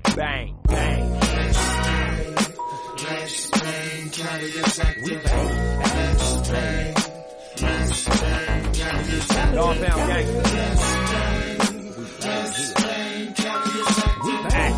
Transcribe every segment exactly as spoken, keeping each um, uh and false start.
bang, bang. Let's bang, county detective. We bang, Let's bang, let's bang, county detective. Northbound gangster. Let's bang, county detective. We bang,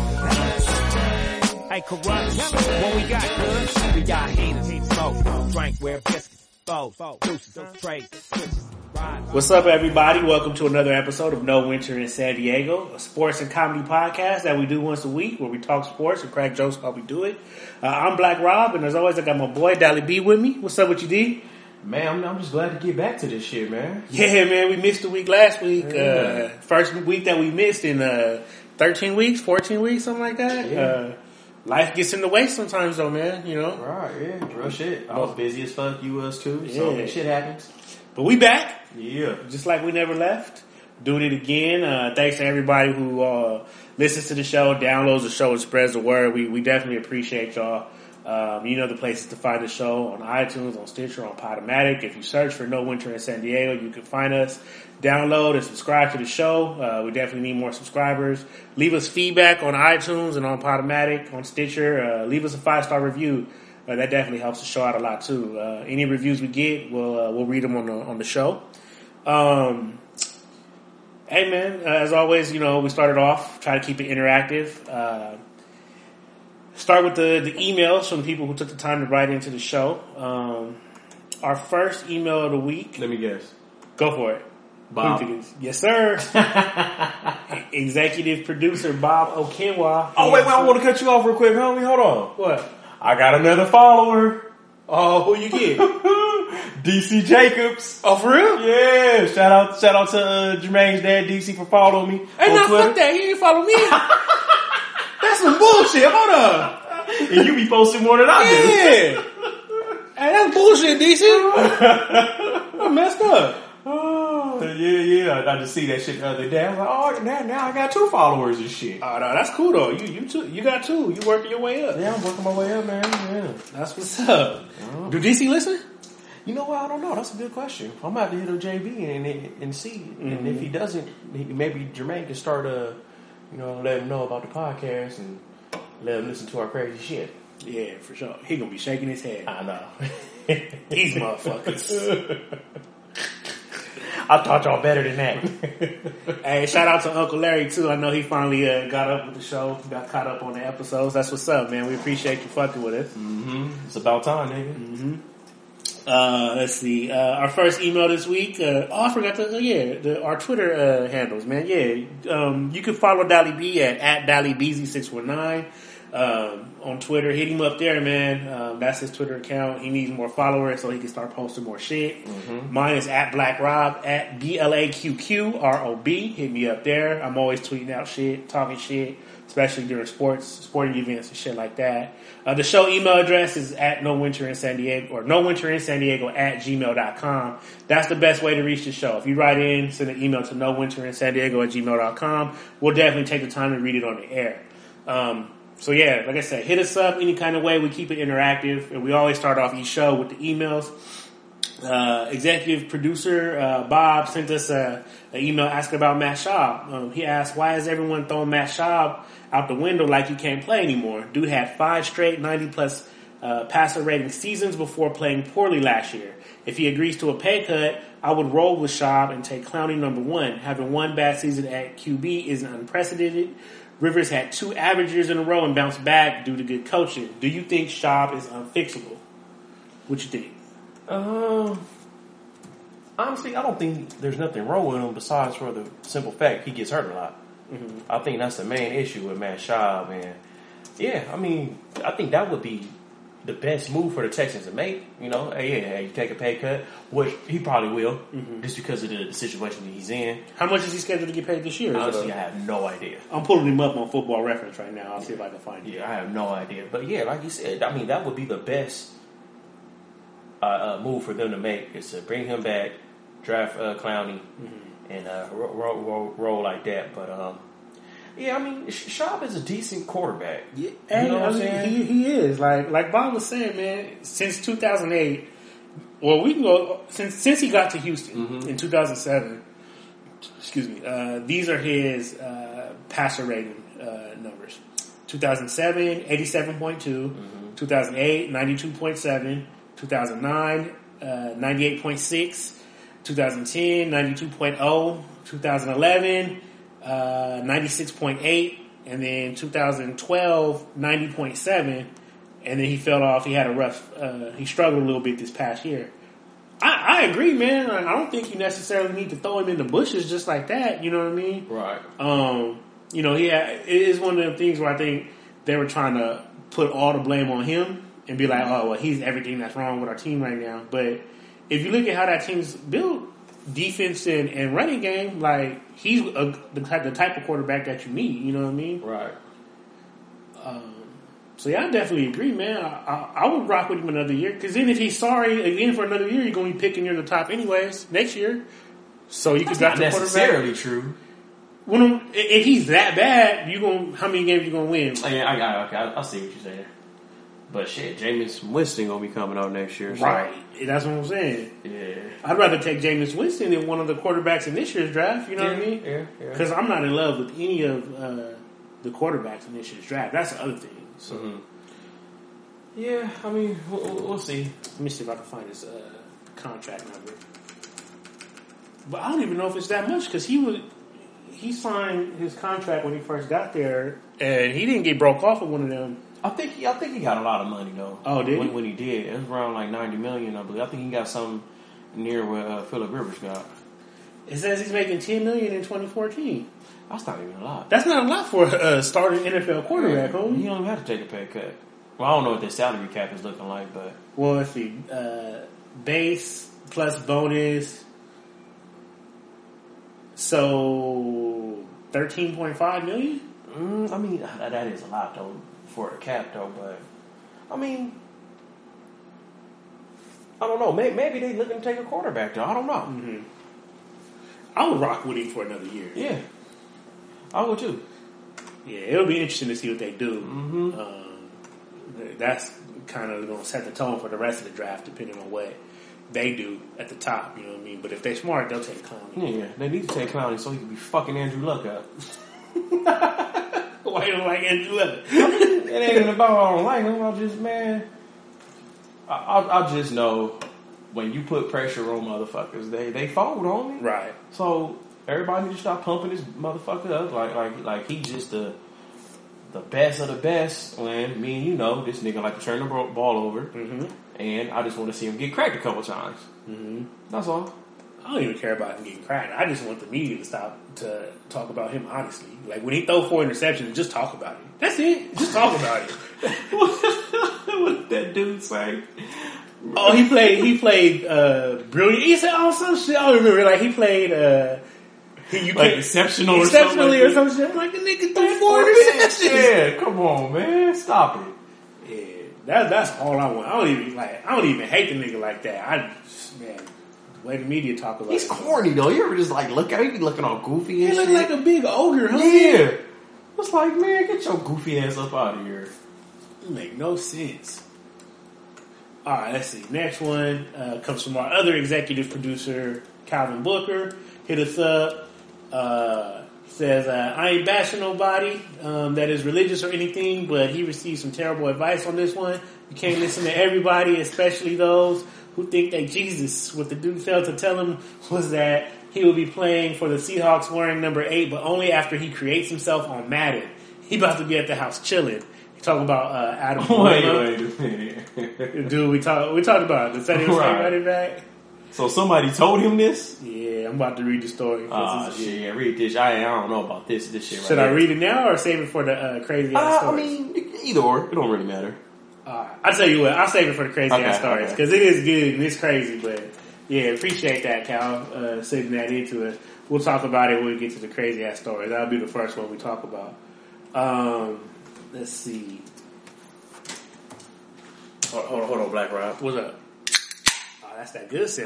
bang. Hey, corrupt, what we got, good? We got haters, smoke, drink, wear biscuits, foes, deuces, trades, switches. What's up, everybody? Welcome to another episode of No Winter in San Diego, a sports and comedy podcast that we do once a week where we talk sports and crack jokes while we do it. Uh, I'm Black Rob, and as always, I got my boy, Dally B, with me. What's up with you, D? Man, I'm, I'm just glad to get back to this shit, man. Yeah, man, we missed a week last week. Yeah. Uh, first week that we missed in uh, thirteen weeks, fourteen weeks, something like that. Yeah. Uh, life gets in the way sometimes, though, man, you know? Right, yeah, real shit. I was busy as fuck, you was too, so Yeah. shit happens. But we back. Yeah. Just like we never left, doing it again. Uh, thanks to everybody who uh, listens to the show, downloads the show, and spreads the word. We we definitely appreciate y'all. Um, you know the places to find the show on iTunes, on Stitcher, on Podomatic. If you search for No Winter in San Diego, you can find us. Download and subscribe to the show. Uh, we definitely need more subscribers. Leave us feedback on iTunes and on Podomatic, on Stitcher. Uh, leave us a five-star review. Uh, that definitely helps the show out a lot too. Uh, any reviews we get, we'll uh, we'll read them on the on the show. Um, hey man, uh, as always, you know we started off try to keep it interactive. Uh, start with the the emails from the people who took the time to write into the show. Um, our first email of the week. Let me guess. Go for it, Bob. Who you think it is? Yes, sir. Executive producer Bob Okenwa. Oh, wait, wait, I want to cut you off real quick, homie. Hold on. What? I got another follower. Oh, who you get? D C Jacobs. Oh, for real? Yeah, shout out shout out to uh, Jermaine's dad, D C, for following me Hey, on now Twitter. fuck that. You didn't follow me. That's some bullshit. Hold up. And you be posting more than I do. Yeah. Hey, that's bullshit, D C. I messed up. Oh, yeah, yeah. I, I just see that shit the other day. I was like, oh, now, now I got two followers and shit. Oh, no, that's cool, though. You you too, you got two. You working your way up. Yeah, I'm working my way up, man. Yeah. That's what's up. Oh. Do D C listen? You know what? I don't know. That's a good question. I'm about to hit up J B and and see. Mm-hmm. And if he doesn't, he, maybe Jermaine can start uh, you know, let him know about the podcast and let him listen to our crazy shit. Yeah, for sure. He gonna be shaking his head. I know. These motherfuckers. I thought y'all better than that. Hey, shout out to Uncle Larry, too. I know he finally uh, got up with the show, got caught up on the episodes. That's what's up, man. We appreciate you fucking with us. Mm-hmm. It's about time, nigga. Mm-hmm. Uh, let's see. Uh, our first email this week. Uh, oh, I forgot to. Uh, yeah, the, our Twitter uh, handles, man. Yeah, um, you can follow Dally B at at Dally B Z six one nine um, on Twitter. Hit him up there, man. Um, that's his Twitter account. He needs more followers so he can start posting more shit. Mm-hmm. Mine is at Black Rob at B L A Q Q R O B. Hit me up there. I'm always tweeting out shit, talking shit, especially during sports, sporting events and shit like that. Uh, the show email address is at No Winter in San Diego or No Winter in San Diego at gmail dot com. That's the best way to reach the show. If you write in, send an email to No Winter in San Diego at gmail dot com. We'll definitely take the time to read it on the air. Um, so yeah, like I said, hit us up any kind of way. We keep it interactive, and we always start off each show with the emails. Uh, executive producer uh, Bob sent us a, an email asking about Matt Schaub. Um, he asked, why is everyone throwing Matt Schaub out the window like he can't play anymore? Dude had five straight ninety plus uh, passer rating seasons before playing poorly last year. If he agrees to a pay cut, I would roll with Schaub and take Clowney number one. Having one bad season at Q B is unprecedented. Rivers had two average years in a row and bounced back due to good coaching. Do you think Schaub is unfixable? What you think? Um, honestly, I don't think there's nothing wrong with him besides for the simple fact he gets hurt a lot. Mm-hmm. I think that's the main issue with Matt Schaub. And yeah, I mean, I think that would be the best move for the Texans to make. You know, hey, yeah, hey, you take a pay cut, which he probably will, mm-hmm. just because of the, the situation that he's in. How much is he scheduled to get paid this year? Honestly, I have no idea. I'm pulling him up on Football Reference right now. I'll see if I can find it. Yeah, I have no idea. But yeah, like you said, I mean, that would be the best Uh, uh, move for them to make is to bring him back, draft uh, Clowney, mm-hmm. and uh, roll, roll, roll like that. But um, yeah, I mean, Schaub is a decent quarterback. Yeah, you know what I'm saying? He, he is like like Bob was saying, man. Since two thousand eight, well, we can go since since he got to Houston mm-hmm. in two thousand seven. Excuse me. Uh, these are his uh, passer rating uh, numbers. two thousand seven, eighty-seven point two. Mm-hmm. two thousand eight, ninety-two point seven. two thousand nine, uh, ninety-eight point six. two thousand ten, ninety-two point oh. two thousand eleven, uh, ninety-six point eight. And then two thousand twelve, ninety point seven. And then he fell off. He had a rough, uh, he struggled a little bit this past year. I, I agree, man. I don't think you necessarily need to throw him in the bushes just like that. You know what I mean? Right. Um, you know, he had, it is one of the things where I think they were trying to put all the blame on him and be like, oh, well, he's everything that's wrong with our team right now. But if you look at how that team's built, defense and, and running game, like, he's a, the, type, the type of quarterback that you need. You know what I mean? Right. Um, so, yeah, I definitely agree, man. I, I, I would rock with him another year. Because then if he's sorry again for another year, you're going to be picking near the top anyways next year. So you That's could got not the quarterback. necessarily true. When, if he's that bad, you going how many games you going to win? Yeah, I, I, okay, I, I see what you're saying. But shit, Jameis Winston going to be coming out next year. So. Right. That's what I'm saying. Yeah. I'd rather take Jameis Winston than one of the quarterbacks in this year's draft. You know yeah, what I mean? Yeah, yeah. Because I'm not in love with any of uh, the quarterbacks in this year's draft. That's the other thing. So Mm-hmm. Yeah, I mean, we'll, we'll see. let me see if I can find his uh, contract number. But I don't even know if it's that much because he was he signed his contract when he first got there, and he didn't get broke off of one of them. I think he, I think he got a lot of money though. Oh, did when, he? when he did, it was around like ninety million, I believe. I think he got something near what uh, Phillip Rivers got. It says he's making ten million dollars in twenty fourteen. That's not even a lot. That's not a lot for a starting N F L quarterback, Yeah, homie. he don't even have to take a pay cut. Well, I don't know what their salary cap is looking like, but Well, let's see. Uh, base plus bonus. So, thirteen point five million mm, I mean that, that is a lot though for a cap though. But I mean, I don't know. Maybe, maybe they looking to take a quarterback though. I don't know. Mm-hmm. I would rock with him for another year. Yeah, I would too. Yeah, it'll be interesting to see what they do. Mm-hmm. Um, that's kind of going to set the tone for the rest of the draft, depending on what they do at the top. You know what I mean? But if they're smart, they'll take Clowney. Yeah, they need to take Clowney so he can be fucking Andrew Luck up. Why you don't like Andrew Luck? It ain't even about I don't like him. I just man, I, I, I just know when you put pressure on motherfuckers, they they fold on me. Right. So everybody need to stop pumping this motherfucker up like like like he's just the the best of the best. When me and you know this nigga like to turn the ball over, Mm-hmm. and I just want to see him get cracked a couple times. Mm-hmm. That's all. I don't even care about him getting cracked. I just want the media to stop to talk about him honestly. Like when he throw four interceptions, just talk about it. That's it. Just talk about it. What did that dude say? Oh, he played. He played uh, brilliant. He said, "Oh, some shit." I don't remember. Like he played. Uh, he, you Like can't- exceptional, exceptionally or or something. some shit. Like the nigga threw four interceptions. Yeah, come on, man, stop it. Yeah, that, that's all I want. I don't even like. I don't even hate the nigga like that. I man, the way the media talk about He's it. corny though. You ever just like look at him? He be looking all goofy He and look shit. like a big ogre, huh? Yeah. It's like, man, get your goofy ass up out of here. It make no sense. All right, let's see. Next one uh, comes from our other executive producer, Calvin Booker. Hit us up. Uh, says, uh, I ain't bashing nobody um, that is religious or anything, but he received some terrible advice on this one. You can't listen to everybody, especially those who think that Jesus, what the dude failed to tell him was that he will be playing for the Seahawks wearing number eight, but only after he creates himself on Madden. He about to be at the house chilling. Talking about uh, Adam. Wait, Boehner. wait a minute. Dude, we talked we talked about it. The Saturday Right. running back. So somebody told him this? Yeah, I'm about to read the story. Ah, shit, yeah, read this. I, I don't know about this this shit right Should I here. read it now or save it for the uh, crazy ass Uh, I stories? mean, either or. It don't really matter. Alright, I'll tell you what, I'll save it for the crazy Okay, ass stories okay. because it is good and it's crazy. But yeah, appreciate that, Cal, uh, sending that into it. We'll talk about it when we get to the crazy ass stories. That'll be the first one we talk about. Um, let's see. Hold, hold on, hold on, Black Rob. What's up? Oh, that's that good sound.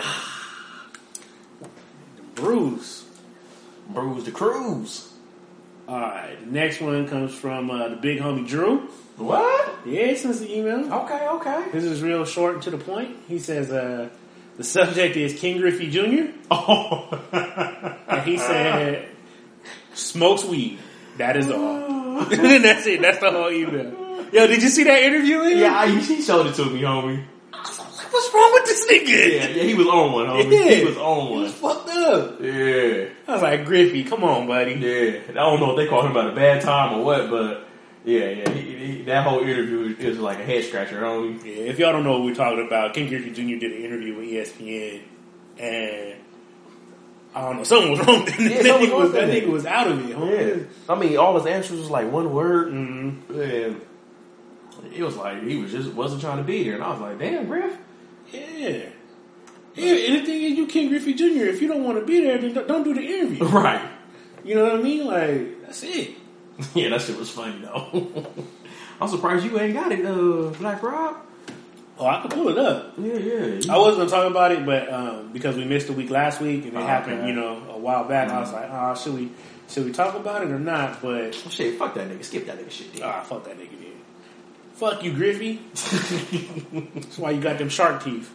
Bruce. Bruise the Cruise. Alright, the next one comes from uh, the big homie Drew. What? Yeah, he sends the email. Okay, okay. This is real short and to the point. He says, uh, the subject is King Griffey Junior Oh. And he said, smokes weed. That is all. And that's it. That's the whole email. Yo, did you see that interview? In? Yeah, I, he showed it to me, homie. What's wrong with this nigga? Yeah, yeah, he was on one, homie. Yeah. He was on He one. was fucked up. Yeah. I was like, Griffey, come on, buddy. Yeah. I don't know if they called him about a bad time or what, but yeah, yeah. He, he, that whole interview is like a head scratcher, homie. Yeah, if y'all don't know what we're talking about, Ken Griffey Junior did an interview with E S P N, and I don't know, something was wrong. That, Yeah, that, something nigga, was was, that wrong. nigga was out of it. Homie. Yeah. I mean, all his answers was like one word. Mm-hmm. And it was like, he was just wasn't trying to be there. And I was like, damn, Griff. Yeah. Yeah, and the thing is, you Ken Griffey Junior, if you don't want to be there, then don't, don't do the interview. Right. You know what I mean? Like, that's it. Yeah, that shit was funny, though. I'm surprised you ain't got it, uh, Black Rob. Oh, I can pull it up. Yeah, yeah. I wasn't going to talk about it, but um, because we missed a week last week, and it Oh, happened, okay. you know, a while back, I was like, oh, should we should we talk about it or not? But, Oh, shit, fuck that nigga. Skip that nigga shit, dude. ah, fuck that nigga, dude. Fuck you, Griffey. That's why you got them shark teeth.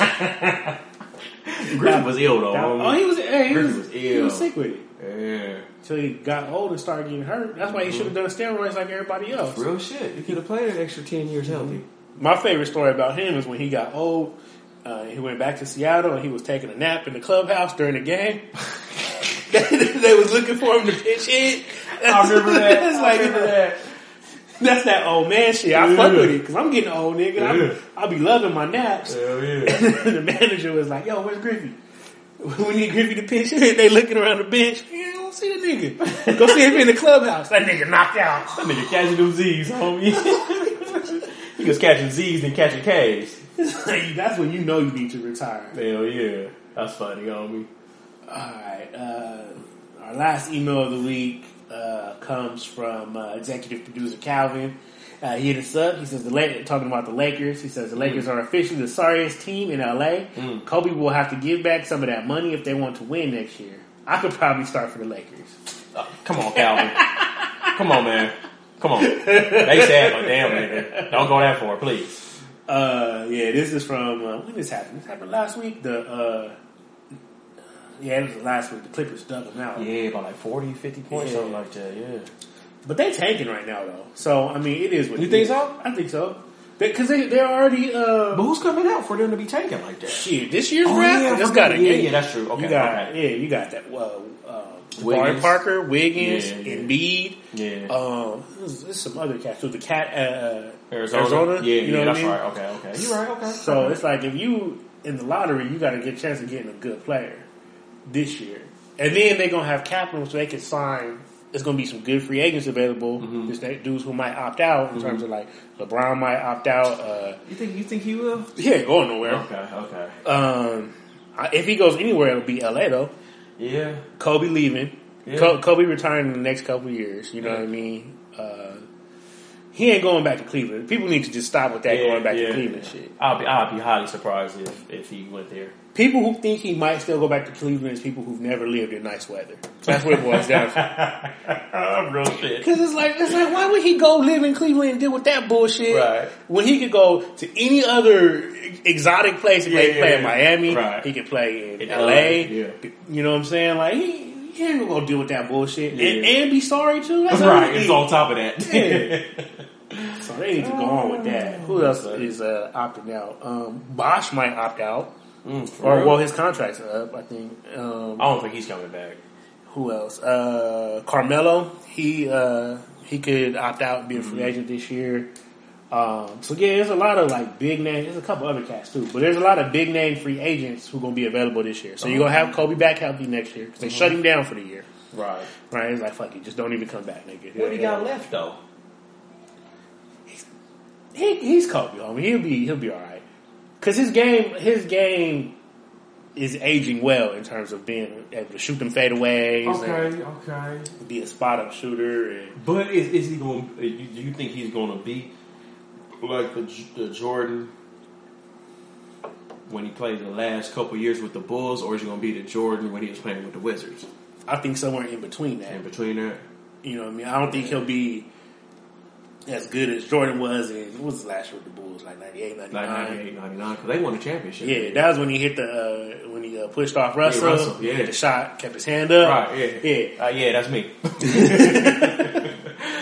Griffin was ill, though. That- homie. oh, he was, hey, he Griffin was, was he ill. was sick with it. Yeah. Until he got old and started getting hurt. That's why he should have done steroids like everybody else. Real shit. You could have played an extra ten years healthy. My favorite story about him is when he got old. Uh, he went back to Seattle and he was taking a nap in the clubhouse during the game. they, they was looking for him to pitch hit. I remember that. That's I like remember that. That's that old man shit. I Yeah. fuck with it because I'm getting old, nigga. Yeah. I'll be loving my naps. Hell yeah. The manager was like, "Yo, where's Griffey? We need Griffey to pitch hit." They looking around the bench. Yeah, I don't see the nigga. Go see him in the clubhouse. That nigga knocked out. That nigga catching them Z's, homie. He was catching Z's and catching K's. That's when you know you need to retire. Hell yeah. That's funny, homie. Alright, uh, our last email of the week uh, comes from uh, executive producer Calvin. Uh, he hit us up. He says, the La- talking about the Lakers, he says the Lakers are officially the sorriest team in L A. Mm. Kobe will have to give back some of that money if they want to win next year. I could probably start for the Lakers. Oh, come on, Calvin. Come on, man. Come on. They sad, but damn, nigga. Don't go that far, please. Uh, yeah, this is from, uh, when this happened? This happened last week? The, uh, yeah, it was last week. The Clippers dug them out. Yeah, about like forty, fifty points, Yeah. something like that, yeah. But they tanking right now, though. So, I mean, it is what You it think is. so? I think so. Because they, they're already, uh, But who's coming out for them to be tanking like that? shit, this year's Oh, draft, yeah, I just forgot. got a Yeah, game. yeah, that's true. Okay, you got, okay. yeah, you got that, uh, uh, Wiggins. Barry Parker, Wiggins, Yeah, yeah. Embiid, Yeah. um, there's, there's some other cats too. The cat, uh, Arizona? Arizona, Yeah, you know yeah, what that's I mean? right. Okay, okay. You're right, okay. So it's like if you in the lottery, you got a good chance of getting a good player this year, and then they're gonna have capital so they can sign. There's gonna be some good free agents available. Mm-hmm. Just that dudes who might opt out in Mm-hmm. terms of like LeBron might opt out. Uh, You think you think he will? he ain't going nowhere. Okay, okay. Um, I- if he goes anywhere, it'll be L A though. Yeah. Kobe leaving. Yeah. Co- Kobe retiring in the next couple of years. You know Yeah. what I mean? Uh, he ain't going back to Cleveland. People need to just stop with that Yeah, going back yeah. to Cleveland shit. I'll be I'll be highly surprised if, if he went there. People who think he might still go back to Cleveland is people who've never lived in nice weather. That's what it boils down to. Real shit. Because it's like, it's like, why would he go live in Cleveland and deal with that bullshit? Right. When he could go to any other exotic place. He Yeah, could play yeah, in yeah. Miami. Right. He could play in, In L A. L A, yeah. You know what I'm saying? Like, he, he ain't gonna go deal with that bullshit. Yeah. And, and be sorry too. That's Right, everything. it's on top of that. Yeah. So they need to go on with that. Who else is uh, opting out? Um, Bosch might opt out. Mm, for Or, real? well, his contract's up, I think. Um, I don't think he's coming back. who else? Uh, Carmelo. He uh, he could opt out and be a free agent this year. Um, so yeah, there's a lot of like big names. There's a couple other cats too, but there's a lot of big name free agents who are gonna be available this year. So you're gonna have Kobe back healthy next year because they shut him down for the year. Right. Right? It's like fuck it, just don't even come back, nigga. What he got left though? He, he's Kobe, homie. He'll be he'll be all right. Cause his game his game is aging well in terms of being able to shoot them fadeaways Okay, okay. and be a spot up shooter. And But is, is he going? Do you think he's going to be like the, the Jordan when he played the last couple years with the Bulls, or is he going to be the Jordan when he was playing with the Wizards? I think somewhere in between that. In between that, You know what I mean? I don't think he'll be as good as Jordan was in, what was his last year with the Bulls? Like ninety-eight, ninety-nine like ninety-eight, ninety-nine, because they won the championship. Yeah, that was when he hit the, uh, when he uh, pushed off Russell. Yeah, Russell, yeah. Hit the shot, kept his hand up. Right, yeah. Yeah. Uh, yeah, that's me.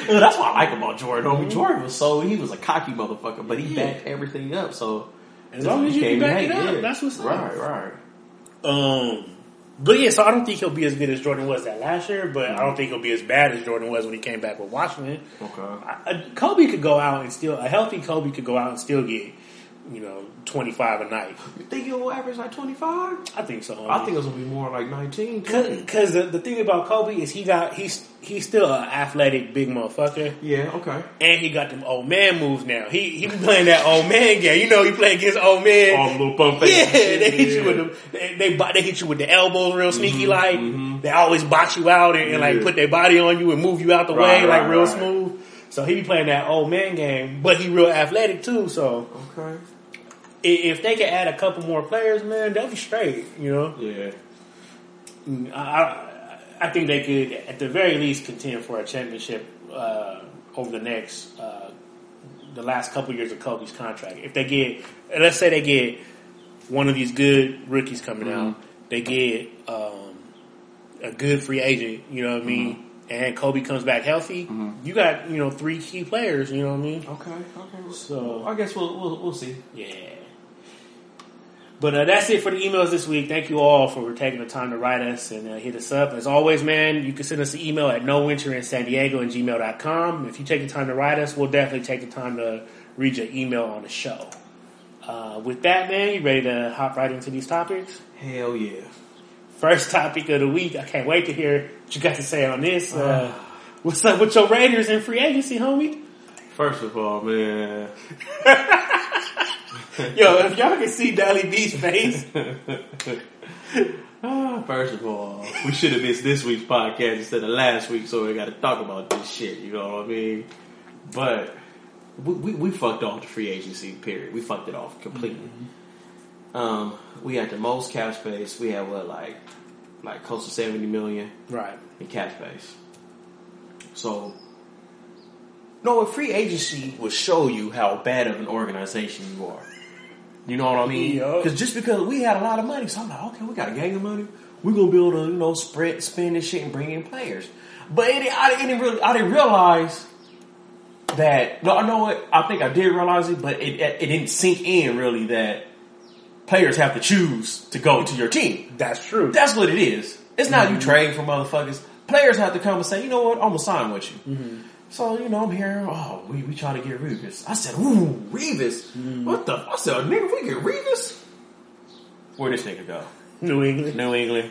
That's what I like about Jordan. Homie, Mhm. Jordan was so he was a cocky motherfucker, but he Yeah. backed everything up. So As long as you can came back in, it up, yeah. that's what's up. right, right. Um, but yeah, so I don't think he'll be as good as Jordan was that last year, but I don't think he'll be as bad as Jordan was when he came back with Washington. Okay. I, I- Kobe could go out and still, a healthy Kobe could go out and still get, you know, twenty-five a night. You think he'll average like twenty-five? I think so. Homie. I think it's gonna be more like nineteen. twenty. Because the, the thing about Kobe is he got he's he's still an athletic big motherfucker, Yeah. Okay. and he got them old man moves now. He he be playing that old man game. You know, he playing against old man. All the little pump Yeah, faces. they hit Yeah. you with them. They, they bo- they hit you with the elbows real sneaky like. mhm. They always box you out and, and like Yeah. put their body on you and move you out the Right, way like right, real right. smooth. So he be playing that old man game, but he real athletic too. So Okay. i- if they can add a couple more players, man, they'll be straight. You know. Yeah. I, I I think they could, at the very least, contend for a championship uh, over the next, uh, the last couple years of Kobe's contract. If they get, let's say they get one of these good rookies coming Mm-hmm. out, they get um, a good free agent, you know what I mean, Mm-hmm. and Kobe comes back healthy, Mhm. you got, you know, three key players, you know what I mean? Okay. Okay. So- I guess we'll we'll, we'll see. Yeah. But uh, that's it for the emails this week. Thank you all for taking the time to write us and uh, hit us up. As always, man, you can send us an email at no winter in san diego at gmail dot com. If you take the time to write us, we'll definitely take the time to read your email on the show. Uh, with that, man, you ready to hop right into these topics? Hell yeah. First topic of the week. I can't wait to hear what you got to say on this. Uh, what's up with your Raiders in free agency, homie? First of all, man. Yo, if y'all can see Dally B's face. Ah, First of all, we should have missed this week's podcast instead of last week, so we got to talk about this shit. You know what I mean? But we, we, we fucked off the free agency period. We fucked it off completely. Mm-hmm. Um, we had the most cap space. We had what, like, like close to seventy million Right. in cap space. So, no, a free agency will show you how bad of an organization you are. You know what I mean? Yup. Because just because we had a lot of money, so I'm like, okay, we got a gang of money. We're gonna be able to, you know, spread, spend this shit and bring in players. But it, I didn't really, I didn't realize that. No, I know what I think I did realize it, but it, it didn't sink in really that players have to choose to go to your team. That's true. That's what it is. It's not you trading for motherfuckers. Players have to come and say, you know what, I'm gonna sign with you. Mm-hmm. So, you know, I'm here, oh, we, we try to get Revis. I said, ooh, Revis? What the? I said, nigga, we get Revis? Where'd this nigga go? New England. New England.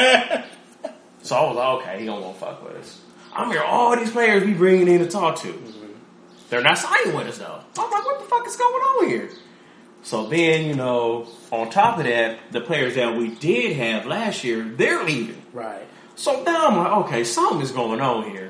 So I was like, okay, he don't want to fuck with us. I'm here, all these players we bringing in to talk to. They're not signing with us, though. I'm like, what the fuck is going on here? So then, you know, on top of that, the players that we did have last year, they're leaving. Right. So now I'm like, okay, something is going on here.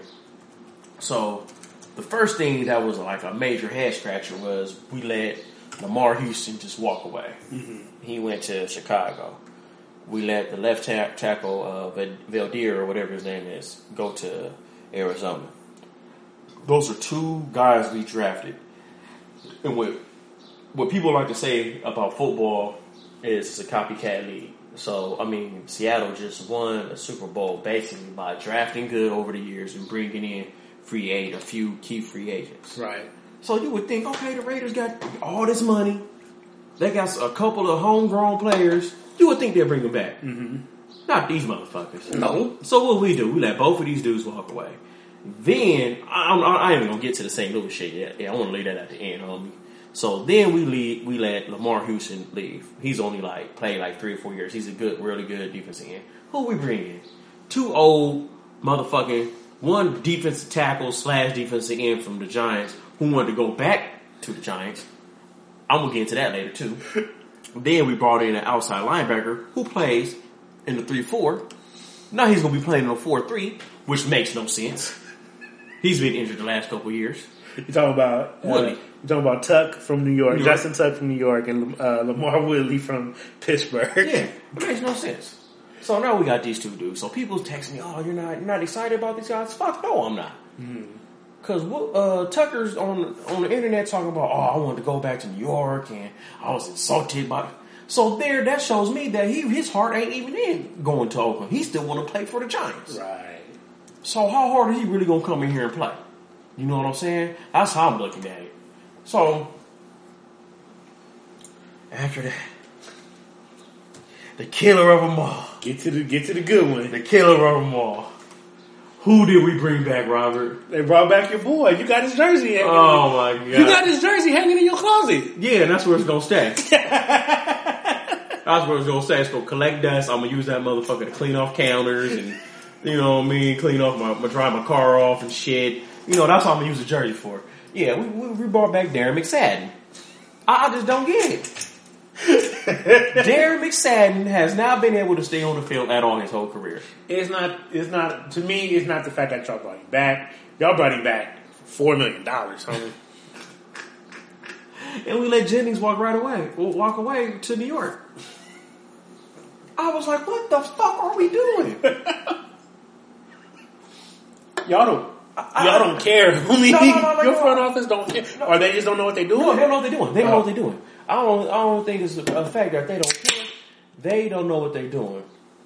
So the first thing that was like a major head scratcher was we let Lamar Houston just walk away. Mm-hmm. He went to Chicago. We let the left ta- tackle of uh, Valdir or whatever his name is go to Arizona. Those are two guys we drafted. And what what people like to say about football is it's a copycat league. So, I mean, Seattle just won a Super Bowl basically by drafting good over the years and bringing in free agent, a few key free agents. Right. So you would think, okay, the Raiders got all this money. They got a couple of homegrown players. You would think they'll bring them back. Mm-hmm. Not these motherfuckers. No. So what we do, we let both of these dudes walk away. Then, I, I, I ain't even going to get to the Saint Louis shit yet. Yeah, I want to leave that at the end, homie. So then we leave, we let Lamar Houston leave. He's only like, played like three or four years. He's a good, really good defensive end. Who we bring in? Two old motherfucking, one defensive tackle slash defensive end from the Giants who wanted to go back to the Giants. I'm going to get into that later too. Then we brought in an outside linebacker who plays in the three four. Now he's going to be playing in a four three, which makes no sense. He's been injured the last couple of years. You talking about uh, Woodley. You talking about Tuck from New York, New York. Justin Tuck from New York, and uh, Lamar Woodley from Pittsburgh. Yeah, it makes no sense. So now we got these two dudes. So people texting me, "Oh, you're not, you're not excited about these guys?" Fuck no, I'm not. Because uh, Tucker's on on the internet talking about, "Oh, I wanted to go back to New York and I was insulted by." So there, that shows me that he his heart ain't even in going to Oakland. He still want to play for the Giants. Right. So how hard is he really gonna come in here and play? You know what I'm saying? That's how I'm looking at it. So, after that, the killer of them all. Get to the get to the good one. The killer of them all. Who did we bring back, Robert? They brought back your boy. You got his jersey hanging. Oh my god! You got his jersey hanging in your closet. Yeah, and that's where it's gonna stay. That's where it's gonna stay. It's gonna collect dust. I'm gonna use that motherfucker to clean off counters and, you know what I mean, clean off my, my drive my car off and shit. You know, that's what I'm gonna use the jersey for. Yeah, we, we, we brought back Darren McSadden. I, I just don't get it. Darren McSadden has not been able to stay on the field at all his whole career. It's not. It's not. To me, it's not the fact that y'all brought him back. Y'all brought him back for four million dollars, homie. And we let Jennings walk right away, walk away to New York. I was like, what the fuck are we doing? Y'all don't. Y'all don't care. Homie. No, no, no, no, Your no. front office don't care, No. or they just don't know what they're doing. No, they don't know what they're doing. They don't know Oh. what they're doing. I don't. I don't think it's a fact that they don't care. They don't know what they're doing.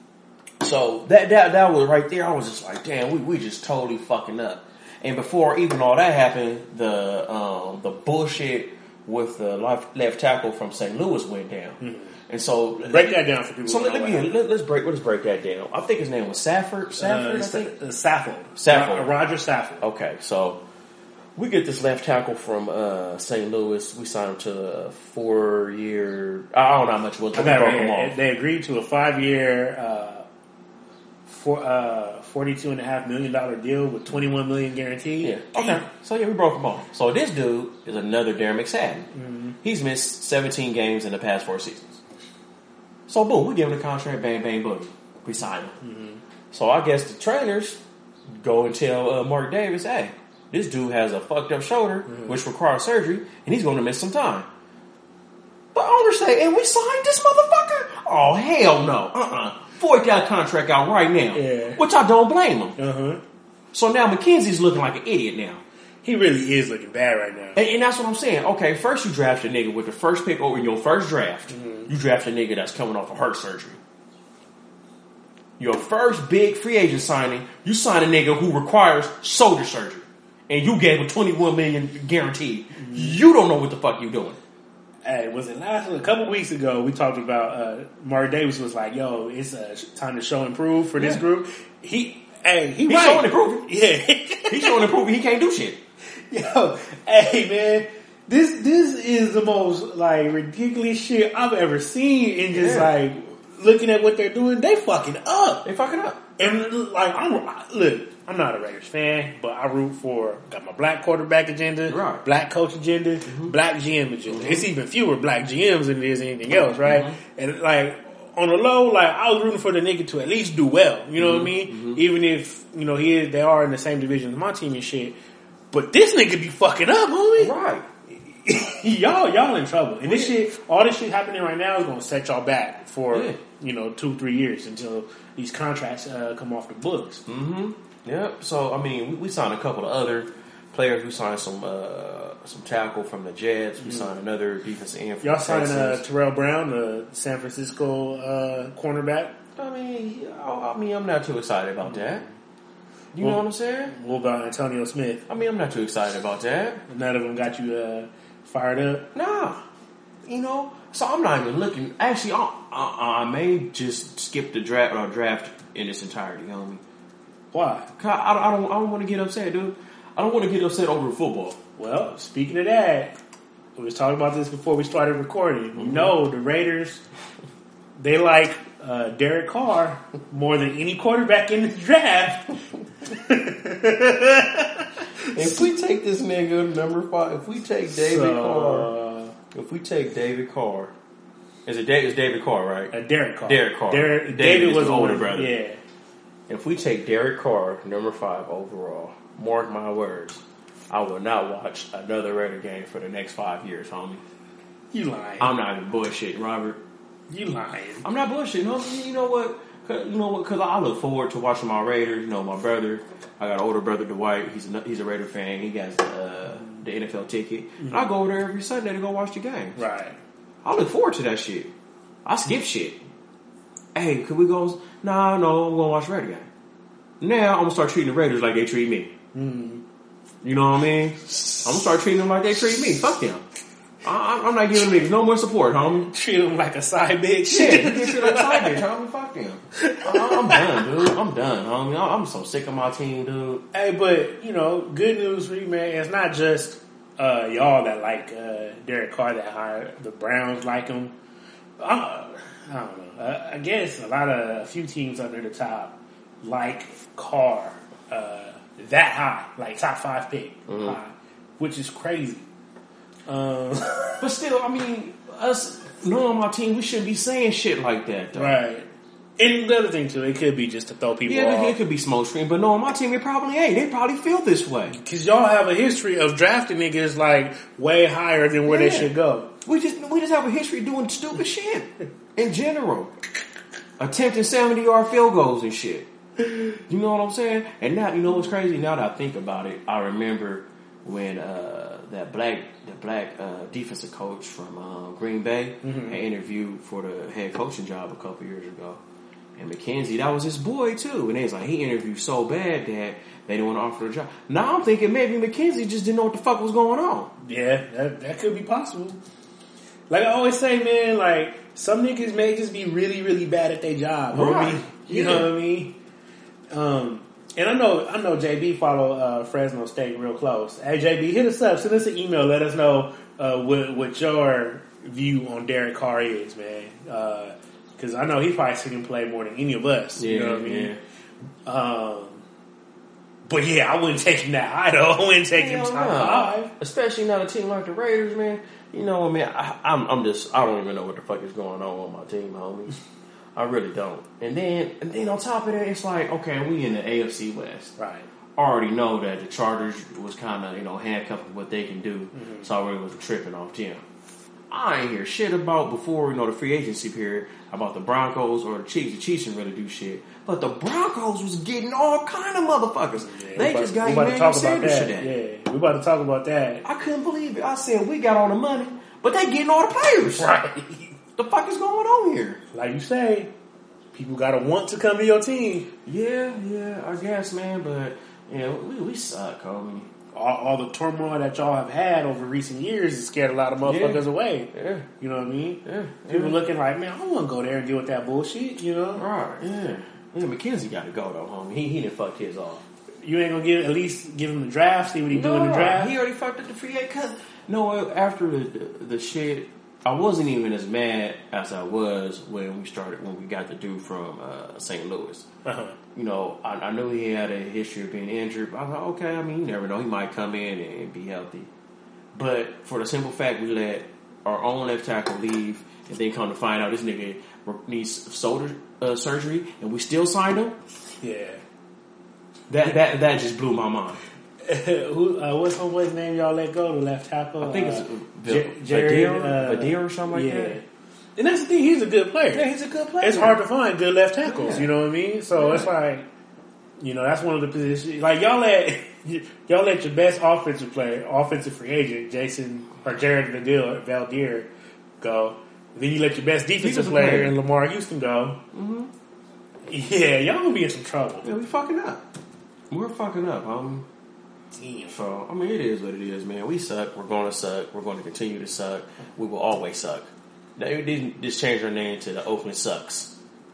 So that that that was right there. I was just like, damn, we we just totally fucking up. And before even all that happened, the um, the bullshit with the left, left tackle from Saint Louis went down. Mm-hmm. And so break that down for people. So who let, know let what me let, let's break let's break that down. I think his name was Safford. Safford, Uh, I think. uh, Saffold. Saffold. Ro- Roger Saffold. Okay, so we get this left tackle from uh, Saint Louis. We signed him to a four-year. I don't know how much it was. I But we got broke it. him off. They agreed to a five-year, uh, for, uh, forty-two and a half million dollar deal with twenty-one million guaranteed. Yeah. Okay. So yeah, we broke him off. So this dude is another Darren McSadden. Mm-hmm. He's missed seventeen games in the past four seasons. So boom, we give him the contract. Bang, bang, boom. We sign him. Mm-hmm. So I guess the trainers go and tell uh, Mark Davis, "Hey, this dude has a fucked up shoulder, mm-hmm. which requires surgery, and he's going to miss some time." The owners say, "And we signed this motherfucker? Oh hell no! Uh-uh. Void that contract out right now." Yeah. Which I don't blame him. Uh-huh. So now McKenzie's looking like an idiot now. He really is looking bad right now. And, and that's what I'm saying. Okay, first you draft a nigga with the first pick over your first draft. Mm-hmm. You draft a nigga that's coming off of heart surgery. Your first big free agent signing, you sign a nigga who requires shoulder surgery. And you gave him twenty-one million dollars guaranteed. Mm-hmm. You don't know what the fuck you doing. Hey, was it last a couple weeks ago? We talked about uh, Mark Davis was like, "Yo, it's uh, time to show and prove for this yeah. group." He, hey, he he's right. showing and proving. Yeah, he's showing and proving he can't do shit. Yo, hey man, this this is the most like ridiculous shit I've ever seen. And just yeah. like looking at what they're doing, they fucking up. They fucking up. And like, I'm look, I'm not a Raiders fan, but I root for got my black quarterback agenda, right. black coach agenda, mm-hmm. black G M agenda. Mm-hmm. It's even fewer black G Ms than it is anything else, right? Mm-hmm. And like on the low, like I was rooting for the nigga to at least do well. You know mm-hmm. what I mean? Mm-hmm. Even if you know he is, they are in the same division as my team and shit. But this nigga be fucking up, homie. Right. y'all, y'all in trouble. And this shit, all this shit happening right now is going to set y'all back for, yeah. you know, two, three years until these contracts uh, come off the books. Mm-hmm. Yep. So, I mean, we, we signed a couple of other players. We signed some uh, some tackle from the Jets. We mm-hmm. signed another defensive end from y'all the signed uh, Texans. Terrell Brown, the San Francisco uh, cornerback. I mean, I, I mean, I'm not too excited about that. You well, know what I'm saying? What about Antonio Smith? I mean, I'm not too excited about that. None of them got you uh, fired up? Nah. You know, so I'm not even looking. Actually, I, I, I may just skip the draft or draft in its entirety, homie. Why? I, I, I don't. I don't want to get upset, dude. I don't want to get upset over football. Well, speaking of that, we was talking about this before we started recording. Mm-hmm. You know, the Raiders, they like uh, Derek Carr more than any quarterback in the draft. If we take this nigga number five, if we take David so, Carr, if we take David Carr, is it David? It's David Carr, right? Uh, Derek Carr. Derek Carr. Derek, David, David was the older one, brother. Yeah. If we take Derek Carr, number five overall, mark my words, I will not watch another Raider game for the next five years, homie. You lying? I'm not even bullshitting, Robert. You lying? I'm not bullshitting. homie. You know what? You know what? Because I look forward to watching my Raiders. You know, my brother. I got an older brother, Dwight. He's a, he's a Raider fan. He got uh, the N F L ticket. Mm-hmm. And I go over there every Sunday to go watch the games. Right. I look forward to that shit. I skip shit. Hey, could we go? Nah, no, I'm going to watch the Raider game. Now I'm going to start treating the Raiders like they treat me. Mm-hmm. You know what I mean? I'm gonna start treating them like they treat me. Fuck them. I, I'm not giving niggas no more support, homie. Treat them like a side bitch. Shit, they treat like a side bitch, homie. Fuck them. I, I'm done, dude. I'm done, homie. I'm so sick of my team, dude. Hey, but, you know, good news for you, man. It's not just uh, y'all that like uh, Derek Carr that hired. The Browns like him. Uh, I don't know. Uh, I guess a lot of, a few teams up near the top like Carr uh, that high. Like top five pick mm-hmm. high. Which is crazy. Um, but still, I mean, us knowing my team, we shouldn't be saying shit like that, though. Right. And the other thing, too, it could be just to throw people yeah, off. Yeah, it could be smoke screen, but knowing my team, it probably ain't. They probably feel this way. Because y'all have a history of drafting niggas, like, way higher than where yeah. they should go. We just we just have a history of doing stupid shit in general. Attempting seventy-yard field goals and shit. You know what I'm saying? And now, you know what's crazy? Now that I think about it, I remember when uh, that black the black uh, defensive coach from uh, Green Bay mm-hmm. had interviewed for the head coaching job a couple years ago. And McKenzie, that was his boy too. And they was like, he interviewed so bad that they didn't want to offer the job. Now I'm thinking maybe McKenzie just didn't know what the fuck was going on. Yeah, that, that could be possible. Like I always say, man, like some niggas may just be really, really bad at their job. Right. You yeah. know what I mean? Um, and I know, I know J B follow uh, Fresno State real close. Hey J B, hit us up, send us an email, let us know uh, what, what your view on Derek Carr is, man. Because uh, I know he probably seen him play more than any of us. Yeah, you know what I mean? Yeah. Um, but yeah, I wouldn't take him that high though. I wouldn't take him top five, especially not a team like the Raiders, man. You know what, man? I, I'm, I'm just, I don't even know what the fuck is going on on my team, homie. I really don't. And then, and then on top of that, it's like, okay, we in the A F C West. Right. I already know that the Chargers was kind of, you know, handcuffing what they can do. Mm-hmm. So I really was tripping off them. I ain't hear shit about before, you know, the free agency period about the Broncos or the Chiefs. The Chiefs didn't really do shit. But the Broncos was getting all kind of motherfuckers. Yeah, they just got Emmanuel Sanders today. Yeah, we about to talk about that. I couldn't believe it. I said, we got all the money, but they getting all the players. Right. The fuck is going on here? Like you say, people gotta want to come to your team. Yeah, yeah, I guess, man. But, you know, we, we suck, homie. All, all the turmoil that y'all have had over recent years has scared a lot of motherfuckers yeah. away. Yeah. You know what I mean? Yeah. People yeah. looking like, man, I don't want to go there and deal with that bullshit, you know? Right, yeah. Yeah, McKenzie got to go, though, homie. He, he didn't fuck his off. You ain't going to give at least give him the draft, see what he no, do in the draft? He already fucked up the free agent. No, after the, the, the shit, I wasn't even as mad as I was when we started, when we got the dude from uh, Saint Louis. Uh-huh. You know, I, I knew he had a history of being injured. I was like, okay, I mean, you never know. He might come in and, and be healthy. But for the simple fact we let our own left tackle leave and then come to find out this nigga needs shoulder uh, surgery and we still signed him. Yeah. That that that just blew my mind. Who? Uh, what's homeboy's name y'all let go? The left tackle? I think it's uh, J- Jared Vadir, uh, Vadir or something like yeah. that. And that's the thing, he's a good player. Yeah, he's a good player. It's hard to find good left tackles, yeah. you know what I mean? So yeah. It's like, you know, that's one of the positions. Like, y'all let y'all let your best offensive player, offensive free agent, Jason, or Jared Valdir, Valdir go. Then you let your best defensive player, player and Lamar Houston go. Mm-hmm. Yeah, y'all gonna be in some trouble. Yeah, we fucking up. We're fucking up, homie. Damn. So, I mean, it is what it is, man. We suck. We're going to suck. We're going to continue to suck. We will always suck. They didn't just change our name to the Oakland Sucks.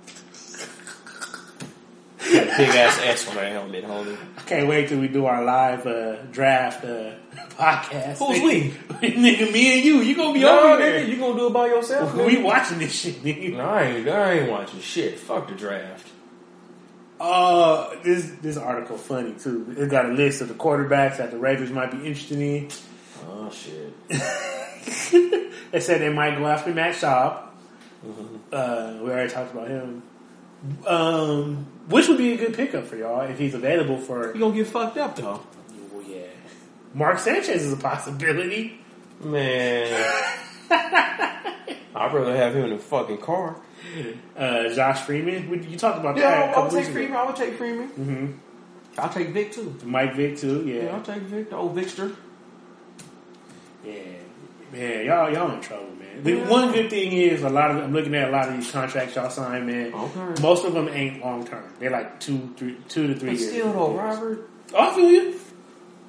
Big ass S on our helmet, homie. I can't wait till we do our live uh, draft uh, podcast. Who's we? Nigga, me and you. You gonna be no, over there. Nigga, you gonna do it by yourself? Nigga. We watching this shit, nigga. No, I ain't, I ain't watching shit. Fuck the draft. Uh, this this article funny too. It got a list of the quarterbacks that the Ravens might be interested in. Oh shit! They said they might go after Matt Schaub. Mm-hmm. Uh, we already talked about him. Um, which would be a good pickup for y'all if he's available for. You gonna get fucked up though? Well, yeah. Mark Sanchez is a possibility. Man, I'd rather have him in a fucking car. Uh, Josh Freeman. You talked about yeah, that. Yeah, I would take Freeman. I would take Freeman. Mm-hmm. I'll take Vic too. Mike Vick too. Yeah, yeah I'll take Vic. The old Victor. Yeah, man, y'all y'all in trouble, man. The yeah. one good thing is a lot of I'm looking at a lot of these contracts y'all sign, man. Okay. Most of them ain't long term. They're like two, three, two to three but years. Still though, Robert. Oh, I feel you.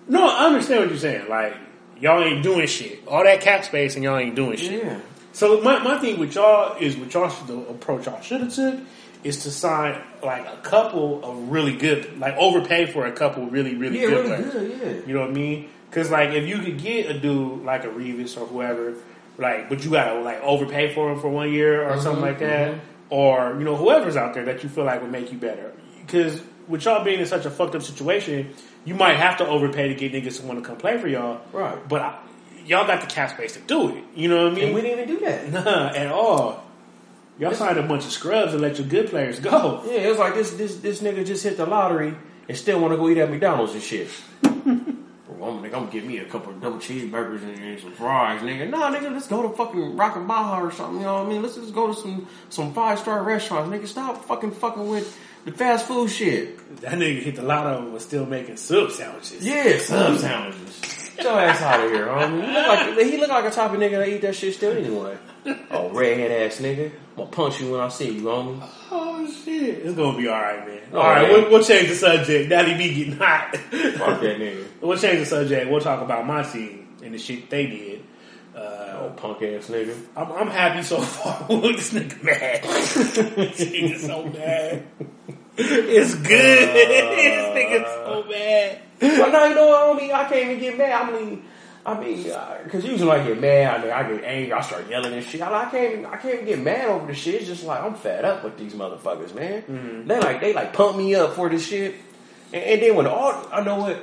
No, I understand what you're saying. Like, y'all ain't doing shit. All that cap space and y'all ain't doing shit. Yeah. So my, my thing with y'all is what y'all should, the approach y'all should have took is to sign like a couple of really good, like overpay for a couple really, really Yeah, good really players. good, yeah. You know what I mean? Because like if you could get a dude like a Revis or whoever, like, but you gotta like overpay for him for one year or Mm-hmm, something like that, mm-hmm. or you know whoever's out there that you feel like would make you better. Because with y'all being in such a fucked up situation, you might have to overpay to get niggas to want to come play for y'all. Right. But I, y'all got the cap space to do it. You know what I mean? And we didn't even do that. Nah, at all. Y'all signed a bunch of scrubs and let your good players go. Yeah, it was like this this this nigga just hit the lottery and still want to go eat at McDonald's and shit. Well, I'm, I'm gonna give me a couple of double cheeseburgers and some fries, nigga. Nah, nigga, let's go to fucking Rock and Baja or something. You know what I mean? Let's just go to some some five star restaurants, nigga. Stop fucking fucking with the fast food shit. That nigga hit the lotto and was still making sub sandwiches. Yeah, sub sandwiches. Get your ass out of here, homie. He look like he look like a type of nigga that eat that shit still anyway. Oh, redhead ass nigga. I'm gonna punch you when I see you, homie. Oh shit, it's gonna be all right, man. Oh, all right, man. we'll, we'll change the subject. Daddy B getting hot. Fuck that nigga. We'll change the subject. We'll talk about my team and the shit they did. Uh, Oh, punk ass nigga. I'm, I'm happy so far. Look, this nigga mad. This nigga so mad. It's good. Uh, this nigga so mad. But now you know what, homie? I can't even get mad. I mean, I mean, because uh, usually when I get mad, I, mean, I get angry, I start yelling and shit. I, I can't, even, I can't even get mad over this shit. It's just like I'm fed up with these motherfuckers, man. Mm-hmm. They like, they like pump me up for this shit, and, and then when all, I know what,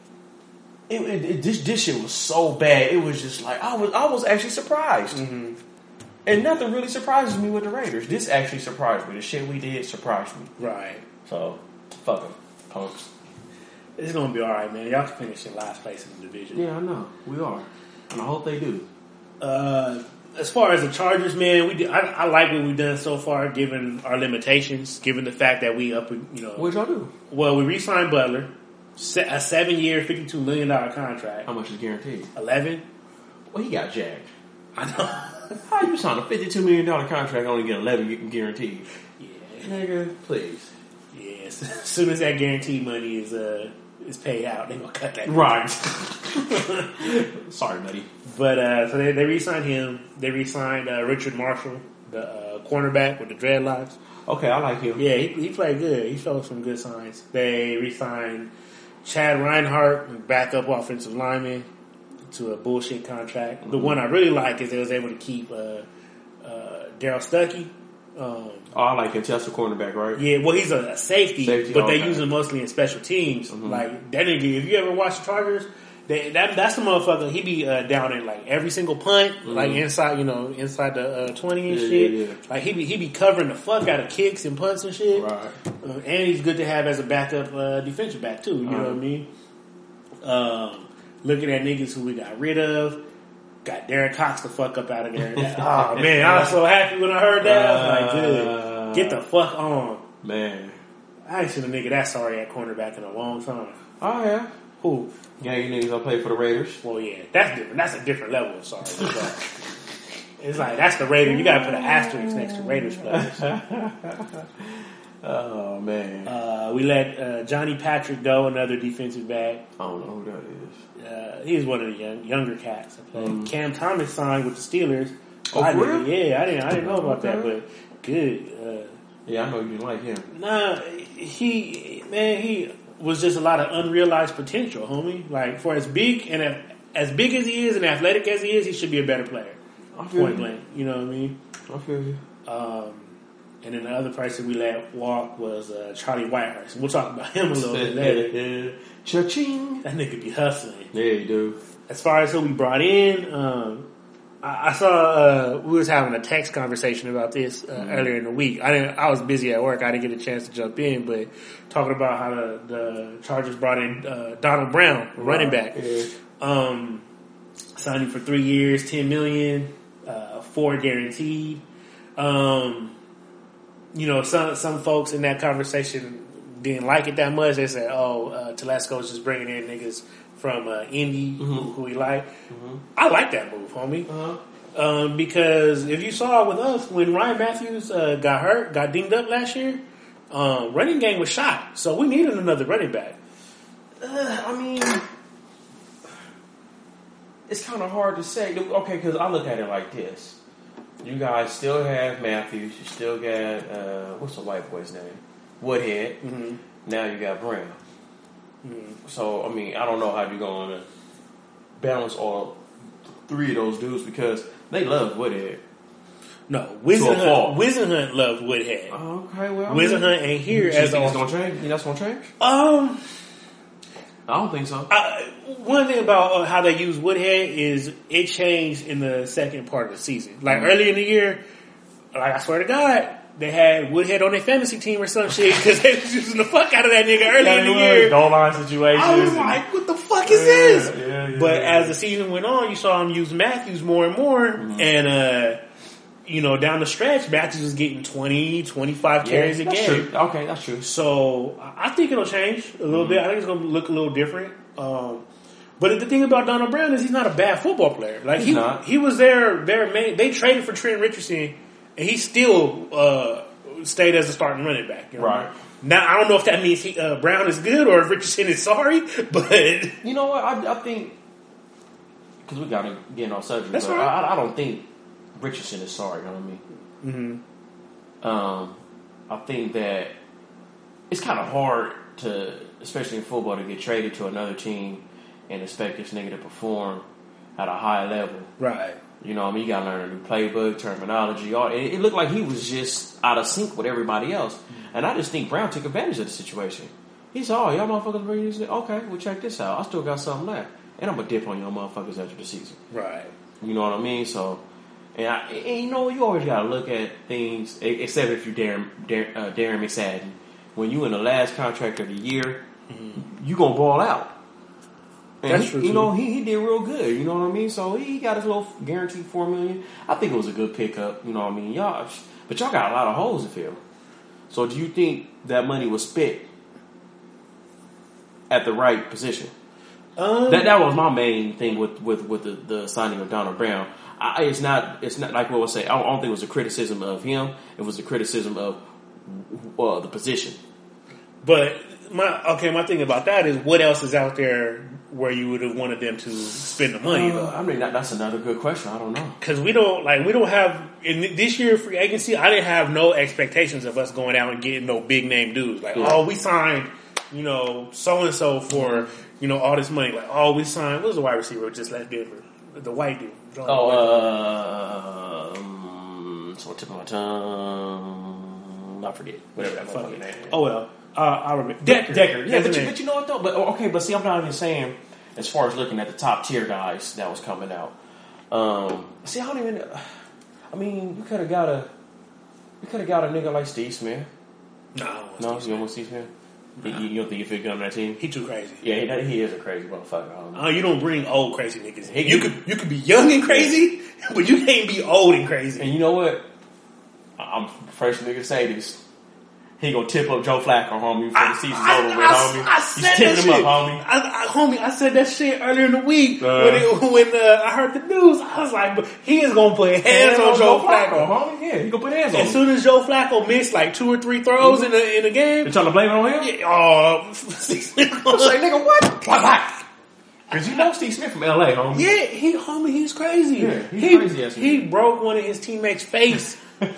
it, it, it, this this shit was so bad. It was just like I was, I was actually surprised, mm-hmm. and nothing really surprises me with the Raiders. This actually surprised me. The shit we did surprised me. Right. So fuck them, punks. It's gonna be all right, man. Y'all can finish in last place in the division. Yeah, I know. We are. And I hope they do. Uh, as far as the Chargers, man, we did, I, I like what we've done so far, given our limitations, given the fact that we up, you know. What'd y'all do? Well, we re-signed Butler, a seven-year, fifty-two million dollars contract. How much is guaranteed? Eleven. Well, he got jacked. I know. How you sign a fifty-two million dollars contract and only get eleven guaranteed? Yeah, nigga, please. Yes. As soon as that guaranteed money is uh is paid out, they gonna cut that. Right. Sorry, buddy. But uh, so they, they re-signed him. They re-signed uh, Richard Marshall, the uh, cornerback with the dreadlocks. Okay, I like him. Yeah, he, he played good. He showed some good signs. They re-signed Chad Reinhardt, backup offensive lineman, to a bullshit contract. Mm-hmm. The one I really like is they was able to keep uh, uh, Daryl Stuckey. Um, oh, I like him. That's the cornerback, right? Yeah, well, he's a, a safety, safety, but okay. they use him mostly in special teams. Mm-hmm. Like that nigga, if you ever watch the Chargers, they, that that's the motherfucker. He be uh, down in like every single punt, mm-hmm. like inside, you know, inside the uh, twenty and yeah, shit. Yeah, yeah. Like he be he be covering the fuck out of kicks and punts and shit. Right. Uh, and he's good to have as a backup uh, defensive back too. You right. know what I mean? Um, looking at niggas who we got rid of. Got Derek Cox the fuck up out of there. Oh man, I was so happy when I heard that. I was like, good. Get the fuck on. Man. I ain't seen a nigga that sorry at cornerback in a long time. Oh yeah. Who? Yeah, you niggas gonna play for the Raiders. Well yeah, that's different. That's a different level of sorry. It's like, that's the Raiders. You gotta put an asterisk next to Raiders players. Oh man. Uh, we let uh, Johnny Patrick go, another defensive back. I don't know who that is. Uh, he's one of the young, younger cats that play. Mm. Cam Thomas signed with the Steelers. Oh, I for real? Yeah, I didn't. I didn't know about Okay. that, but good. Uh, Yeah, I know you didn't like him. nah, he man, he was just a lot of unrealized potential, homie. Like for as big and a, as big as he is and athletic as he is, he should be a better player. I feel Point you. blank, you know what I mean? I feel you. Um, and then the other person we let walk was uh, Charlie Whitehurst. We'll talk about him a little bit later. Cha-ching. That nigga be hustling. Yeah, you do. As far as who we brought in, um, I, I saw uh, we was having a text conversation about this uh, mm-hmm. earlier in the week. I didn't. I was busy at work. I didn't get a chance to jump in, but talking about how the, the Chargers brought in uh, Donald Brown, running back, Yeah. um, signed him for three years, ten million, uh, four guaranteed. Um, you know, some some folks in that conversation didn't like it that much. They said, "Oh, uh, Telesco's just bringing in niggas from uh, Indy mm-hmm. who, who he like." Mm-hmm. I like that move, homie. Uh-huh. Um, because if you saw with us when Ryan Matthews uh, got hurt, got dinged up last year, um, running game was shot. So we needed another running back. Uh, I mean, it's kind of hard to say. Okay, because I look at it like this. You guys still have Matthews. You still got, uh, what's the white boy's name? Woodhead. Mm-hmm. Now you got Brown. Mm-hmm. So, I mean, I don't know how you're going to balance all three of those dudes because they love Woodhead. No, Wisenhunt, Wisenhunt loves Woodhead. Okay, well, Wisenhunt ain't here you as think a, it's gonna change. You think that's gonna change? Um, I don't think so. I, one thing about uh, how they use Woodhead is it changed in the second part of the season. Like mm-hmm. early in the year, like I swear to God, they had Woodhead on their fantasy team or some shit because they was using the fuck out of that nigga early in the year. Goal line situations. I was like, what the fuck is yeah, this? Yeah, yeah, but yeah. as the season went on, you saw him use Matthews more and more, mm-hmm. and uh. You know, down the stretch, Matthews was getting twenty, twenty-five yeah, carries a that's game. True. Okay, that's true. So, I think it'll change a little mm-hmm. bit. I think it's going to look a little different. Um, but the thing about Donald Brown is he's not a bad football player. Like he's he, not. he was their, their main, they traded for Trent Richardson, and he still uh, stayed as a starting running back. You know? Right. Now, I don't know if that means he, uh, Brown is good or if Richardson is sorry, but... You know what? I, I think... Because we got to get on subject. That's but right. I, I don't think Richardson is sorry, you know what I mean? Mm-hmm. Um, I think that it's kind of hard to, especially in football, to get traded to another team and expect this nigga to perform at a high level. Right. You know what I mean? You got to learn a new playbook, terminology. All it, it looked like he was just out of sync with everybody else. Mm-hmm. And I just think Brown took advantage of the situation. He said, oh, y'all motherfuckers bring this. Okay, well, check this out. I still got something left. And I'm going to dip on y'all motherfuckers after the season. Right. You know what I mean? So... And, I, and you know, you always got to look at things, except if you're Darren, Darren, uh, Darren McSadden. When you in the last contract of the year, mm-hmm. you going to ball out. And That's he, true, You too. know, he, he did real good. You know what I mean? So he got his little guaranteed four million dollars. I think it was a good pickup. You know what I mean? Y'all, but y'all got a lot of holes to fill. So do you think that money was spent at the right position? Um, that that was my main thing with, with, with the, the signing of Donald Brown. I, it's not. It's not like what I was saying. I don't, I don't think it was a criticism of him. It was a criticism of uh, the position. But my okay, my thing about that is, what else is out there where you would have wanted them to spend the money? Uh, I mean, that, that's another good question. I don't know because we don't like we don't have in this year free agency. I didn't have no expectations of us going out and getting no big name dudes. Like, yeah. oh, we signed, you know, so and so for you know all this money. Like, oh, we signed. What was the wide receiver who just left Denver? The white dude. Oh, uh, um, so tip of my tongue. I forget. Whatever that fucking name is. Oh, well. Uh, I remember. Decker. Decker. Yeah, but you, but you know what, though? But okay, but see, I'm not even saying, as far as looking at the top tier guys that was coming out. Um, see, I don't even, I mean, you could have got a, you could have got a nigga like Steve Smith. No, I don't want No, Steve you don't want Steve Smith? You, you don't think he fit good on that team? He too crazy. Yeah, he, he is a crazy motherfucker. Oh, uh, you don't bring old crazy niggas in. You could you could be young and crazy, but you can't be old and crazy. And you know what? I'm the first nigga to say this. He gonna tip up Joe Flacco, homie, before the season's I, over with, I, homie. I, I He's said tipping that him shit. up, homie. I, I, homie, I said that shit earlier in the week Uh, when it, when uh, I heard the news. I was like, but he is gonna put hands on Joe Flacco. homie. Yeah, he gonna put hands on him. As soon as Joe Flacco missed like two or three throws mm-hmm. in the in the game, you trying to blame it on him? Yeah, uh, I was like, nigga, what? Because you know Steve Smith from L A, homie. Yeah, he homie, he's crazy. Yeah, he's he, crazy ass He nigga. broke one of his teammates' face. like,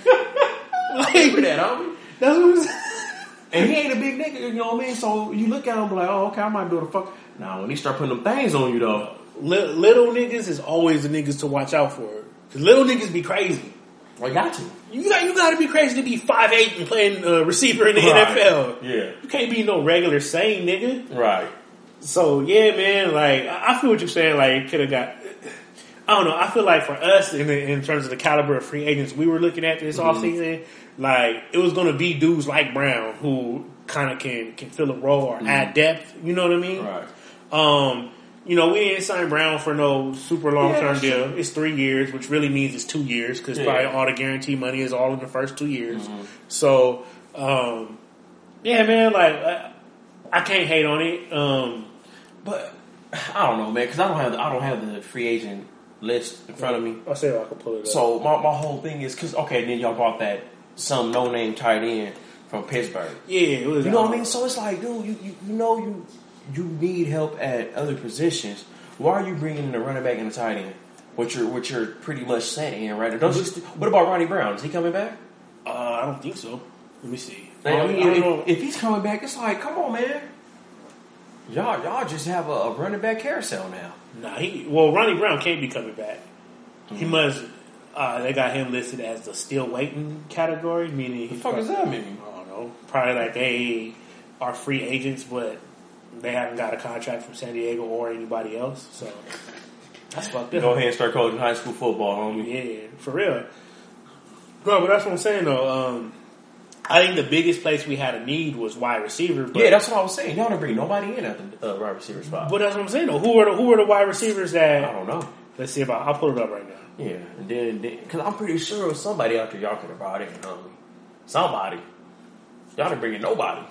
that, homie. That's what I'm saying. And he ain't a big nigga, you know what I mean? So you look at him like, oh, okay, I might do the fuck. Now, when he start putting them things on you, though. Little, little niggas is always the niggas to watch out for. Because little niggas be crazy. I got to. You got you got to be crazy to be five eight and playing uh, receiver in the right. N F L. Yeah. You can't be no regular sane nigga. Right. So, yeah, man, like, I feel what you're saying. Like, could have got... I don't know. I feel like for us, in, the, in terms of the caliber of free agents we were looking at this mm-hmm. offseason, like, it was going to be dudes like Brown who kind of can, can fill a role or mm-hmm. add depth. You know what I mean? Right. Um, you know, we didn't sign Brown for no super long-term yeah, deal. true. It's three years, which really means it's two years because yeah. probably all the guarantee money is all in the first two years. Mm-hmm. So, um, yeah, man, like, I, I can't hate on it. Um, but I don't know, man, because I don't have the, I don't have the free agent list in front of me. I'll see if I can pull it up. So my my whole thing is because okay, then y'all bought that some no name tight end from Pittsburgh. Yeah, it was. You know what I mean? So it's like, dude, you, you you know you you need help at other positions. why are you bringing in a running back and a tight end? What you're, what you're pretty much set in right now. Don't you, what about Ronnie Brown? Is he coming back? Uh, I don't think so. Let me see. Like, I mean, I don't if, if he's coming back, it's like, come on, man. Y'all, y'all just have a, a running back carousel now. Nah, he well, Ronnie Brown can't be coming back. Mm-hmm. He must. Uh, they got him listed as the still waiting category, meaning What the he's fuck does that mean? I don't know. Probably like they are free agents, but they haven't got a contract from San Diego or anybody else. So that's fucked up. Go ahead and start coaching high school football, homie. Yeah, for real. Bro, but that's what I'm saying though. Um, I think the biggest place we had a need was wide receiver. But, Yeah, that's what I was saying. Y'all didn't bring nobody in at the uh, wide receiver spot. but that's what I'm saying though. Who are the, who are the wide receivers that? I don't know. Let's see if I, I'll pull it up right now. Yeah, and then because I'm pretty sure it was somebody out there y'all could have brought in, homie. Somebody. Y'all didn't bring in nobody.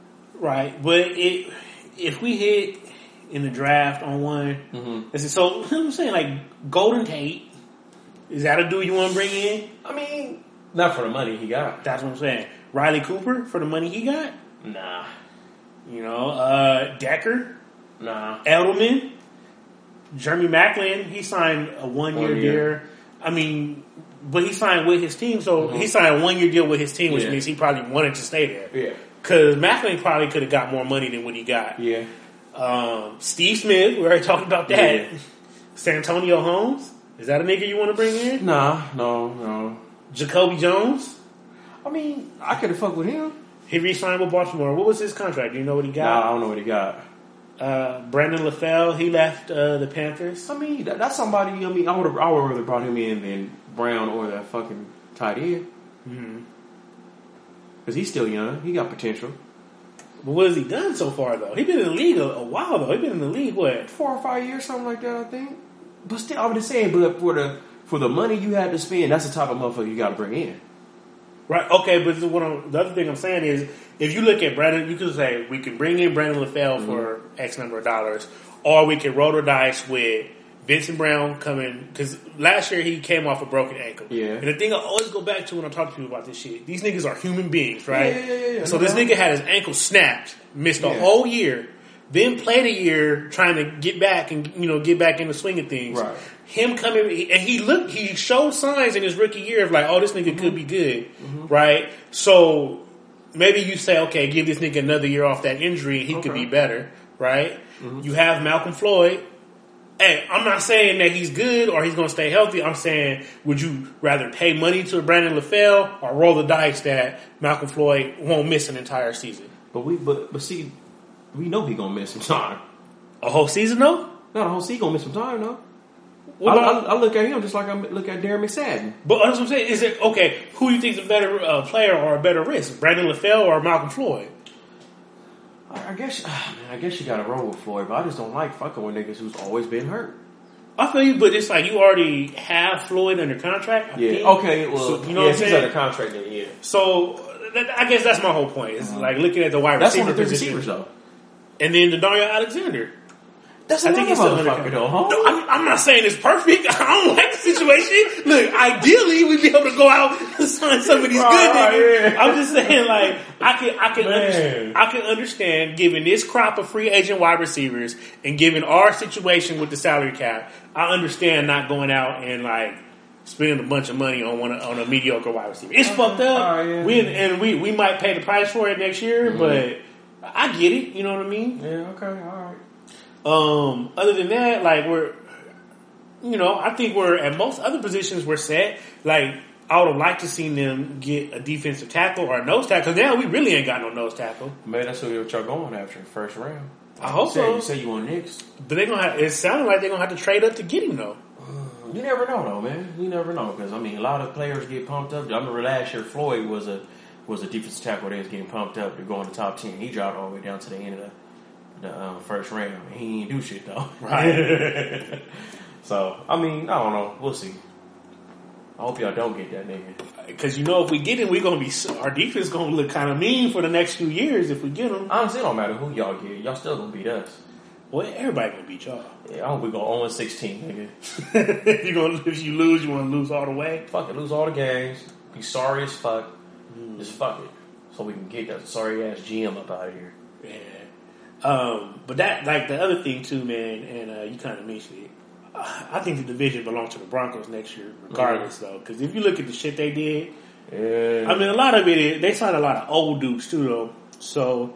Right, but it if we hit in the draft on one, Mm-hmm. is it, so I'm saying like Golden Tate, is that a dude you want to bring in? I mean, not for the money he got. That's what I'm saying. Riley Cooper for the money he got, Nah, you know, uh, Decker, nah. Edelman, Jeremy Maclin. He signed a one year One year. deal. I mean, but he signed with his team, so Mhm. he signed a one year deal with his team, which Yeah. means he probably wanted to stay there. Yeah, Because Maclin probably could have got more money than what he got. yeah. Um, Steve Smith, we already talked about that. Yeah. Santonio Holmes, is that a nigga you want to bring in? Nah, no, no. Jacoby Jones, I mean, I could have fucked with him. he re-signed with Baltimore. What was his contract? Do you know what he Nah, I got? don't know what he got. Uh, Brandon LaFell, he left uh, the Panthers. I mean, that, that's somebody. I mean, I would have. I would have rather brought him in than Brown or that fucking tight end. Mm-hmm. Because he's still young. He got potential. But what has he done so far, though? He been in the league a, a while, though. He been in the league, what? Four or five years, something like that, I think. But still, I'm just saying. But for the for the money you had to spend, that's the type of motherfucker you got to bring in. Right, okay, but this is what I'm, the other thing I'm saying is, if you look at Brandon, you could say, we can bring in Brandon LaFell Mm-hmm. for X number of dollars, or we can roll the dice with Vincent Brown coming, because last year he came off a broken ankle. Yeah. And the thing I always go back to when I talk to people about this shit, these niggas are human beings, right? Yeah, yeah, yeah, yeah. So No this doubt. nigga had his ankle snapped, missed a Yeah. whole year, then played a year trying to get back and, you know, get back in the swing of things. Right. Him coming, and he looked, he showed signs in his rookie year of like, oh, this nigga could be good, right? So maybe you say, okay, give this nigga another year off that injury, he could Okay. be better, right? You have Malcolm Floyd. Hey, I'm not saying that he's good or he's going to stay healthy. I'm saying, would you rather pay money to Brandon LaFell or roll the dice that Malcolm Floyd won't miss an entire season? But we, but but see, we know he gonna miss some time. A whole season, though? Not a whole season gonna miss some time, though. What I, about- I, I look at him just like I look at Darren McSadden. But that's what I'm saying. Is it okay? Who do you think is a better uh, player or a better risk, Brandon LaFell or Malcolm Floyd? I, I guess, ah, man, I guess you got to roll with Floyd, but I just don't like fucking with niggas who's always been hurt. I feel you, but it's like you already have Floyd under contract. I Yeah. think. Okay. Well, So, you know yeah, what I'm if he's saying? under contract, then yeah. So that, I guess that's my whole point. It's like looking at the wide That's receiver one of the position, receivers, though. and then the Dario Alexander. That's I think he's still under motherfucker, though, huh? No, I'm, I'm not saying it's perfect. I don't like the situation. Look, ideally, we'd be able to go out and sign some of these Right, good right, niggas. yeah. I'm just saying, like, I can, I can, Man. understand, I can understand, given this crop of free agent wide receivers and given our situation with the salary cap, I understand not going out and like spending a bunch of money on one on a mediocre wide receiver. It's fucked up. All right, yeah. We and we we might pay the price for it next year, but I get it. You know what I mean? Yeah. Okay. All right. Um, other than that, like we're, you know, I think we're at most other positions we're set. Like I would have liked to seen them get a defensive tackle or a nose tackle. Because now we really ain't got no nose tackle. Man, that's what y'all going after first round. I hope you said, so. You say you want Knicks. But they gonna. Have, it sounded like they're gonna have to trade up to get him though. You never know, though, man. You never know because I mean, a lot of players get pumped up. I remember last year Floyd was a was a defensive tackle. They was getting pumped up to go in the top ten. He dropped all the way down to the end of the. The um, first round. He ain't do shit though. Right. So I mean, I don't know. We'll see. I hope y'all don't get that nigga. Because you know, if we get him, we gonna be our defense gonna look kind of mean for the next few years if we get him. Honestly, it don't matter who y'all get. Y'all still gonna beat us. Well, everybody gonna beat y'all. Yeah, I hope we go zero and sixteen, nigga. you gonna if you lose, you want to lose all the way. Fuck it, lose all the games. Be sorry as fuck. Mm. Just fuck it, so we can get that sorry ass G M up out of here. Yeah. Um, but that, like the other thing too, man, and uh, you kind of mentioned it. I think the division belongs to the Broncos next year, regardless, mm-hmm. though. Because if you look at the shit they did, yeah. I mean, a lot of it is, they signed a lot of old dudes too, though. So,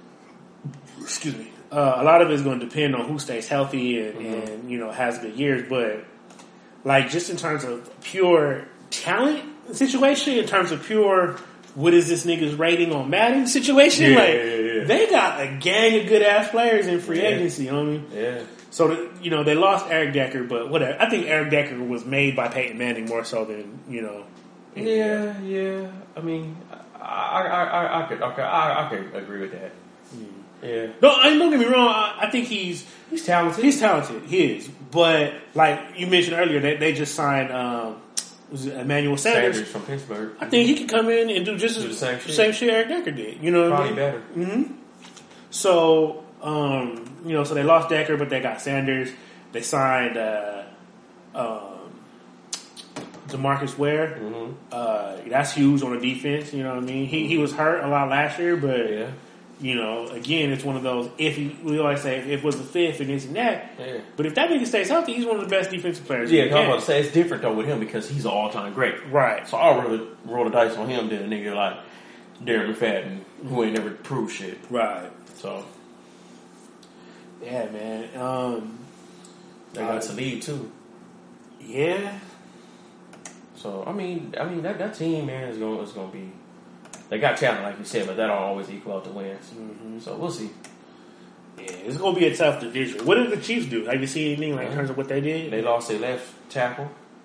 excuse me, uh, a lot of it is going to depend on who stays healthy and, mm-hmm. and, you know, has good years. But, like, just in terms of pure talent situation, in terms of pure, what is this nigga's rating on Madden situation, yeah, like, yeah, yeah. they got a gang of good ass players in free yeah. agency, you know what I mean? Yeah. So, the, you know, they lost Eric Decker, but whatever. I think Eric Decker was made by Peyton Manning more so than, you know. Yeah, yeah. I mean, I, I, I, I could, okay, I, I could agree with that. Mm. Yeah. No, I don't get me wrong. I, I think he's he's talented. He's talented. He is. But like you mentioned earlier, they, they just signed um, was it Emmanuel Sanders. Sanders from Pittsburgh. I think he could come in and do just do the same the shit. same shit Eric Decker did. You know, what probably I mean? better. Mm-hmm. So, um, you know, so they lost Decker, but they got Sanders. They signed uh, um, DeMarcus Ware. Mm-hmm. Uh, that's huge on the defense. You know what I mean? He he was hurt a lot last year, but yeah. you know, again, it's one of those. If he, we always say, if it was the fifth and this and that. Yeah. But if that nigga stays healthy, he's one of the best defensive players. Yeah, I'm about to say it's different though with him because he's an all time great. Right. So I'll rather roll the dice on him than a nigga like Darren McFadden who ain't never proved shit. Right. So yeah, man. Um, they got to lead too. Yeah. So I mean, I mean that, that team, man, is going is going to be. They got talent, like you said, but that don't always equal out the wins. Mm-hmm. So we'll see. Yeah, it's going to be a tough division. What did the Chiefs do? Have you seen anything like, in terms of what they did? They lost their left tackle.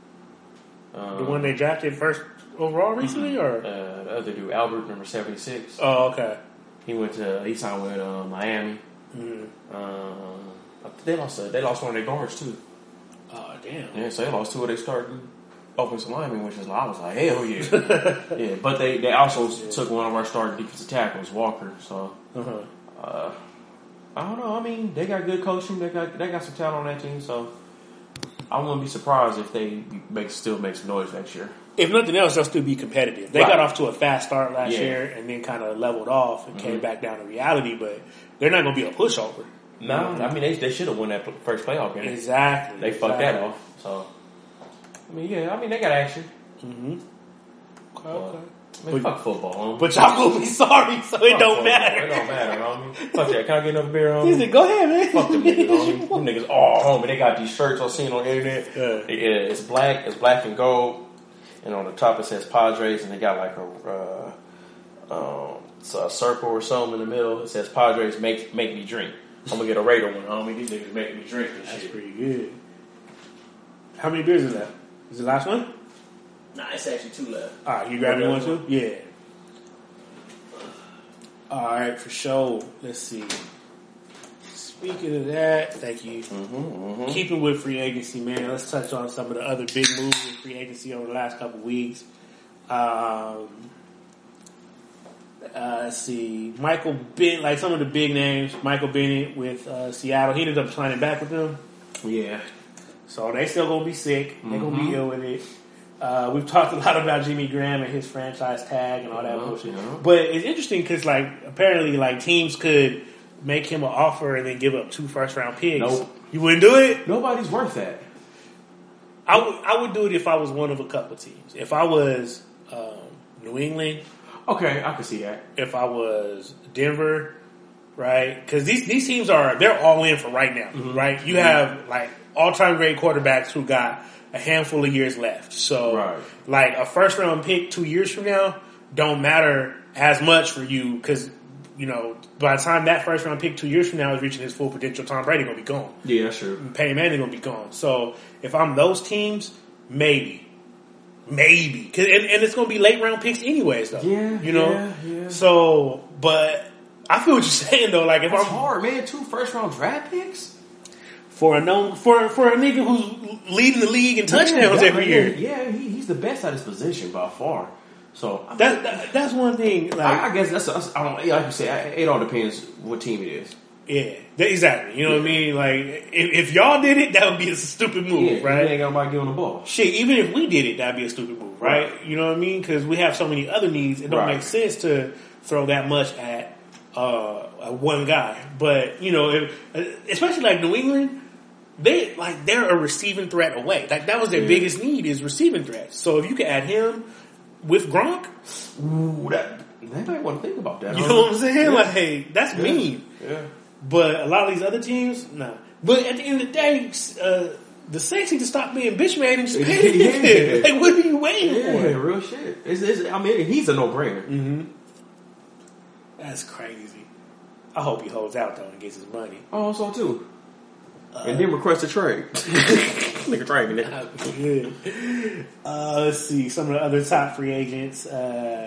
Um, the one they drafted first overall recently, or uh, the other dude, Albert, number seventy-six. Oh, okay. He went to he signed with uh, Miami. Mm-hmm. Um, they lost uh, they lost one of their guards too. Oh damn! Yeah, so they lost two of their starting offensive linemen, which is I was like, hell yeah, yeah. But they, they also yeah. took one of our starting defensive tackles, Walker. So uh-huh. uh, I don't know. I mean, they got good coaching. They got they got some talent on that team. So I wouldn't be surprised if they make still make some noise next year. If nothing else, they'll still be competitive. They right. got off to a fast start last yeah. year and then kind of leveled off and mm-hmm. came back down to reality. But they're not going to be a pushover. No, mm-hmm. I mean they they should have won that first playoff game. Exactly. They exactly. fucked that off. So. I mean, yeah, I mean, they got action. Mm-hmm. Okay, okay. I mean, fuck football, homie. But y'all gonna be sorry, so it fuck don't football. It matter. don't matter, homie. Fuck that. Can I get another beer, homie? He said, go ahead, man. Fuck them niggas, homie. Them niggas, oh, homie, they got these shirts I've seen on the internet. Yeah. Yeah, it's black, it's black and gold, and on the top it says Padres, and they got like a, uh, um, it's a circle or something in the middle. It says Padres make make me drink. I'm gonna get a Raider one, homie. These niggas making me drink this That's shit. pretty good. How many beers is that? Is the last one? Nah, it's actually two left. All right, you grabbing one too? Yeah. All right, for sure. Let's see. Speaking of that, thank you. Mm-hmm, mm-hmm. Keeping with free agency, man, let's touch on some of the other big moves in free agency over the last couple of weeks. Um, uh, let's see. Michael Bennett, like some of the big names. Michael Bennett with uh, Seattle. He ended up signing back with them. Yeah. So they still going to be sick. They're going to Mm-hmm. be ill with it. Uh, we've talked a lot about Jimmy Graham and his franchise tag and all that Yeah, bullshit. yeah. But it's interesting because, like, apparently, like, teams could make him an offer and then give up two first round picks. Nope. You wouldn't do it? Nobody's worth that. I would, I would do it if I was one of a couple teams. If I was um, New England. Okay, I can see that. If I was Denver, right? Because these, these teams are, they're all in for right now, mm-hmm. right? You mm-hmm. have, like, all-time great quarterbacks who got a handful of years left. So, right. like, a first-round pick two years from now don't matter as much for you because, you know, by the time that first-round pick two years from now is reaching his full potential, Tom Brady going to be gone. Yeah, sure. Peyton Manning going to be gone. So, if I'm those teams, maybe. Maybe. Cause, and, and it's going to be late-round picks anyways, though. Yeah, you know? yeah, yeah. So, but I feel what you're saying, though. Like, if That's I'm hard, man. Two first-round draft picks? For a known, for for a nigga who's leading the league in touchdowns yeah, every year. Yeah, he, he's the best at his position by far. So that, that that's one thing. Like, I, I guess that's, that's I don't like you say. It all depends what team it is. Yeah, that, exactly. You know yeah. what I mean? Like if, if y'all did it, that would be a stupid move, yeah, right? You ain't got nobody giving the ball. Shit, even if we did it, that'd be a stupid move, right? right. You know what I mean? Because we have so many other needs. It don't right. make sense to throw that much at uh, uh, one guy. But you know, if, especially like New England, they like they're a receiving threat away. Like that was their Yeah. biggest need is receiving threats. So if you could add him with Gronk, Ooh, that they might want to think about that. you huh? know what I'm saying? Yeah. Like, hey, that's Yeah. mean. Yeah. But a lot of these other teams, nah. But at the end of the day, uh, the Saints need to stop being bitch made and just pay the Yeah. nigga. Like, what are you waiting Yeah, for? real shit. It's, it's, I mean, he's a no-brainer. Mm-hmm. That's crazy. I hope he holds out though and gets his money. Oh, so too. Uh, and then request a trade. Nigga trading it. Uh, good. Uh, let's see some of the other top free agents. Uh,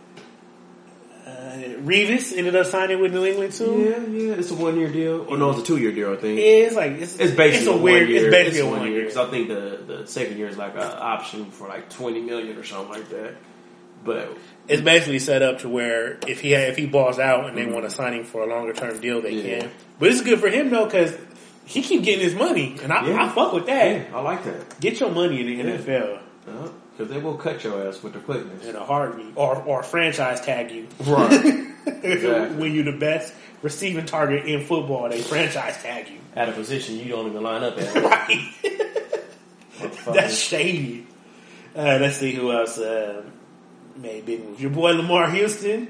uh, Revis ended up signing with New England too. Yeah, yeah. It's a one-year deal. Or no, it's a two-year deal, I think. It's like it's, It's basically it's a a weird. one year. It's basically it's a one one year year. because I think the the second year is like an option for like twenty million or something like that. But It's basically set up to where if he if he balls out and they want to sign him for a longer term deal, they Yeah. can. But it's good for him though because he keep getting his money, and I, Yeah. I fuck with that. yeah, I like that Get your money in the N F L because they will cut your ass with the quickness. in a heartbeat, or or franchise tag you. Right. Exactly. When you're the best receiving target in football, they franchise tag you. At a position you don't even line up at. Right. Motherfucker. That's shady. Uh, let's see who else uh, made big moves. Your boy Lamar Houston.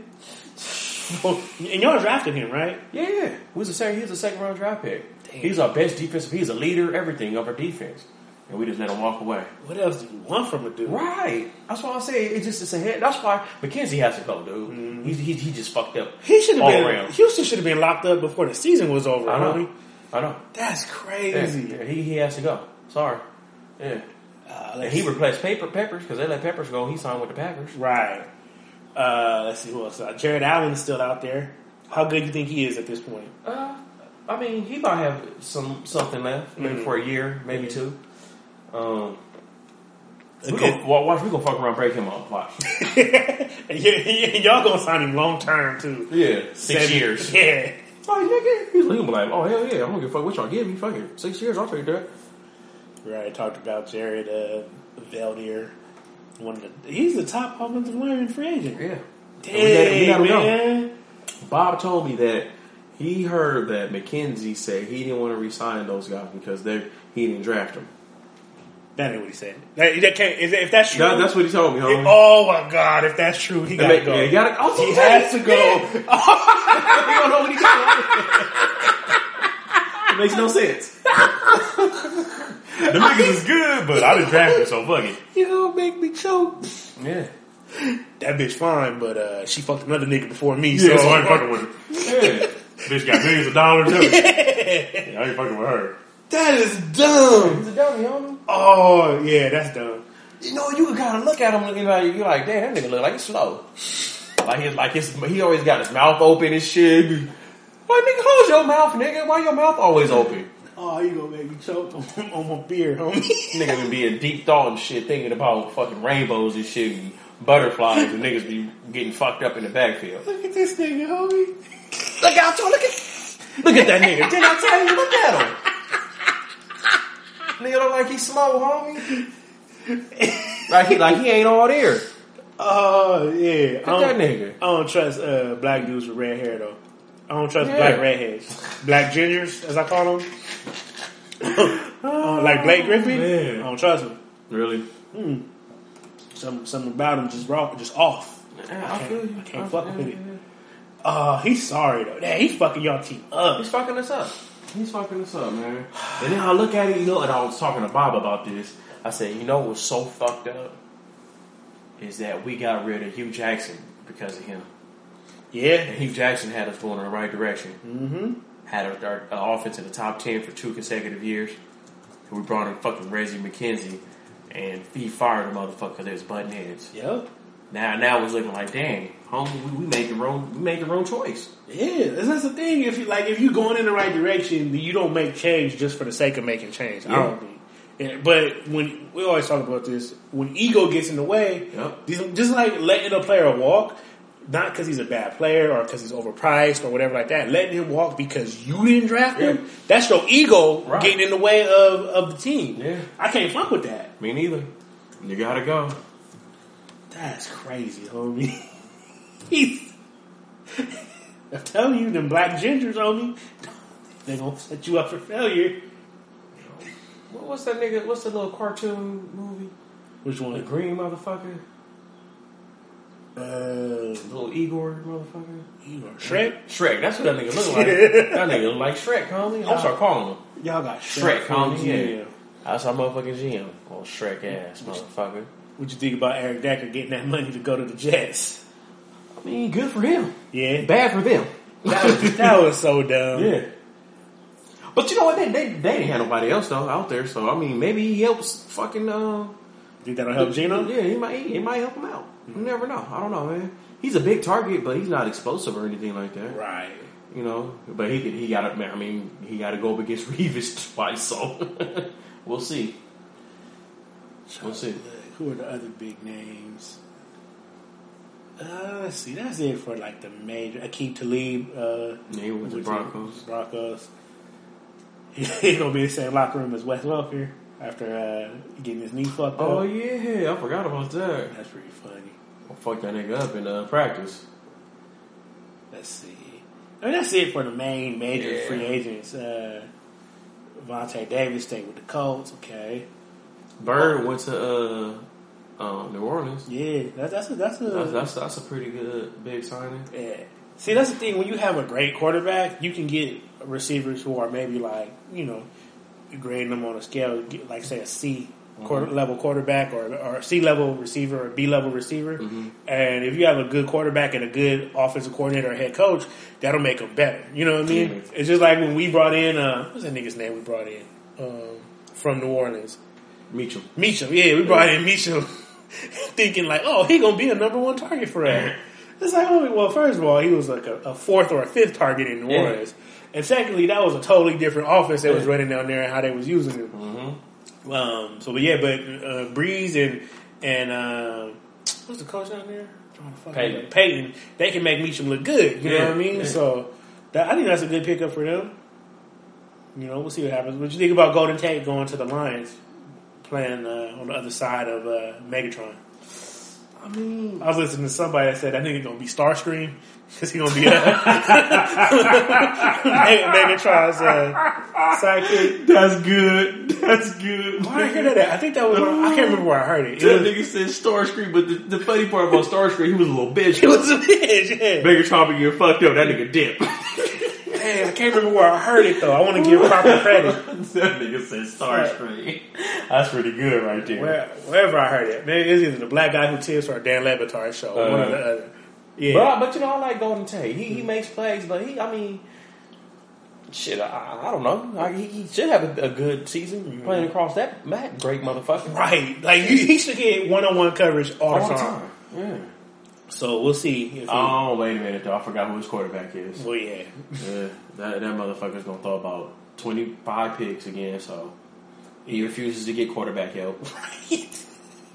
And y'all drafted him, right? Yeah, yeah. Who's a second? He's a second round draft pick. Damn. He's our best defensive. He's a leader, everything of our defense, and we just let him walk away. What else do you want from a dude? Right. That's why I say it's just it's a head. That's why McKenzie has to go, dude. Mm-hmm. He, he he just fucked up. He should have all been. around. Houston should have been locked up before the season was over. I know. Homie. I know. That's Yeah, crazy. yeah, he he has to go. Sorry. Yeah. Uh, And let's he see. replaced Paper Peppers because they let Peppers go. He signed with the Packers. Right. Uh, let's see who else. Uh, Jared Allen's still out there. How good do you think he is at this point? Uh, I mean, he might have some something left, maybe Mhm. for a year, maybe two. Um, we Okay. gonna, wa- watch, we gonna fuck around, break him off. Watch. And y- y'all gonna sign him long term too. Yeah, six Seven- years. Yeah. Oh, nigga, he's gonna be like, oh hell yeah, I'm gonna give a fuck what y'all give me. Fuck it, six years, I'll take that. Right. Talked about Jared uh, Veldier. One of the, he's the top offensive lineman free agent. Yeah. Dang, we let- we let him go. man. Bob told me that he heard that McKenzie said he didn't want to re-sign those guys because they he didn't draft them. That ain't what he said. That, that can't, is that, if that's true, That, that's what he told me, it- homie. oh my god, if that's true, he gotta Yeah, go. he gotta- I was he gonna say, has to go. You don't know what he got. It makes no sense. The niggas is good, but I didn't draft him, so fuck it. You gonna make me choke. Yeah. That bitch fine, but uh, she fucked another nigga before me. Yeah, so so I ain't fucking with her. Yeah. Bitch got millions of dollars too. Yeah, I ain't fucking with her. That is dumb. He's a dummy, homie. Oh yeah, that's dumb. You know, you gotta look at him and like, you're like, damn, that nigga look like he's slow. Like he's like his, he always got his mouth open and shit. Like, nigga, hold your mouth, nigga. Why your mouth always open? Oh, you gonna make me choke on, on my beer, homie. Nigga been being deep thought and shit, thinking about fucking rainbows and shit and butterflies and niggas be getting fucked up in the backfield. Look at this nigga, homie. Look out, y'all, look at, look at that nigga. Didn't I tell you? Look at him. Nigga look like he's slow, homie. Like he, like he ain't all there. Oh yeah. Look at that nigga. I don't trust uh, black dudes with red hair though. I don't trust Yeah. black redheads, black gingers, as I call them. uh, like Blake Griffin. man. I don't trust him. Really? Some something about him just raw, just off. I feel you. I can't I fuck feel with you. it. Uh, he's sorry though. Damn, he's fucking y'all team up. He's fucking us up. He's fucking us up, man. And then I look at it, you know, and I was talking to Bob about this. I said, you know what's so fucked up? Is that we got rid of Hugh Jackson because of him. Yeah. And Hugh Jackson had us going in the right direction. Mm-hmm. Had our, our, our offense in the top ten for two consecutive years. And we brought in fucking Reggie McKenzie, and he fired the motherfucker because they was button heads. Yep. Now, now it's looking like, dang, homie, we, we made the wrong, we made the wrong choice. Yeah, that's the thing. If you like, if you going in the right direction, you don't make change just for the sake of making change. I Yeah. don't think. Yeah, but when we always talk about this, when ego gets in the way, Yep. these- just like letting a player walk, not because he's a bad player or because he's overpriced or whatever like that, letting him walk because you didn't draft him, Yeah. that's your ego Right. getting in the way of, of the team. Yeah. I can't fuck with that. Me neither. You gotta go. That's crazy, homie. He's I'm telling you, them black gingers on me, they gonna set you up for failure. What's that nigga? What's the little cartoon movie? Which one? The green motherfucker. Uh, The little Igor motherfucker. Igor. Shrek? Shrek. That's what that nigga look like. That nigga look like Shrek, homie. I'm gonna start calling him Y'all got Shrek, Shrek, homie. yeah. Yeah. That's our motherfucking G M. Oh, Shrek ass motherfucker. What you think about Eric Decker getting that money to go to the Jets? I mean, good for him. Yeah. Bad for them. That was, that was so dumb. Yeah. But you know what? They, they they didn't have nobody else though out there. So I mean, maybe he helps fucking. Uh, Think that'll help Geno? Yeah, he might. He might help him out. You never know. I don't know, man. He's a big target, but he's not explosive or anything like that. Right. You know, but he could. He got to. I mean, he got to go up against Revis twice. So we'll see. We'll see. Who are the other big names? Uh, let's see. That's it for like the major. Akeem Talib. Uh, Yeah, he went to which Broncos. is- Broncos. He's gonna be in the same locker room as Wes Welker after uh, getting his knee fucked Oh up. yeah, I forgot about that. That's pretty funny. I'll fuck that nigga up in uh, practice. Let's see. I mean, that's it for the main major Yeah. free agents. Uh, Vontae Davis stayed with the Colts. Okay. Bird went to uh, um, New Orleans. Yeah, that, that's a, that's a That's, that's that's a pretty good big signing. yeah. See, that's the thing. When you have a great quarterback, you can get receivers who are maybe like, you know, grading them on a scale, get like say a C quarter, Mm-hmm. level quarterback or or a C level receiver or B level receiver. Mm-hmm. And if you have a good quarterback and a good offensive coordinator or head coach, that'll make them better. You know what I mean? Mm-hmm. It's just like when we brought in, uh, what's that nigga's name we brought in um, from New Orleans? Meacham. Meacham. Yeah, we brought in Meacham thinking like, oh, he going to be a number one target for us. It's like, oh, well, first of all, he was like a, a fourth or a fifth target in New Yeah. Orleans. And secondly, that was a totally different offense that was Yeah. running down there and how they was using it. Mm-hmm. Um, so, but yeah, but uh, Breeze and, and uh, what's the coach down there? I'm trying to fuck Peyton. him up. Peyton. They can make Meacham look good. You know Yeah. what I mean? Yeah. So that, I think that's a good pickup for them. You know, we'll see what happens. What you think about Golden Tate going to the Lions, playing uh, on the other side of uh, Megatron? I mean, I was listening to somebody that said that nigga gonna be Starscream because he gonna be uh, Megatron's uh, sidekick. that's good. That's good. Why did I hear that? I think that was. I can't remember where I heard it. It That was, nigga said Starscream, but the, the funny part about Starscream, he was a little bitch. it was a bitch. Yeah. Megatron be getting fucked up. That nigga dip. Man, I can't remember where I heard it though. I want to give proper credit. That nigga said Starscream. That's pretty good right there. Where, wherever I heard it, man, it's either the Black Guy Who Tips or Dan Le Batard show. Uh, one or the other. Yeah. But, but you know, I like Golden Tate. He he makes plays, but he, I mean, shit, I, I don't know. I, he, he should have a, a good season playing across that, that great motherfucker. Right. Like he, he should get one on one coverage all, All the the time. time. Yeah. So we'll see. If he, Oh, wait a minute, though. I forgot who his quarterback is. well, yeah. Yeah, that, that motherfucker's going to throw about twenty-five picks again, so he refuses to get quarterback help. Right.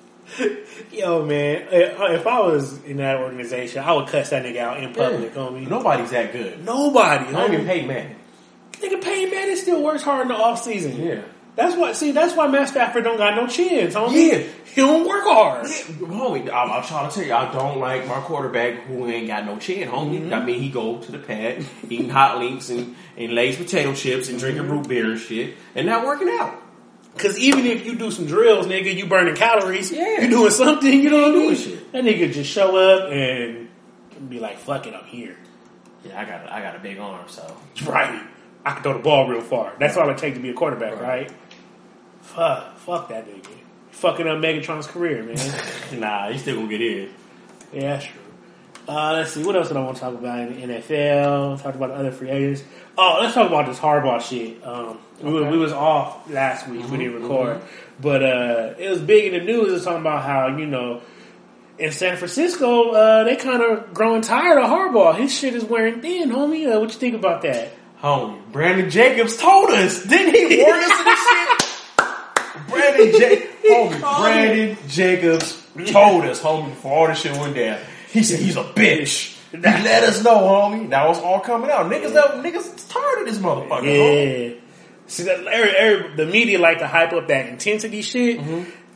Yo, man, if I was in that organization, I would cuss that nigga out in public, Yeah. homie. Nobody's that good. Nobody, Not even homie. Peyton Manning. Nigga Peyton Manning still works hard in the off season. Yeah. That's why. See, that's why Matt Stafford don't got no chins, homie. Yeah. He don't work hard. Homie, I'm, I'm trying to tell you, I don't like my quarterback who ain't got no chin, homie. Mm-hmm. I mean, he go to the pad, eating hot links and, and Lay's potato chips and drinking root beer and shit, and not working out. Because even if you do some drills, nigga, you burning calories. Yeah. You doing something, you know what I Doing mean? shit. That nigga just show up and be like, fuck it, I'm here. Yeah, I got I got a big arm, so. Right. I can throw the ball real far. That's all it takes to be a quarterback, Right. right? Fuck. Fuck that nigga. Fucking up Megatron's career, man. Nah, he still gonna get in. Yeah, that's true. Uh, let's see. What else did I want to talk about in the N F L? Talk about the other free agents. Oh, let's talk about this Harbaugh shit. Um, we, were, we was off last week. We didn't record. But uh, it was big in the news. It was talking about how, you know, in San Francisco, uh, they kind of growing tired of Harbaugh. His shit is wearing thin, homie. Uh, what you think about that? Homie, Brandon Jacobs told us. Didn't he warn us of this shit? Brandon Jacobs, homie, Brandon Jacobs told us, homie, before all this shit went down. He said he's a bitch. He let us know, homie. Now it's all coming out. Niggas, yeah. niggas tired of this motherfucker. Yeah. Homie. See, that, every, every, the media like to hype up that intensity shit. Mm-hmm.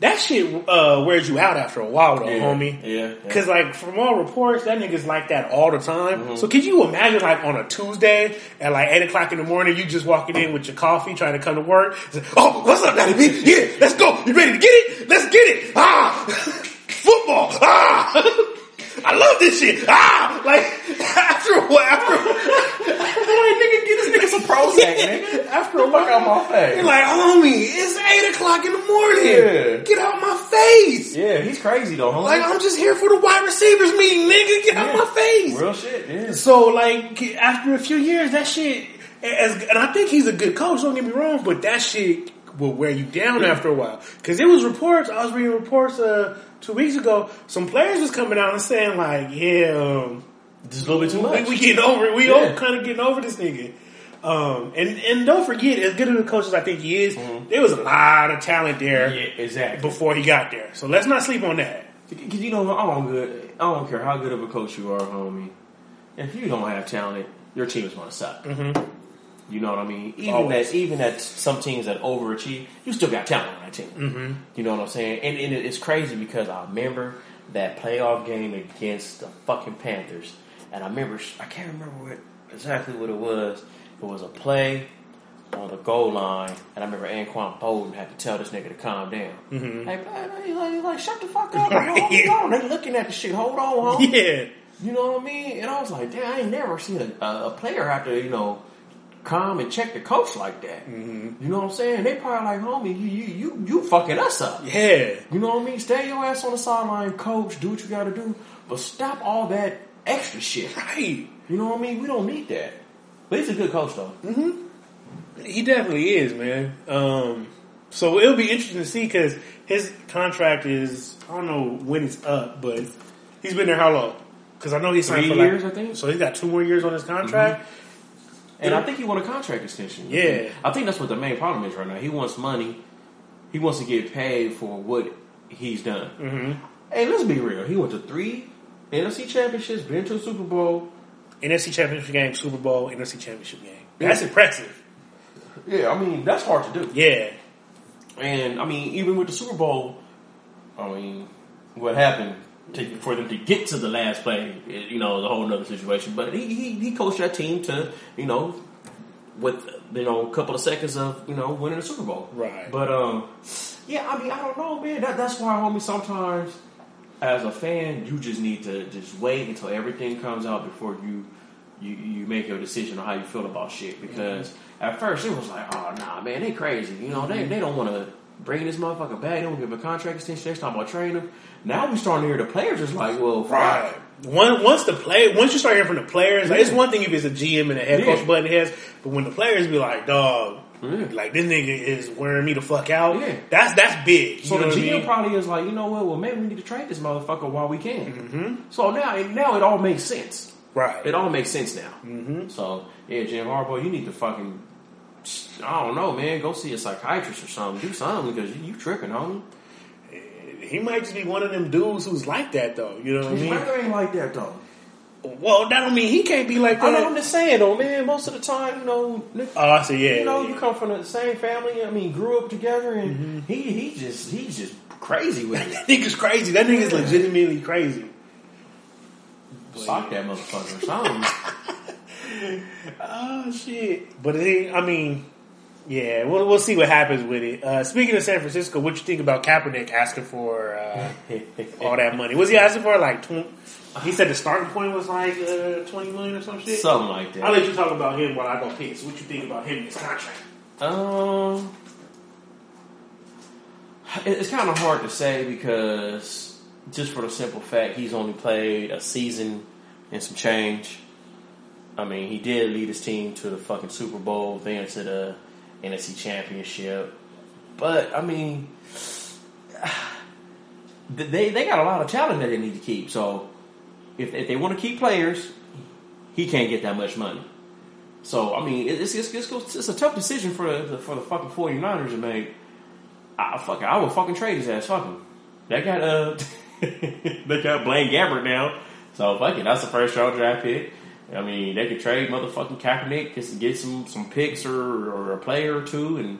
that shit uh, wears you out after a while, though, Yeah, homie. yeah, Because, yeah. like, from all reports, that nigga's like that all the time. Mm-hmm. So, could you imagine, like, on a Tuesday at, like, eight o'clock in the morning, you just walking in with your coffee, trying to come to work? It's like, oh, what's up, Daddy B? Yeah, let's go. You ready to get it? Let's get it. Ah! Football. Ah! I love this shit. Ah! Like, after a while, after Like, nigga, get this nigga some Prozac, nigga. After a Fuck while, out my face. you're like, homie, it's eight o'clock in the morning. Yeah. Get out my face. Yeah, he's crazy though, homie. Like, I'm just here for the wide receivers meeting, nigga. Get out Yeah. my face. Real shit, yeah. So, like, after a few years, that shit, as, and I think he's a good coach, don't get me wrong, but that shit will wear you down after a while. Because it was reports, I was reading reports uh, two weeks ago, some players was coming out and saying, like, yeah, um, Just a little bit too much. we, we getting over it. We Yeah. all kind of getting over this nigga. Um, and, and don't forget, as good of a coach as I think he is, Mm-hmm. there was a lot of talent there Yeah, exactly. before he got there. So let's not sleep on that. Because you know, I don't good. I don't care how good of a coach you are, homie. If you don't have talent, your team is going to suck. Mm-hmm. You know what I mean? Even Always. that, even that some teams that overachieve, you still got talent on that team. Mm-hmm. You know what I'm saying? And, and it's crazy because I remember that playoff game against the fucking Panthers, and I remember I can't remember what exactly what it was. It was a play on the goal line, and I remember Anquan Bolden had to tell this nigga to calm down. Mm-hmm. Hey, man, he's like, he's like, shut the fuck up. Right. Hold on. They looking at the shit. Hold on, homie. Yeah. You know what I mean? And I was like, damn, I ain't never seen a, a player have to, you know, calm and check the coach like that. Mm-hmm. You know what I'm saying? They probably like, homie, you you you, you fucking us up. Yeah. You know what I mean? Stay your ass on the sideline, coach. Do what you got to do, but stop all that extra shit. Right. You know what I mean? We don't need that. But he's a good coach, though. He definitely is, man. Um, so it'll be interesting to see because his contract is, I don't know when it's up, but he's been there how long? Because I know he's signed Three for years, like, I think. So he's got two more years on his contract. And I think he want a contract extension. Yeah. I think that's what the main problem is right now. He wants money. He wants to get paid for what he's done. Mm-hmm. Hey, let's be real. He went to three N F C championships, been to a Super Bowl. N F C Championship game, Super Bowl, N F C Championship game. That's Yeah. impressive. Yeah, I mean, that's hard to do. Yeah. And, I mean, even with the Super Bowl, I mean, what happened to, for them to get to the last play, you know, is a whole other situation. But he, he, he coached that team to, you know, with, you know, a couple of seconds of, you know, winning the Super Bowl. Right. But, um, yeah, I mean, I don't know, man. That, that's why, homie, sometimes as a fan, you just need to just wait until everything comes out before you you, you make your decision on how you feel about shit. Because mm-hmm. at first it was like, oh, nah, man, they crazy. You know, mm-hmm. they, they don't want to bring this motherfucker back. They don't give him a contract extension. They're talking about training him. Now we starting to hear the players just like, well, Right. One, once the play, once you start hearing from the players, like, Yeah. it's one thing if it's a G M and a head Yeah. coach button heads, but when the players be like, dog, Yeah. like this nigga is wearing me the fuck out, Yeah. that's that's big. You So know the what I G M mean? probably is like, you know what? Well, maybe we need to trade this motherfucker while we can. Mm-hmm. So now, now it all makes sense. Right. It all makes sense now. Mm-hmm. So yeah, Jim Harbaugh, you need to fucking, I don't know, man. Go see a psychiatrist or something. Do something because you, you tripping, homie. He might just be one of them dudes who's like that, though. You know what I His mean? brother ain't like that though. Well, that don't mean he can't be like I know, that. I'm just saying though, man. Most of the time, you know, Nick, Oh, I see. Yeah, you know, yeah. you come from the same family. I mean, grew up together, and he he just he's just crazy with it. That nigga's crazy. That nigga's legitimately crazy. Sock that motherfucker or something. Oh shit! But he, I mean, yeah, we'll we'll see what happens with it. Uh, speaking of San Francisco, what you think about Kaepernick asking for uh, all that money? Was he asking for like twenty? He said the starting point was like uh, twenty million or some shit. Something like that. I'll let you talk about him while I go piss. What you think about him and his contract? Um, it- it's kind of hard to say because just for the simple fact he's only played a season and some change. I mean, he did lead his team to the fucking Super Bowl, then to the N F C Championship. But I mean, they they got a lot of talent that they need to keep. So if, if they want to keep players, he can't get that much money. So, I mean, it's it's, it's, it's a tough decision for the for the fucking 49ers to make. I, fuck it, I would fucking trade his ass. Fuck him. They got, uh, they got Blaine Gabbert now. So, fuck it, that's the first round draft pick. I mean, they could trade motherfucking Kaepernick just to get some, some picks or, or a player or two and,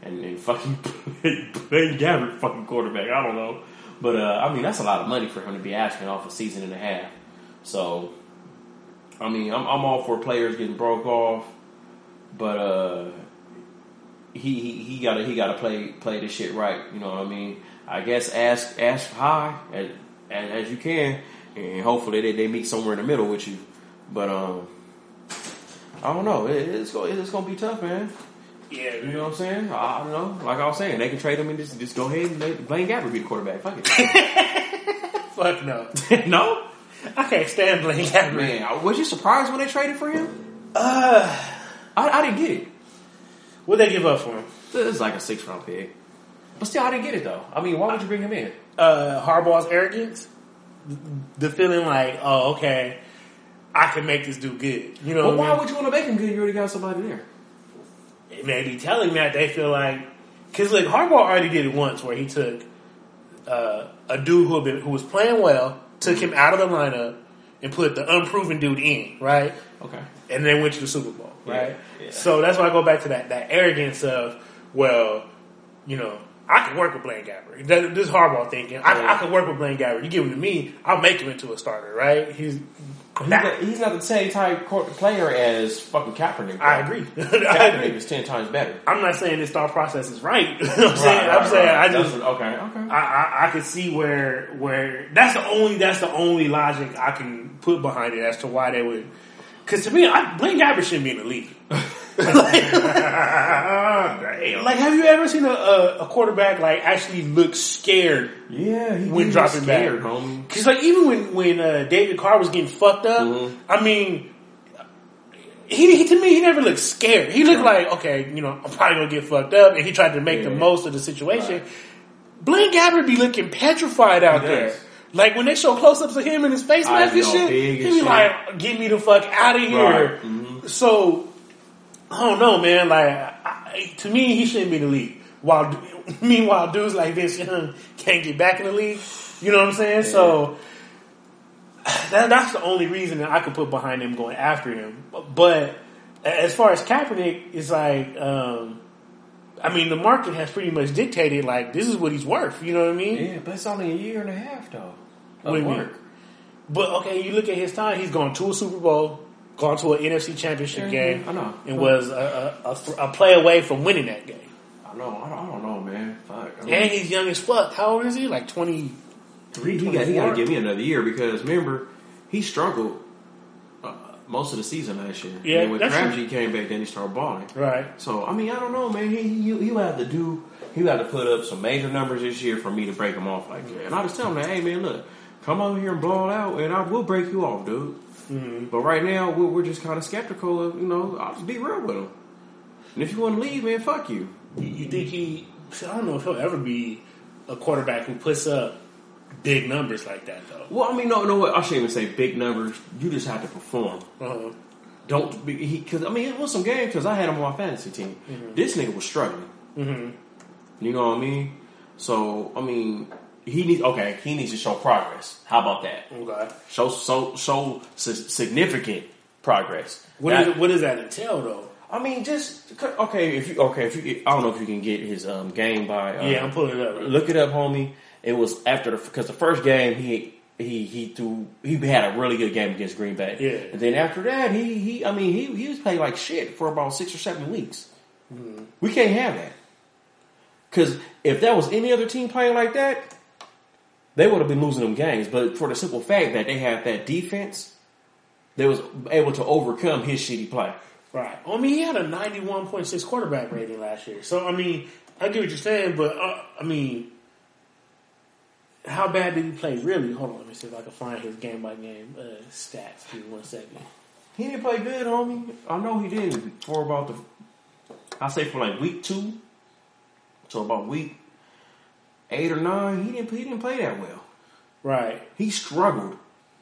and, and fucking Blaine Gabbert fucking quarterback. I don't know, but uh, I mean that's a lot of money for him to be asking off a season and a half. So, I mean, I'm, I'm all for players getting broke off, but uh, he he he gotta he gotta play play this shit right. You know what I mean? I guess ask ask high as as, as you can, and hopefully they, they meet somewhere in the middle with you. But um, I don't know. It, it's gonna it's gonna be tough, man. Yeah, you know what I'm saying? I don't know. Like I was saying, they can trade him and just just go ahead and let Blaine Gabbert be the quarterback. Fuck it. Fuck no. No. I can't stand Blaine Gabbert. Man, was you surprised when they traded for him? Uh, I, I didn't get it. What'd they give up for him? It was like a six round pick. But still, I didn't get it though. I mean, why would you bring him in? Uh, Harbaugh's arrogance, the feeling like, oh, okay, I can make this dude good. You know, but why I mean? would you want to make him good? You already got somebody there. It may be telling that they feel like, because look, Harbaugh already did it once where he took uh, a dude who had been, who was playing well, took him out of the lineup, and put the unproven dude in, right? Okay. And then went to the Super Bowl, right? Yeah, yeah. So that's why I go back to that that arrogance of, well, you know, I can work with Blaine Gabbert. That, this Harbaugh thinking, I, yeah. I can work with Blaine Gabbert. You give him to me, I'll make him into a starter, right? He's He's not, he's not the same type court player as fucking Kaepernick. I agree. Kaepernick I agree. is ten times better. I'm not saying this thought process is right. You know what I'm Right, saying, right, I'm saying right. I just That's what- okay, okay. I, I I can see where where that's the only that's the only logic I can put behind it as to why they would. Because to me, I, Blaine Gabbert shouldn't be in the league. like, like, have you ever seen a, a, a quarterback like actually look scared? Yeah, he when he dropping scared, back, homie. because like even when when uh, David Carr was getting fucked up, Mm-hmm. I mean, he, he to me he never looked scared. He looked Right. like, okay, you know, I'm probably gonna get fucked up, and he tried to make Yeah. the most of the situation. Right. Blaine Gabbert be looking petrified out He there. does. Like when they show close-ups of him and his face Eyes mask be and all shit, big he and be shit. like, "Get me the fuck out of here!" Right. Mhm. So I don't know, man. Like I, to me, he shouldn't be in the league. While meanwhile, dudes like Vince Young can't get back in the league. You know what I'm saying? Yeah. So that, that's the only reason that I could put behind him going after him. But as far as Kaepernick, it's like, um, I mean, the market has pretty much dictated like this is what he's worth. You know what I mean? Yeah, but it's only a year and a half though. What do you mean? But okay, you look at his time. He's gone to a Super Bowl, gone to an N F C Championship Yeah, game, I know. and was a, a, a, a play away from winning that game. I know. I don't, I don't know, man. Fuck. I mean, And he's young as fuck. How old is he? Like twenty-three, he, he got he got twenty-four? to give me another year because remember he struggled uh, most of the season last year. Yeah, and when that's Crabtree came back, then he started balling. Right. So I mean, I don't know, man. He he he'll have to do. He'll have to put up some major numbers this year for me to break him off like that. And I just tell him, that, hey man, look, come over here and blow it out, and I will break you off, dude. Mm-hmm. But right now, we're, we're just kind of skeptical of, you know, I'll just be real with him. And if you want to leave, man, fuck you. You, you think he? I don't know if he'll ever be a quarterback who puts up big numbers like that, though. Well, I mean, no, no, what? I shouldn't even say big numbers. You just have to perform. Uh-huh. Don't be, he, cause I mean, it was some game because I had him on my fantasy team. Mm-hmm. This nigga was struggling. Mm-hmm. You know what I mean? So, I mean, he needs, okay, he needs to show progress. How about that? Okay. Show, so, show si- significant progress. What, That- is, what does that entail, though? I mean, just, okay, if you, okay, if you, I don't know if you can get his um, game by, uh, Yeah, I'm pulling it up. Right? look it up, homie. It was after the, because the first game, he, he, he threw, he had a really good game against Green Bay. Yeah. And then after that, he, he, I mean, he, he was playing like shit for about six or seven weeks. Mm-hmm. We can't have that. Because if that was any other team playing like that, they would have been losing them games. But for the simple fact that they had that defense, they was able to overcome his shitty play. Right. I mean, he had a ninety-one point six quarterback rating last year. So, I mean, I get what you're saying, but, uh, I mean, how bad did he play really? Hold on, let me see if I can find his game-by-game uh, stats. Give me one second. He didn't play good, homie. I know he didn't. For about the, I say for like week two, so about week eight or nine, he didn't he didn't play that well. Right. He struggled.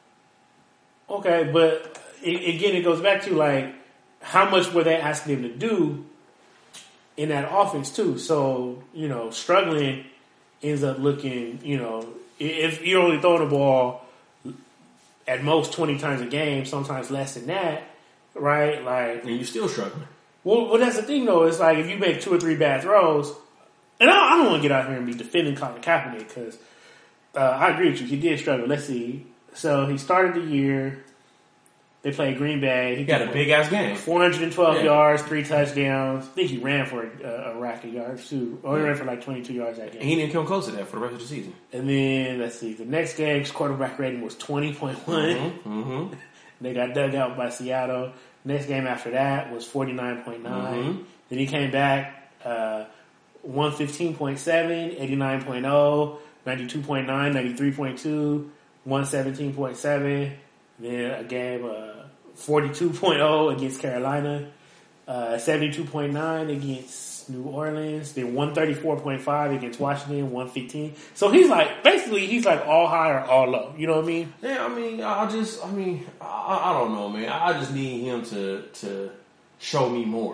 Okay, but it, again, it goes back to, like, how much were they asking him to do in that offense, too? So, you know, struggling ends up looking, you know, if you're only throwing the ball at most twenty times a game, sometimes less than that, right? Like, And you're still struggling. Well, well, that's the thing though. It's like if you make two or three bad throws, and I, I don't want to get out here and be defending Colin Kaepernick because uh, I agree with you. He did struggle. Let's see. So he started the year. They played Green Bay. He got a big ass game. four hundred twelve yeah. yards, three touchdowns. I think he ran for a, a rack of yards too. Or he ran for like twenty-two yards that game. And he didn't come close to that for the rest of the season. And then, let's see, the next game's quarterback rating was twenty point one. Mm-hmm. Mm-hmm. They got dug out by Seattle. Next game after that was forty-nine point nine. Mm-hmm. Then he came back, uh, one fifteen point seven, eighty-nine point oh, ninety-two point nine, ninety-three point two, one seventeen point seven. Then a game, uh, forty-two point oh against Carolina, uh, seventy-two point nine against New Orleans, then one thirty-four point five against Washington, one fifteen. So he's like, basically, he's like all high or all low. You know what I mean? Yeah, I mean, I just, I mean, I, I don't know, man. I just need him to to show me more.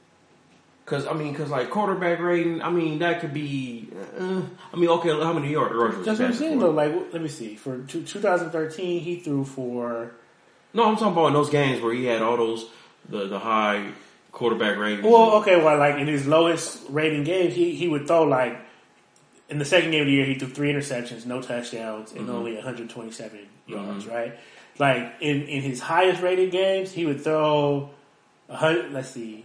Cause I mean, cause like quarterback rating, I mean that could be. Uh, I mean, okay, how many yards? yards That's what I'm saying though. Like, let me see. For two, twenty thirteen, he threw for. No, I'm talking about in those games where he had all those the the high quarterback ratings. Well, okay, well, like in his lowest rating games, he he would throw like in the second game of the year, he threw three interceptions, no touchdowns, and mm-hmm. only one hundred twenty-seven yards. Mm-hmm. Right? Like in in his highest rated games, he would throw a hundred. Let's see.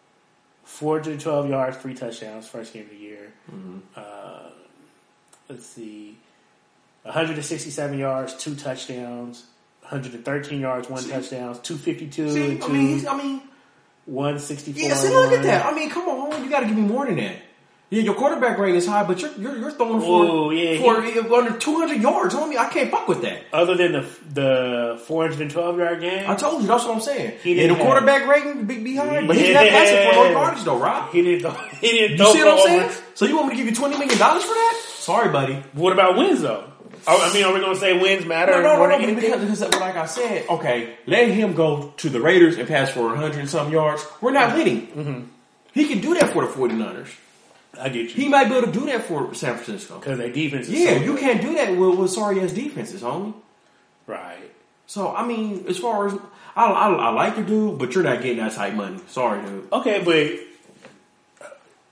four hundred twelve yards, three touchdowns, first game of the year. Mm-hmm. Uh, let's see. one hundred sixty-seven yards, two touchdowns. one hundred thirteen yards, one see, touchdown. two fifty-two see, and two. I mean, he's, I mean. one sixty-four. Yeah, see, look at that. I mean, come on. You got to give me more than that. Yeah, your quarterback rating is high, but you're you're, you're throwing for, Ooh, yeah, for he, under two hundred yards. Homie, I can't fuck with that. Other than the the four hundred twelve yard game. I told you, that's what I'm saying. He yeah, the have, quarterback rating be, be high, but yeah. he's not passing for no yardage though, right? He didn't throw, he didn't You see what I'm saying? over. So you want me to give you twenty million dollars for that? Sorry, buddy. What about wins though? I mean, are we going to say wins matter? No, no, more no, than no because, because like I said, okay, let him go to the Raiders and pass for one hundred and some yards. We're not winning. Mm-hmm. He can do that for the forty-niners. I get you. He might be able to do that for San Francisco. Because their defense is Yeah, so you good. can't do that with, with sorry-ass defenses, homie. Right. So, I mean, as far as, I, I, I like the dude, but you're not getting that type money. Sorry, dude. Okay, but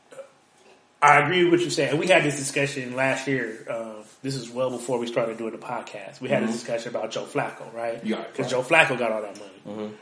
I agree with what you're saying. We had this discussion last year. Uh, this is well before we started doing the podcast. We had mm-hmm. a discussion about Joe Flacco, right? Yeah. Because right. Joe Flacco got all that money. Mm-hmm.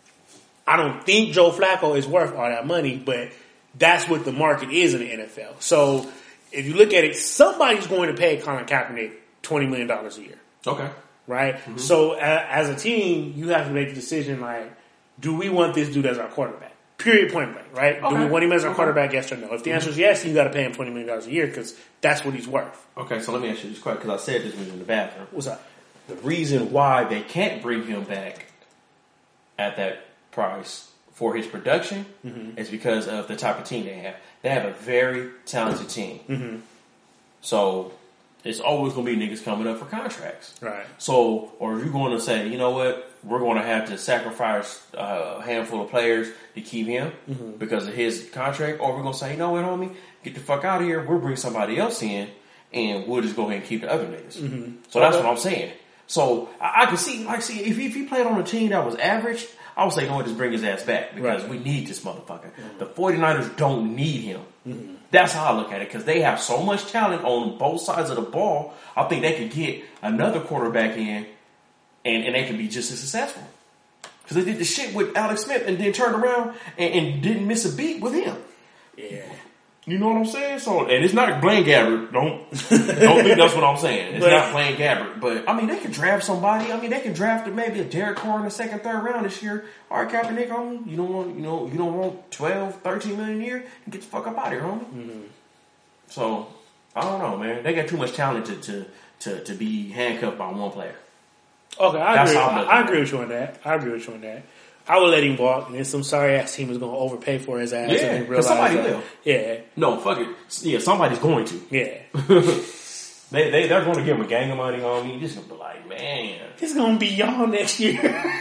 I don't think Joe Flacco is worth all that money, but that's what the market is in the N F L. So if you look at it, somebody's going to pay Colin Kaepernick twenty million dollars a year. Okay. Right? Mm-hmm. So a, as a team, you have to make the decision like, do we want this dude as our quarterback? Period, point blank, right? Okay. Do we want him as our okay. quarterback, yes or no? If the answer is yes, you got to pay him twenty million dollars a year because that's what he's worth. Okay, so let me ask you this question because I said this when we was in the bathroom. What's up? The reason why they can't bring him back at that price for his production mm-hmm. is because of the type of team they have. They have a very talented team. Mm-hmm. So it's always going to be niggas coming up for contracts. Right. So, or if you're going to say, you know what, we're going to have to sacrifice a handful of players to keep him mm-hmm. because of his contract, or we're going to say, you know what, homie, get the fuck out of here. We'll bring somebody else in, and we'll just go ahead and keep the other niggas. Mm-hmm. So that's what I'm saying. So I, I can see, like, see, if he, if he played on a team that was average, I would say, you know what, just bring his ass back because right. we need this motherfucker. Mm-hmm. The 49ers don't need him. Mm-hmm. That's how I look at it because they have so much talent on both sides of the ball. I think they could get another quarterback in and, and they could be just as successful. Because they did the shit with Alex Smith and then turned around and, and didn't miss a beat with him. Yeah. You know what I'm saying? So, and it's not Blaine Gabbert. Don't don't think that's what I'm saying. It's but, not Blaine Gabbert. But, I mean, they could draft somebody. I mean, they could draft maybe a Derek Carr in the second, third round this year. All right, Kaepernick, homie, you don't want, you know, you don't want twelve, thirteen million a year? Get the fuck up out of here, homie. Mm-hmm. So, I don't know, man. They got too much talent to, to, to, to be handcuffed by one player. Okay, I agree. I, I agree with you on that. I agree with you on that. I would let him walk, and then some sorry ass team is going to overpay for his ass. Yeah, because somebody that, will. Yeah. No, fuck it. Yeah, somebody's going to. Yeah. they they they're going to give him a gang of money on me. Just gonna be like, man, it's going to be y'all next year.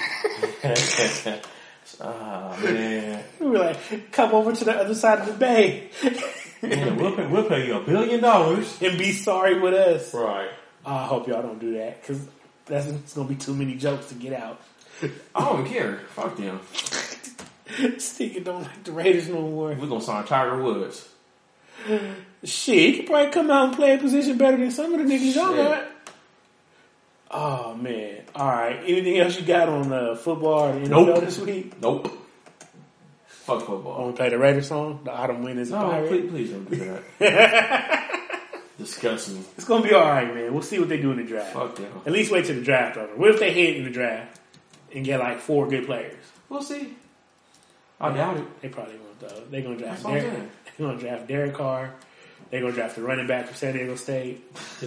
Ah, oh, man. We're like, come over to the other side of the bay. Yeah, we'll pay, we'll pay you a billion dollars and be sorry with us. Right. Oh, I hope y'all don't do that because that's it's going to be too many jokes to get out. I don't care. Fuck them. Sticky don't like the Raiders no more. We're gonna sign Tiger Woods. Shit, he could probably come out and play a position better than some of the niggas y'all Shit. got. Oh man! All right. Anything else you got on uh, football or the N F L Nope. this week? Nope. Fuck football. Want to play the Raiders song? The Autumn Wind is a No, Pirate? please, please don't do that. Disgust me. It's gonna be all right, man. We'll see what they do in the draft. Fuck them. At least wait till the draft over. What if they hit in the draft and get like four good players? We'll see. I doubt it. They probably won't though. They're gonna draft That's what I'm Derek. saying. They're gonna draft Derek Carr. They're gonna draft the running back from San Diego State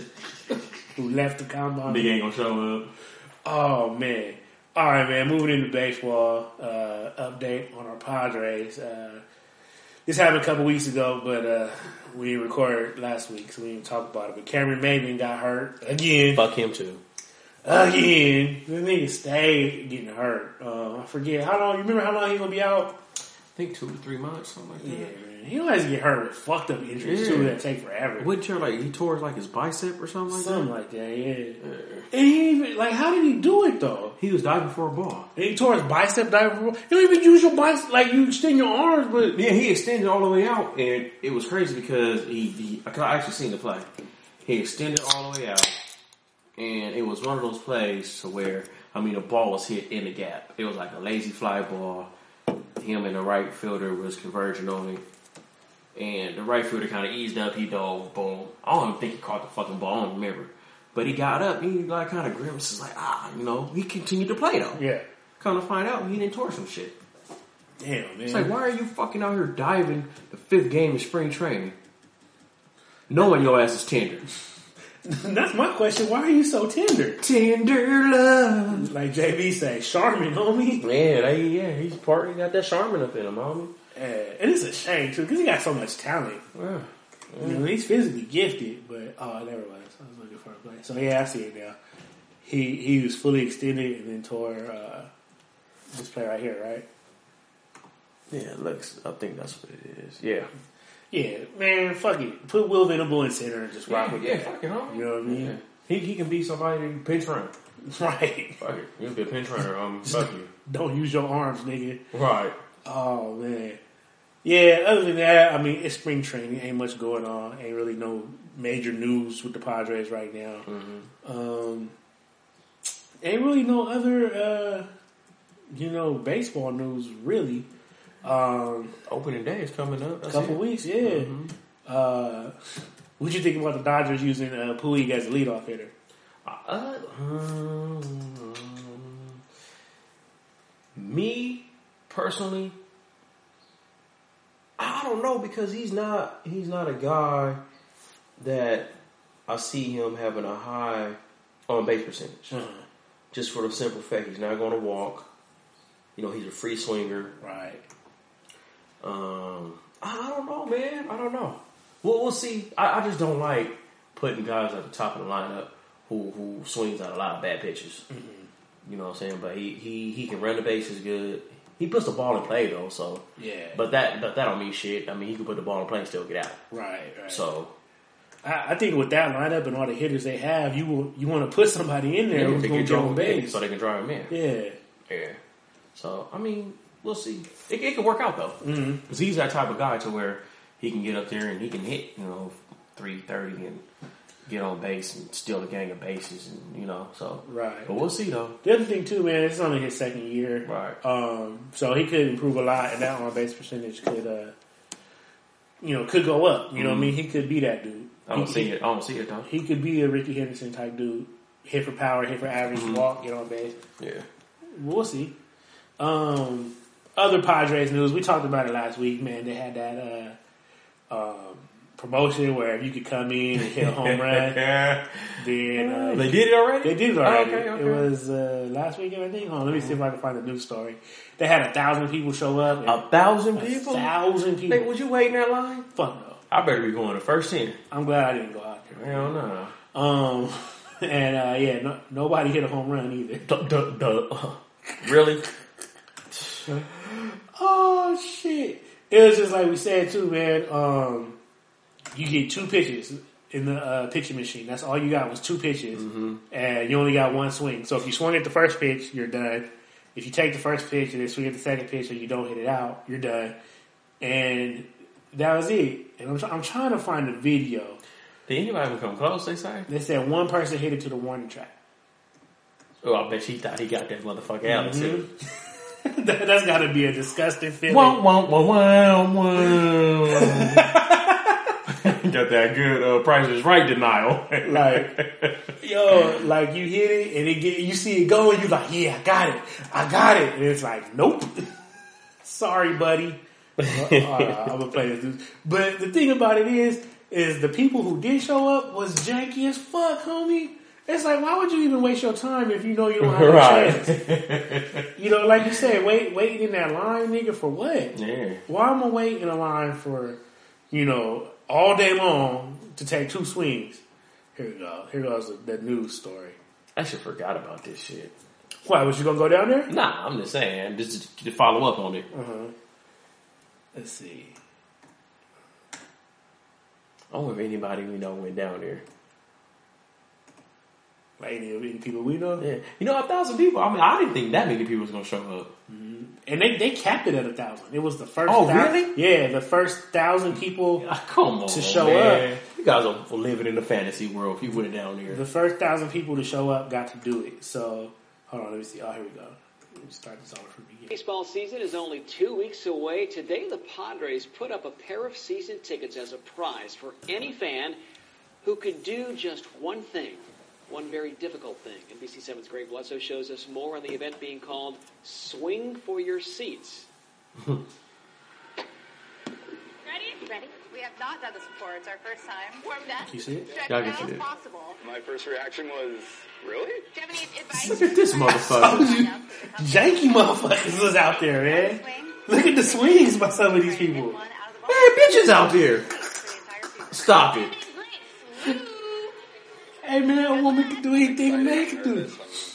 who left the combine. Nigga ain't gonna show up. Oh man! All right, man. Moving into baseball uh, update on our Padres. Uh, this happened a couple weeks ago, but uh, we didn't record last week, so we didn't talk about it. But Cameron Maybin got hurt again. Fuck him too. Again, the nigga stayed getting hurt. Uh, I forget how long. You remember how long he gonna be out? I think two to three months, something like that. Yeah, man. He always get hurt with fucked up injuries Yeah. too that take forever. Wouldn't you like he tore like his bicep or something like Something that? like that, yeah. Yeah. And he even like, how did he do it though? He was diving for a ball. And he tore his bicep diving. You don't even use your bicep like you extend your arms, but Yeah, he extended all the way out, and it was crazy because he, he I actually seen the play. He extended all the way out, and it was one of those plays to where I mean the ball was hit in the gap. It was like a lazy fly ball. Him and the right fielder was converging on it, and the right fielder kind of eased up. He dove, boom. I don't even think he caught the fucking ball. I don't remember, but he got up. And he like kind of grimaces, like ah, you know. He continued to play though. yeah. Come to find out, he didn't tore some shit. Damn, man. It's like, why are you fucking out here diving the fifth game of spring training, knowing your ass is tender? That's my question. Why are you so tender? Tender love. Like J B say, Charmin, homie. Man, I, yeah, he's part. He got that Charmin up in him, homie. Yeah, and it's a shame too because he got so much talent. Yeah. You know, he's physically gifted, but oh, never mind. I was looking for a play. So yeah, I see it now. He he was fully extended and then tore uh, this play right here, right? Yeah, it looks. I think that's what it is. Yeah. Yeah, man, fuck it. Put Will Venable in center and just rock Yeah, with yeah, that. fucking homie. You know what I mean? Yeah. He he can be somebody who pinch run. Right. Fuck it. You can be a pinch runner. Um, fuck you. Don't use your arms, nigga. Right. Oh man. Yeah, other than that, I mean, it's spring training. Ain't much going on. Ain't really no major news with the Padres right now. Mm-hmm. Um, ain't really no other, uh, you know, baseball news really. Um, Opening day is coming up. a That's couple it. weeks, yeah. Mhm. Uh, what you think about the Dodgers using uh, Puig as a leadoff hitter? Uh, um, me personally, I don't know because he's not he's not a guy that I see him having a high on base percentage. Uh, Just for the simple fact he's not going to walk. You know, he's a free swinger. right. Um, I, I don't know, man. I don't know. We'll, we'll see. I, I just don't like putting guys at the top of the lineup who who swings at a lot of bad pitches. Mm-hmm. You know what I'm saying? But he, he, he can run the bases good. He puts the ball in play though, so Yeah. But that but that don't mean shit. I mean, he can put the ball in play and still get out. Right, right. So I, I think with that lineup and all the hitters they have, you will, you want to put somebody in there yeah, who's they going can to get draw on him in, base. so they can drive him in. Yeah. Yeah. So I mean, we'll see. It, it can work out though, because Mm-hmm. he's that type of guy to where he can get up there and he can hit, you know, three thirty and get on base and steal a gang of bases, and you know. So Right. but we'll see though. The other thing too, man, it's only his second year. Right. Um, so he could improve a lot, and that on base percentage could, uh, you know, could go up. You know what I mean? He could be that dude. I don't he, see he, it. I don't see it though. He could be a Ricky Henderson type dude. Hit for power, hit for average, walk, get on base. Yeah. We'll see. Um, other Padres news, we talked about it last week, man. They had that uh, um, promotion where you could come in and hit a home run. Then uh, They did it already? They did it already. Oh, okay, okay. It was uh, last weekend, I think. Hold on, let me see if I can find the news story. They had a thousand people show up. and A thousand a people? thousand people. Hey, would you wait in that line? Fuck no. I better be going to first ten. I'm glad I didn't go out there. Hell no. Um, and uh, yeah, no, nobody hit a home run either. Duh, duh, duh. Really? Oh shit! It was just like we said too, man. Um, you get two pitches in the uh, pitching machine. That's all you got was two pitches, Mm-hmm. and you only got one swing. So if you swung at the first pitch, you're done. if you take the first pitch and then swing at the second pitch and you don't hit it out, you're done. And that was it. And I'm, I'm trying to find the video. Did anybody even come close, they say? They said one person hit it to the warning track. Oh, I bet she thought he got that motherfucker out, Mm-hmm. too. that, that's got to be a disgusting feeling. Wow, wow, wow, wow, wow. Got that good uh, Price is Right denial. Like, yo, like you hit it and it get, you see it going, you like, yeah, I got it. I got it. And it's like, nope. Sorry, buddy. uh, uh, I'm going to play this dude. But the thing about it is, is the people who did show up was janky as fuck, homie. It's like, why would you even waste your time if you know you don't have Right. a chance? You know, like you said, wait, wait in that line, nigga, for what? Yeah. Why am I waiting in a line for, you know, all day long to take two swings? Here we go. Here goes the, the news story. I should forgot about this shit. Why, was you going to go down there? Nah, I'm just saying, just to follow up on it. Uh-huh. Let's see. I wonder if anybody we know went down there. Like any, any people we know? Yeah. You know, a thousand people. I mean, I didn't think that many people was going to show up. Mm-hmm. And they, they capped it at a thousand. It was the first. Oh, thou- really? Yeah, the first thousand people. Ah, come on, To show man. up. You guys are living in the fantasy world if you went down there. The first thousand people to show up got to do it. So, hold on, let me see. Oh, here we go. Let me start this over from the beginning. Baseball season is only two weeks away. Today, the Padres put up a pair of season tickets as a prize for any fan who could do just one thing, one very difficult thing. N B C seven's Greg Bledsoe shows us more on the event being called Swing for Your Seats. Ready? Ready? We have not done this before. It's our first time. Warmed up. Can you see it? Stretch Yeah, I as can well see as it. possible. My first reaction was, really? Do you have any advice? Look at this motherfucker. Janky motherfuckers was out there, man. Look at the swings by some of these people. Man, bitches out there. Stop it. Hey, man, a woman can do anything a man can do.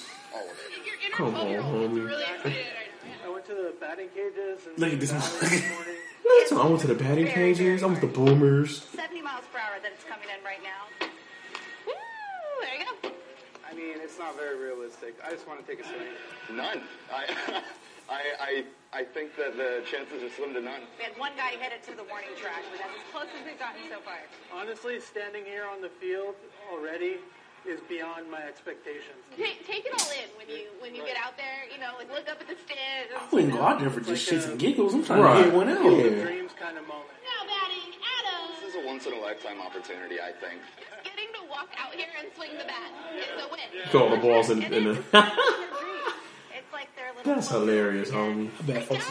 Come on, homie. I went to the batting cages. And Look at this motherfucker. Listen, I went to the batting cages. I went to the Boomers. seventy miles per hour that it's coming in right now. Woo! There you go. I mean, it's not very realistic. I just want to take a swing. None. I, I, I, I think that the chances are slim to none. We had one guy hit it to the warning track, but that's as close as we've gotten so far. Honestly, standing here on the field already is beyond my expectations. Take, take it all in when you when you get out there. You know, like look up at the stands. I wouldn't go out there for just shits and giggles. I'm trying Right. to get one out. The Yeah. dreams kind of moment. Now batting, Adam. This is a once-in-a-lifetime opportunity, I think. Getting to walk out here and swing the bat is a win. Throw the balls in, in the. It's like they're a little That's hilarious, homie. I bet folks.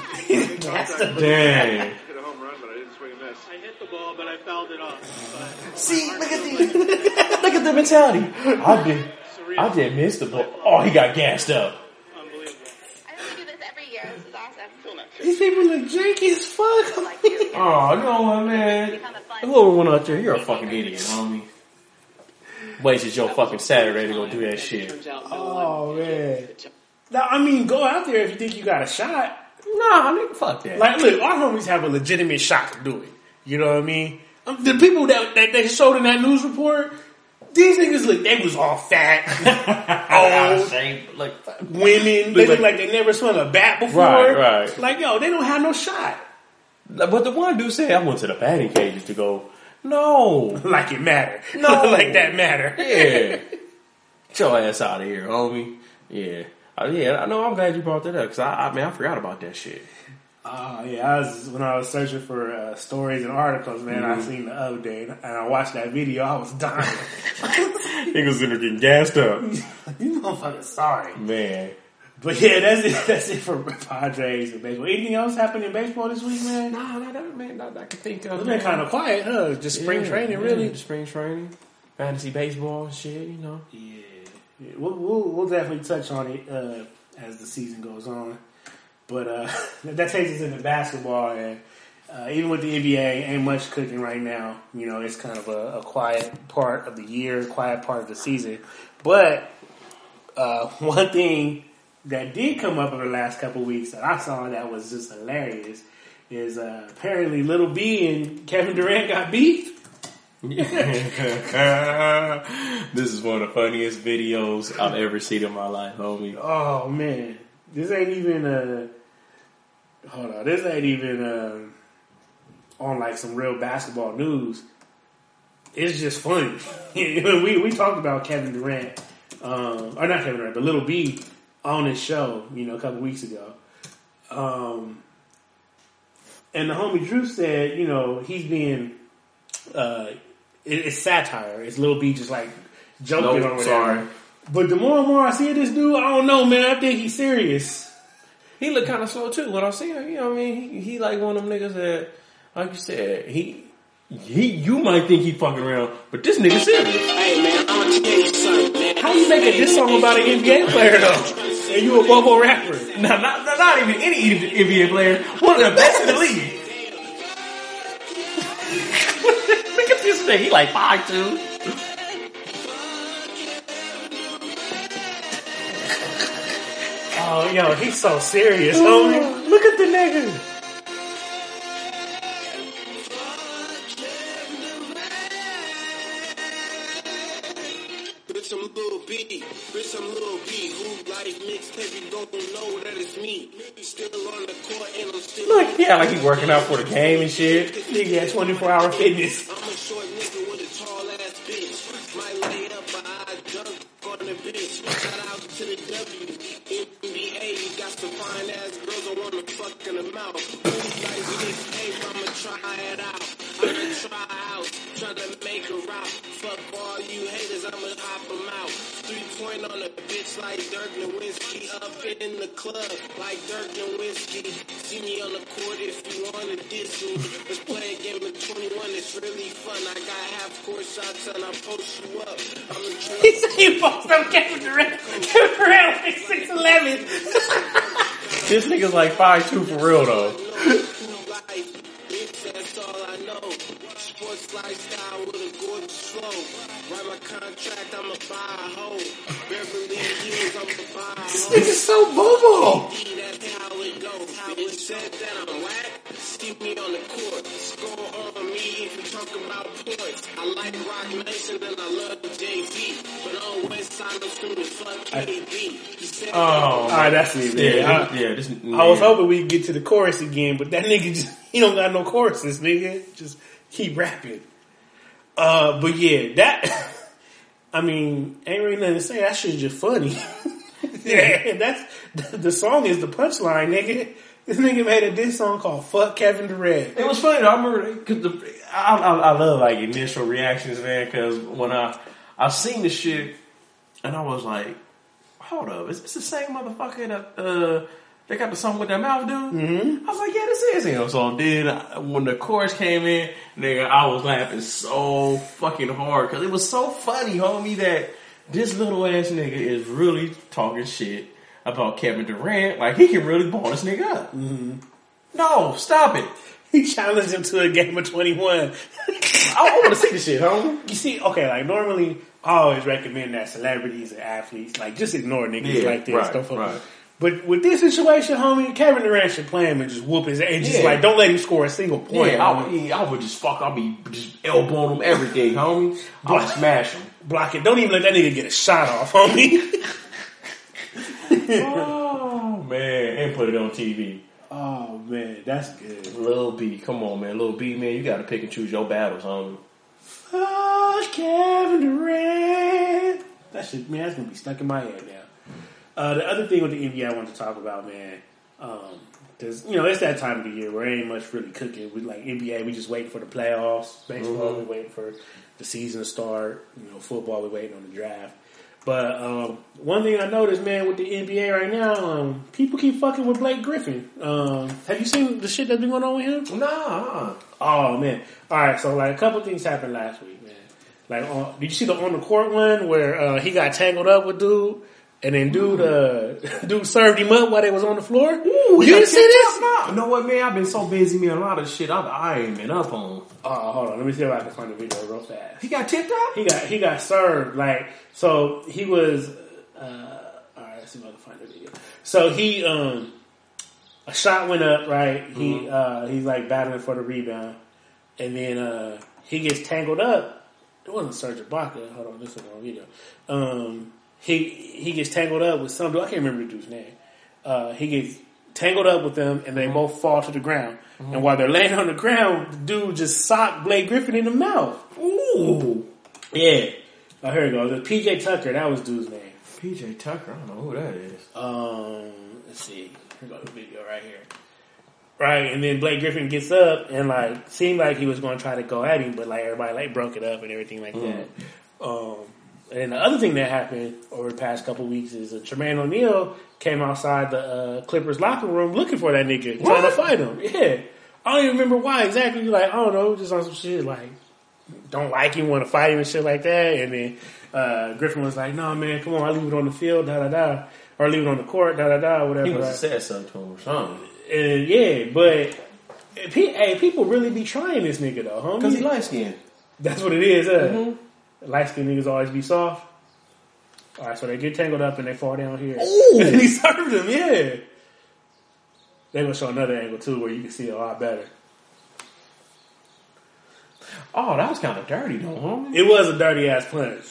Dang. Hit a home run, but I didn't swing and miss. I hit the ball, but I fouled it off. But See, look at the look at the mentality. I did. I did miss the ball. Oh, he got gassed up. unbelievable. I hope we do this every year. This is awesome. Still not These people look janky as fuck. like you. Oh, no, what, man. Whoever went out there, you're a fucking idiot, homie. Wasted your fucking Saturday to go do that shit. Turns out no Oh, one man. Now, I mean, go out there if you think you got a shot. Nah, nigga, fuck that. Like, look, our homies have a legitimate shot to do it. You know what I mean? Um, the people that, that they showed in that news report, these niggas look, they was all fat, old, like, women. They look like they never swung a bat before. Right, right. Like, yo, they don't have no shot. but the one dude said, I went to the batting cages to go, no. Like it matter. No. Like that matter. Yeah. Get your ass out of here, homie. Yeah. Uh, yeah, I know. I'm glad you brought that up because I, I mean, I forgot about that shit. Oh, yeah, I was, when I was searching for uh, stories and articles, man, Mm-hmm. I seen the other day, and I watched that video, I was dying. Niggas in there getting gassed up. You motherfuckers sorry. Man. But yeah, that's it. That's it for Padres and baseball. Anything else happened in baseball this week, man? Nah, nah, that, man, that I can think of. It's been kind of quiet, huh? Just spring Yeah, training, yeah, really. Spring training. Fantasy baseball and shit, you know. Yeah, yeah. We'll, we'll we'll definitely touch on it uh, as the season goes on. But uh, that takes us into basketball, and uh, even with the N B A, ain't much cooking right now. You know, it's kind of a, a quiet part of the year, quiet part of the season. But uh, one thing that did come up over the last couple of weeks that I saw that was just hilarious is uh, apparently Little B and Kevin Durant got beef. This is one of the funniest videos I've ever seen in my life, homie. Oh man, this ain't even uh hold on, this ain't even uh, on like some real basketball news. It's just funny. we we talked about Kevin Durant, um, or not Kevin Durant, but Little B on this show, you know, a couple weeks ago. Um, and the homie Drew said, you know, he's being, uh, it, it's satire. It's Little B just like joking Nope, on sorry. whatever. But the more and more I see this dude, I don't know, man. I think he's serious. He look kind of slow too. When I see him, you know what I mean? He, he like one of them niggas that, like you said, he, he, you might think he fucking around, but this nigga serious. Hey man, I'm gonna tell you something, man. How you making this song about an N B A player though? And you a Bobo rapper? Nah, not, not, not even any N B A player. One of the best in the league. Look at this nigga. He like five two. Oh, yo, he's so serious, homie. Look at the nigga. Bitch, I'm Lil B. Bitch, I'm Lil B. Who life mixtape, you don't know that it's me. Still on the court and I'm still. Look, yeah, like he working out for the game and shit. Nigga had twenty-four hour fitness. I'm a short nigga with a tall ass bitch. Might lay up, but I dunk on the bitch. Shout out to the W. N B A, you got some fine ass girls I wanna fuck in the mouth. Who like mixtape, I'ma try it out. I'ma try out, try to make her out. Fuck all you haters, I'ma hop them out. Three point on a bitch like Dirk Nowitzki. Up in the club like Dirk Nowitzki. See me on the court if you wanna diss me. Let's play a game of twenty-one, it's really fun. I got half court shots and I post you up. I'm a try. He said he posted up Kevin Durant. Kevin Durant like six eleven. This nigga's like five two for real though. That's all I know. Sports lifestyle with a gorgeous flow. Write my contract, I'ma buy a hoe. Beverly Hills, I'ma buy a hoe. This is so Bobo. That's how it goes. How it said that I'm whack. See me on the court. Score on me if you talk about points. I like Rock Nation and I love Jay-Z. But on West Side, I'm screaming fuck K D. Oh, all right, that's it. Man. Yeah, I, yeah. This, I was hoping we'd get to the chorus again, but that nigga just, he don't got no choruses, nigga. Just keep rapping. Uh, but yeah, that, I mean, ain't really nothing to say. That shit's just funny. Yeah, that's, the song is the punchline, nigga. This nigga made a diss song called Fuck Kevin Durant. It was funny though. I remember, cause the, I, I, I love like initial reactions, man, cause when I, I seen the shit and I was like, hold up, is this the same motherfucker that, uh, they got the song with that mouth dude? Mm-hmm. I was like, yeah, this is him. So then, I, when the chorus came in, nigga, I was laughing so fucking hard. Cause it was so funny, homie, that this little ass nigga is really talking shit about Kevin Durant. Like, he can really ball this nigga up. Mm-hmm. No, stop it. He challenged him to a game of twenty-one. I, I want to see this shit, homie. You see, okay, like normally, I always recommend that celebrities and athletes, like, just ignore niggas Yeah, like this. right, Don't fuck right. with- But with this situation, homie, Kevin Durant should play him and just whoop his ass. And just Yeah. like, don't let him score a single point. Yeah, I homie. would, yeah, I would just fuck, I'll be just elbowing him everything, homie. I would smash him. Block it. Don't even let that nigga get a shot off, homie. Oh, man. And put it on T V. Oh, man, that's good. Lil B, come on, man. Lil B, man, you gotta pick and choose your battles, homie. Fuck Kevin Durant. That shit, man, that's gonna be stuck in my head now. Uh, the other thing with the N B A I wanted to talk about, man, um, there's, you know, it's that time of the year where ain't much really cooking. We like N B A, we just waiting for the playoffs. Baseball, Mm-hmm. we waiting for the season to start. You know, football, we waiting on the draft. But um, one thing I noticed, man, with the N B A right now, um, people keep fucking with Blake Griffin. Um, have you seen the shit that's been going on with him? Nah. Oh man! All right, so like a couple things happened last week, man. Like, on, did you see the on the court one where uh, he got tangled up with dude, and then dude, uh, dude served him up while they was on the floor? Ooh, you didn't see this? No. You know what, man? I've been so busy, man. A lot of shit I, I ain't been up on. Oh, hold on. Let me see if I can find the video real fast. He got tipped up? He got he got served. Like, so he was. Uh, all right, let's see if I can find the video. So he um, a shot went up, right? He Mm-hmm. uh, he's like battling for the rebound, and then uh, he gets tangled up. It wasn't Serge Ibaka. Hold on, this is the wrong video. Um, he he gets tangled up with some dude. I can't remember the dude's name. uh, he gets tangled up with them, and they mm-hmm. both fall to the ground. Mm-hmm. And while they're laying on the ground, the dude just socked Blake Griffin in the mouth. Ooh. Yeah. Oh, here we go. The P J Tucker, that was dude's name. P J Tucker, I don't know who that is. Um, let's see. Here goes the video right here. Right, and then Blake Griffin gets up and like seemed like he was going to try to go at him, but like everybody like broke it up and everything like mm. that. Um, and then the other thing that happened over the past couple of weeks is that Jermaine O'Neal came outside the uh, Clippers locker room looking for that nigga, what? trying to fight him. Yeah, I don't even remember why exactly. Like I don't know, just on some shit like don't like him, want to fight him and shit like that. And then uh, Griffin was like, "No, man, come on, I leave it on the field, da da da, or leave it on the court, da da da, whatever." He must have right? said something to him or something. And yeah, but hey, people really be trying this nigga though, homie. Because he light skinned. That's what it is, huh? Mm-hmm. Light skinned niggas always be soft. Alright, so they get tangled up and they fall down here. Ooh. And he served them, yeah. They gonna show another angle too where you can see it a lot better. Oh, that was kind of dirty though, homie. It was a dirty ass punch.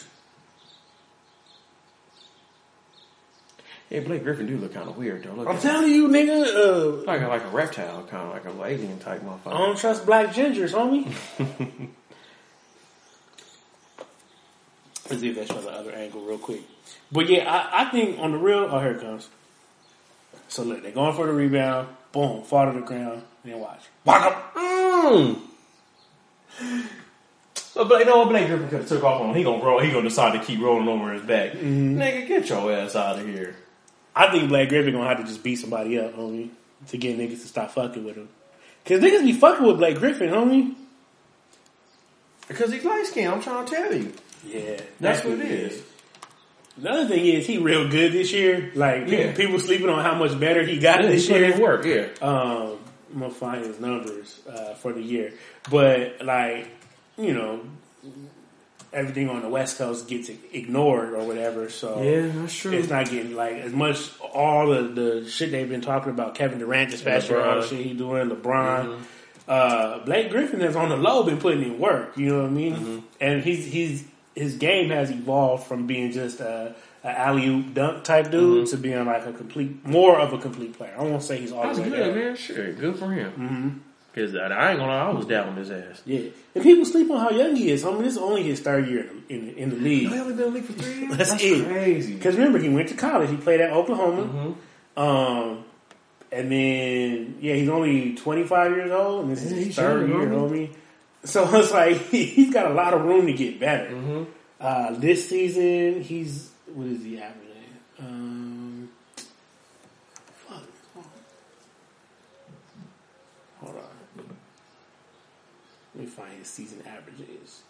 Yeah, Blake Griffin do look kind of weird though. Look I'm telling you, nigga. Uh, like a, like a reptile, kind of like an alien type motherfucker. I don't trust black gingers, homie. Let's see if they show the other angle real quick. But yeah, I, I think on the real, oh, here it comes. So look, they're going for the rebound. Boom, fall to the ground. And then watch. Walk up. Mm. But you know what, Blake Griffin could have took off on him. He gonna roll. He gonna decide to keep rolling over his back. Mm-hmm. Nigga, get your ass out of here. I think Blake Griffin gonna have to just beat somebody up, homie, to get niggas to stop fucking with him. Cause niggas be fucking with Blake Griffin, homie. Because he's light skinned, I'm trying to tell you. Yeah. That's, that's what it is. is. The other thing is he real good this year. Like yeah. people, people sleeping on how much better he got yeah, this he year. Put in work, yeah. Um, I'm gonna find his numbers uh, for the year, but like you know. Everything on the West Coast gets ignored or whatever, so yeah, that's true. It's not getting like as much all of the shit they've been talking about. Kevin Durant this past year, all the shit he doing, LeBron, mm-hmm. uh, Blake Griffin has on the low been putting in work. You know what I mean? Mm-hmm. And he's he's his game has evolved from being just a, a alley oop dunk type dude mm-hmm. to being like a complete, more of a complete player. I won't say he's all the way good, down. man. Sure, good for him. Mm-hmm. Because I ain't gonna lie, I was down on his ass. Yeah. And people sleep on how young he is. I mean, this is only his third year in the, in the league. No, he only been in the league for three years? That's, That's it. crazy. Because remember, he went to college. He played at Oklahoma. Mm-hmm. Um, and then, yeah, he's only twenty-five years old. And this yeah, is his third year, homie. So it's like, he's got a lot of room to get better. Mm-hmm. Uh, this season, he's, what is he averaging? Um, fuck. Hold on. Let me find his season averages.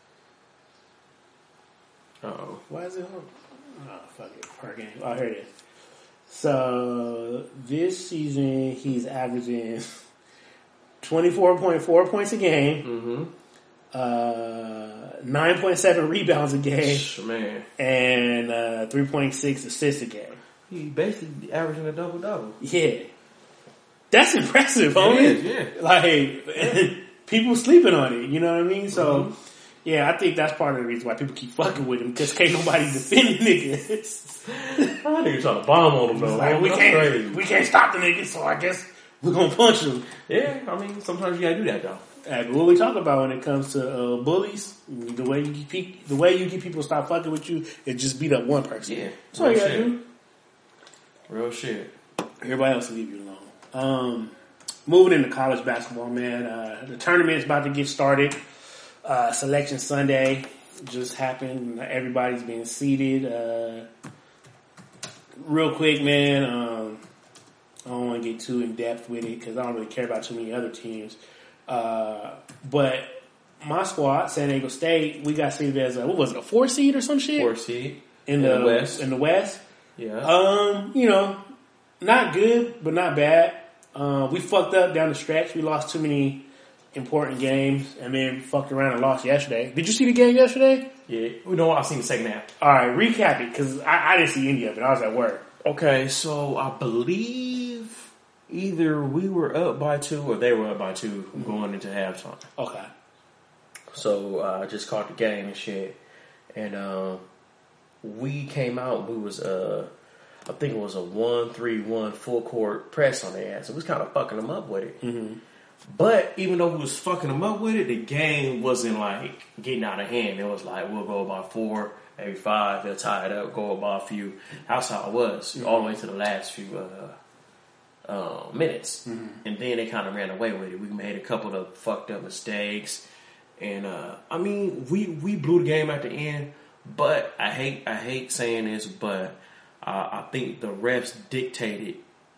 Uh-oh. Why is it on? Oh, fuck it. Per game. Oh, here it is. So, this season, he's averaging twenty-four point four points a game, mm-hmm. uh, nine point seven rebounds a game, man, and uh, three point six assists a game. He basically averaging a double-double. Yeah. That's impressive, homie. It is, yeah. Like... Yeah. People sleeping on it, you know what I mean? So, mm-hmm. yeah, I think that's part of the reason why people keep fucking with him, because can't nobody defend the niggas. That nigga trying to bomb on him, though. Like, we, can't, crazy. we can't stop the niggas, so I guess we're going to punch him. Yeah, I mean, sometimes you got to do that, though. Right, but what we talk about when it comes to uh, bullies, the way you keep the way you get people to stop fucking with you is just beat up one person. Yeah, that's all you got to do. Real shit. Everybody else will leave you alone. Um... Moving into college basketball, man. Uh, the tournament is about to get started. Uh, Selection Sunday just happened. Everybody's being seeded. Uh, real quick, man. Um, I don't want to get too in depth with it because I don't really care about too many other teams. Uh, but my squad, San Diego State, we got seeded as a, what was it, a four seed or some shit? Four seed in, in the, the West. In the West. Yeah. Um, you know, not good, but not bad. Uh, we fucked up down the stretch. We lost too many important games, and then fucked around and lost yesterday. Did you see the game yesterday? Yeah. We know I seen the second half. All right, recap it, because I, I didn't see any of it. I was at work. Okay, so I believe either we were up by two or they were up by two going into halftime. Okay. So I uh, just caught the game and shit, and uh, we came out. We was uh, I think it was a one three one full court press on their ass. It was kind of fucking them up with it. Mm-hmm. But even though we was fucking them up with it, the game wasn't like getting out of hand. It was like we'll go about four, maybe five. They'll tie it up, go about a few. That's how it was mm-hmm. all the way to the last few uh, uh, minutes, mm-hmm. and then they kind of ran away with it. We made a couple of fucked up mistakes, and uh, I mean we we blew the game at the end. But I hate I hate saying this, but uh, I think the refs dictated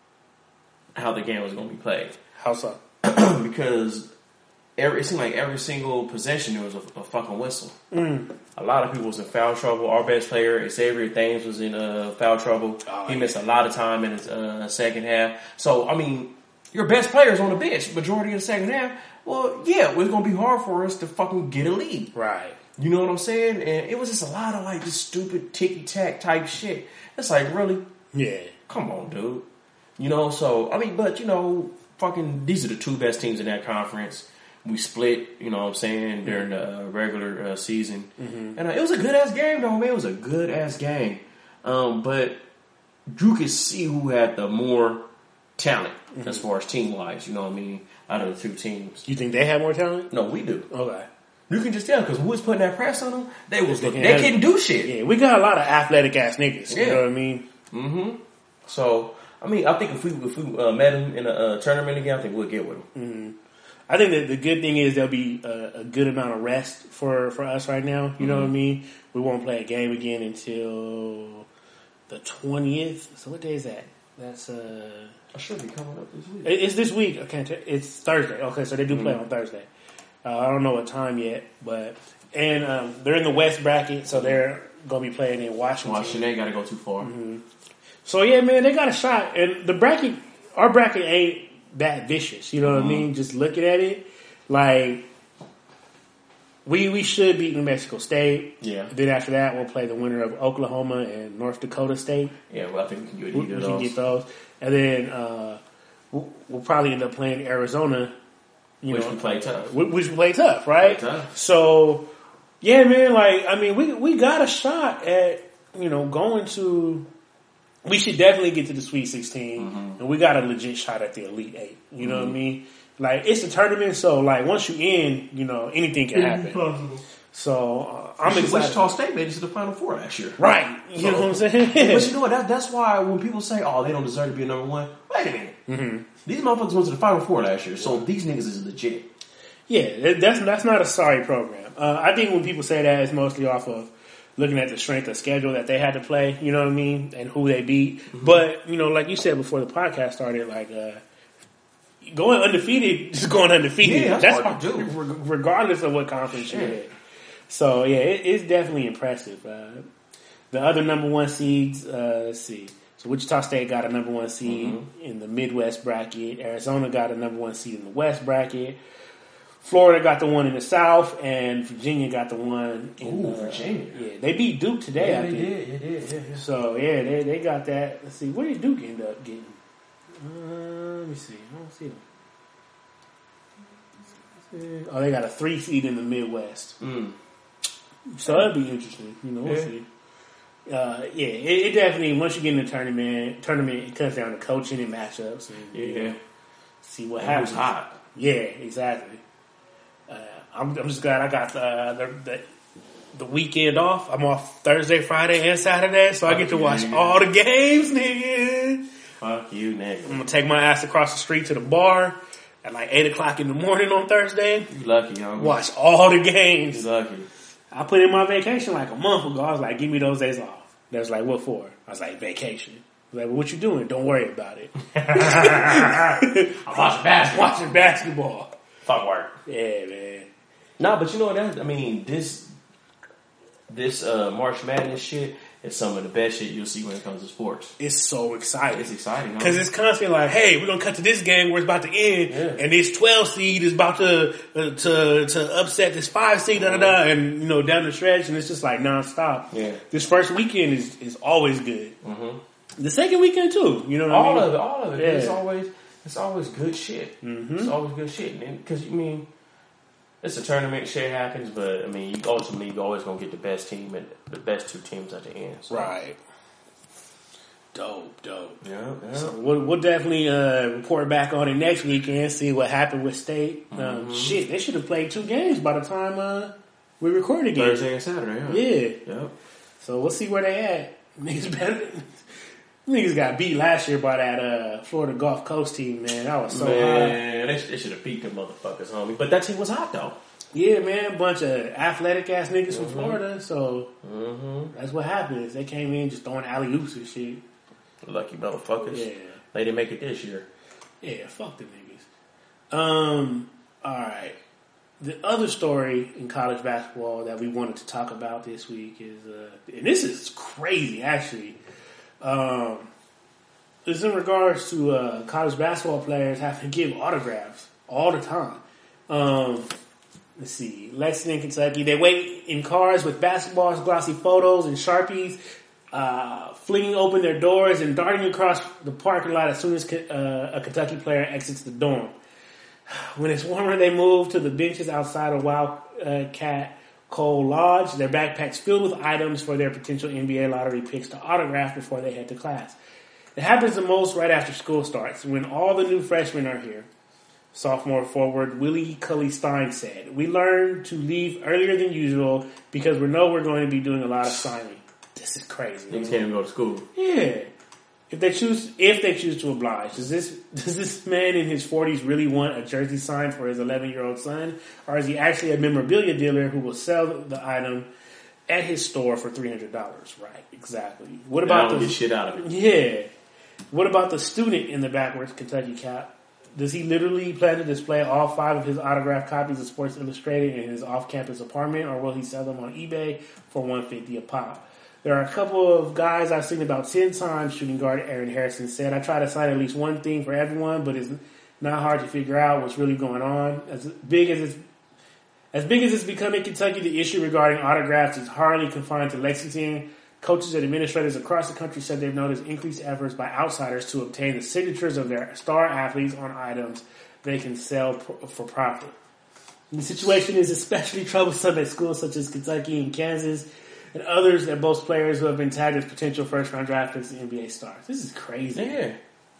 how the game was going to be played. How so? Because every it seemed like every single possession there was a, a fucking whistle. Mm. A lot of people was in foul trouble. Our best player, Xavier Thames, was in uh, foul trouble. Oh, he yeah. missed a lot of time in his uh, second half. So I mean, your best player is on the bench majority of the second half. Well, yeah, it's going to be hard for us to fucking get a lead, right? You know what I'm saying? And it was just a lot of like this stupid ticky-tack type shit. It's like, really? Yeah. Come on, dude. You know, so, I mean, but, you know, fucking, these are the two best teams in that conference. We split, you know what I'm saying, during the uh, regular uh, season. Mm-hmm. And uh, it was a good-ass game, though, man. It was a good-ass game. Um, but you could see who had the more talent mm-hmm. as far as team-wise, you know what I mean, out of the two teams. You think they had more talent? No, we do. Okay. You can just tell because who was putting that press on them? They was looking. They couldn't do shit. Yeah, we got a lot of athletic ass niggas. You yeah. know what I mean? Mm-hmm. So I mean, I think if we if we uh, met him in a uh, tournament again, I think we'll get with him. Mm-hmm. I think that the good thing is there'll be a, a good amount of rest for, for us right now. You mm-hmm. know what I mean? We won't play a game again until the twentieth. So what day is that? That's uh. I should be coming up this week. It's this week. I can't. T- it's Thursday. Okay, so they do mm-hmm. play on Thursday. Uh, I don't know what time yet, but and um, they're in the West bracket, so they're gonna be playing in Washington. Washington ain't gotta go too far. Mm-hmm. So yeah, man, they got a shot, and the bracket, our bracket ain't that vicious. You know mm-hmm. what I mean? Just looking at it, like we we should beat New Mexico State. Yeah. Then after that, we'll play the winner of Oklahoma and North Dakota State. Yeah, well, I think we can get we, either we of can those. get those, and then uh, we'll, we'll probably end up playing Arizona. You which know, we play tough. Which we play tough, right? Play tough. So, yeah, man, like, I mean, we we got a shot at, you know, going to, we should definitely get to the Sweet sixteen, mm-hmm. and we got a legit shot at the Elite Eight. You know mm-hmm. what I mean? Like, it's a tournament, so, like, once you in, you know, anything can happen. Possible. So, uh, I'm excited. Wichita State made it to the Final Four last year. Right. You so, know what I'm saying? But you know what? That, that's why when people say, oh, they don't deserve to be a number one, wait a minute. Mm-hmm. These motherfuckers went to the Final Four last year, so these niggas is legit. Yeah, that's that's not a sorry program. Uh, I think when people say that, it's mostly off of looking at the strength of schedule that they had to play, you know what I mean, and who they beat. Mm-hmm. But, you know, like you said before the podcast started, like, uh, going undefeated, just going undefeated. Yeah, that's, that's hard to do. Regardless of what conference you're in. So, yeah, it, it's definitely impressive. Uh, the other number one seeds, uh, let's see. So Wichita State got a number one seed mm-hmm. in the Midwest bracket. Arizona got a number one seed in the West bracket. Florida got the one in the South, and Virginia got the one in Ooh, the, Virginia. Yeah, they beat Duke today, yeah, I think. They did, they did, yeah, yeah. So, yeah, they they got that. Let's see, where did Duke end up getting? Uh, let me see. I don't see them. Oh, they got a three seed in the Midwest. Mm. So that'd be interesting. You know, we'll yeah. see. Uh, yeah, it, it definitely, once you get in the tournament, tournament, it comes down to coaching and matchups. And, yeah. You know, see what and happens. Who's hot. Yeah, exactly. Uh, I'm, I'm just glad I got the, the, the, the weekend off. I'm off Thursday, Friday, and Saturday, so Fuck I get to watch nigga. all the games, nigga. Fuck you, nigga. I'm going to take my ass across the street to the bar at like eight o'clock in the morning on Thursday. You lucky, homie. Watch all the games. You lucky. I put in my vacation like a month ago. I was like, give me those days off. They was like, what for? I was like, vacation. I was like, well, what you doing? Don't worry about it. I'm watching basketball. Watching basketball. Fuck work. Yeah, man. Nah, but you know what? That, I mean, this this uh, March Madness shit is some of the best shit you'll see when it comes to sports. It's so exciting. It's exciting. Because it's constantly like, hey, we're going to cut to this game where it's about to end, yeah. and this twelve seed is about to uh, to to upset this five seed, da da da, and, you know, down the stretch, and it's just like nonstop. Yeah. This first weekend is, is always good. Mm-hmm. The second weekend, too. You know what all I mean? of it, all of it. Yeah. It's always it's always good shit. Mm-hmm. It's always good shit. Because, I mean, it's a tournament, shit happens, but, I mean, you ultimately, you're always going to get the best team and the best two teams at the end. So. Right. Dope, dope. Yeah, yeah. So we'll, we'll definitely uh, report back on it next weekend, see what happened with State. Um, Mm-hmm. Shit, they should have played two games by the time uh, we record again. Thursday and Saturday, huh? Yeah. Yep. So we'll see where they at. Niggas better. Niggas got beat last year by that uh, Florida Gulf Coast team, man. That was so hot. Man, they, they should have beat them motherfuckers, homie. But that team was hot, though. Yeah, man, a bunch of athletic ass niggas Mm-hmm. from Florida. So Mm-hmm. that's what happens. They came in just throwing alley oops and shit. Lucky motherfuckers. Yeah. They didn't make it this year. Yeah, fuck the niggas. Um, alright. The other story in college basketball that we wanted to talk about this week is, uh, and this is crazy actually, um, is in regards to uh, college basketball players having to give autographs all the time. Um, let's see, Lexington, Kentucky, they wait in cars with basketballs, glossy photos, and Sharpies, uh, flinging open their doors and darting across the parking lot as soon as uh, a Kentucky player exits the dorm. When it's warmer, they move to the benches outside of Wildcat Cole Lodge, their backpacks filled with items for their potential N B A lottery picks to autograph before they head to class. It happens the most right after school starts, when all the new freshmen are here. Sophomore forward Willie Cully Stein said, "We learned to leave earlier than usual because we know we're going to be doing a lot of signing." This is crazy. Niggas can't even go to school. Yeah. If they choose, if they choose to oblige, does this does this man in his forties really want a jersey signed for his eleven year old son, or is he actually a memorabilia dealer who will sell the item at his store for three hundred dollars? Right, exactly. What about the the get shit out of it? Yeah. What about the student in the backwards Kentucky cap? Does he literally plan to display all five of his autographed copies of Sports Illustrated in his off-campus apartment, or will he sell them on eBay for one hundred fifty dollars a pop? There are a couple of guys I've seen about ten times, shooting guard Aaron Harrison said. I try to sign at least one thing for everyone, but it's not hard to figure out what's really going on. As big as it's, as big as it's become in Kentucky, the issue regarding autographs is hardly confined to Lexington. Coaches and administrators across the country said they've noticed increased efforts by outsiders to obtain the signatures of their star athletes on items they can sell for profit. And the situation is especially troublesome at schools such as Kentucky and Kansas, and others that boast players who have been tagged as potential first-round draft picks and N B A stars. This is crazy. Yeah.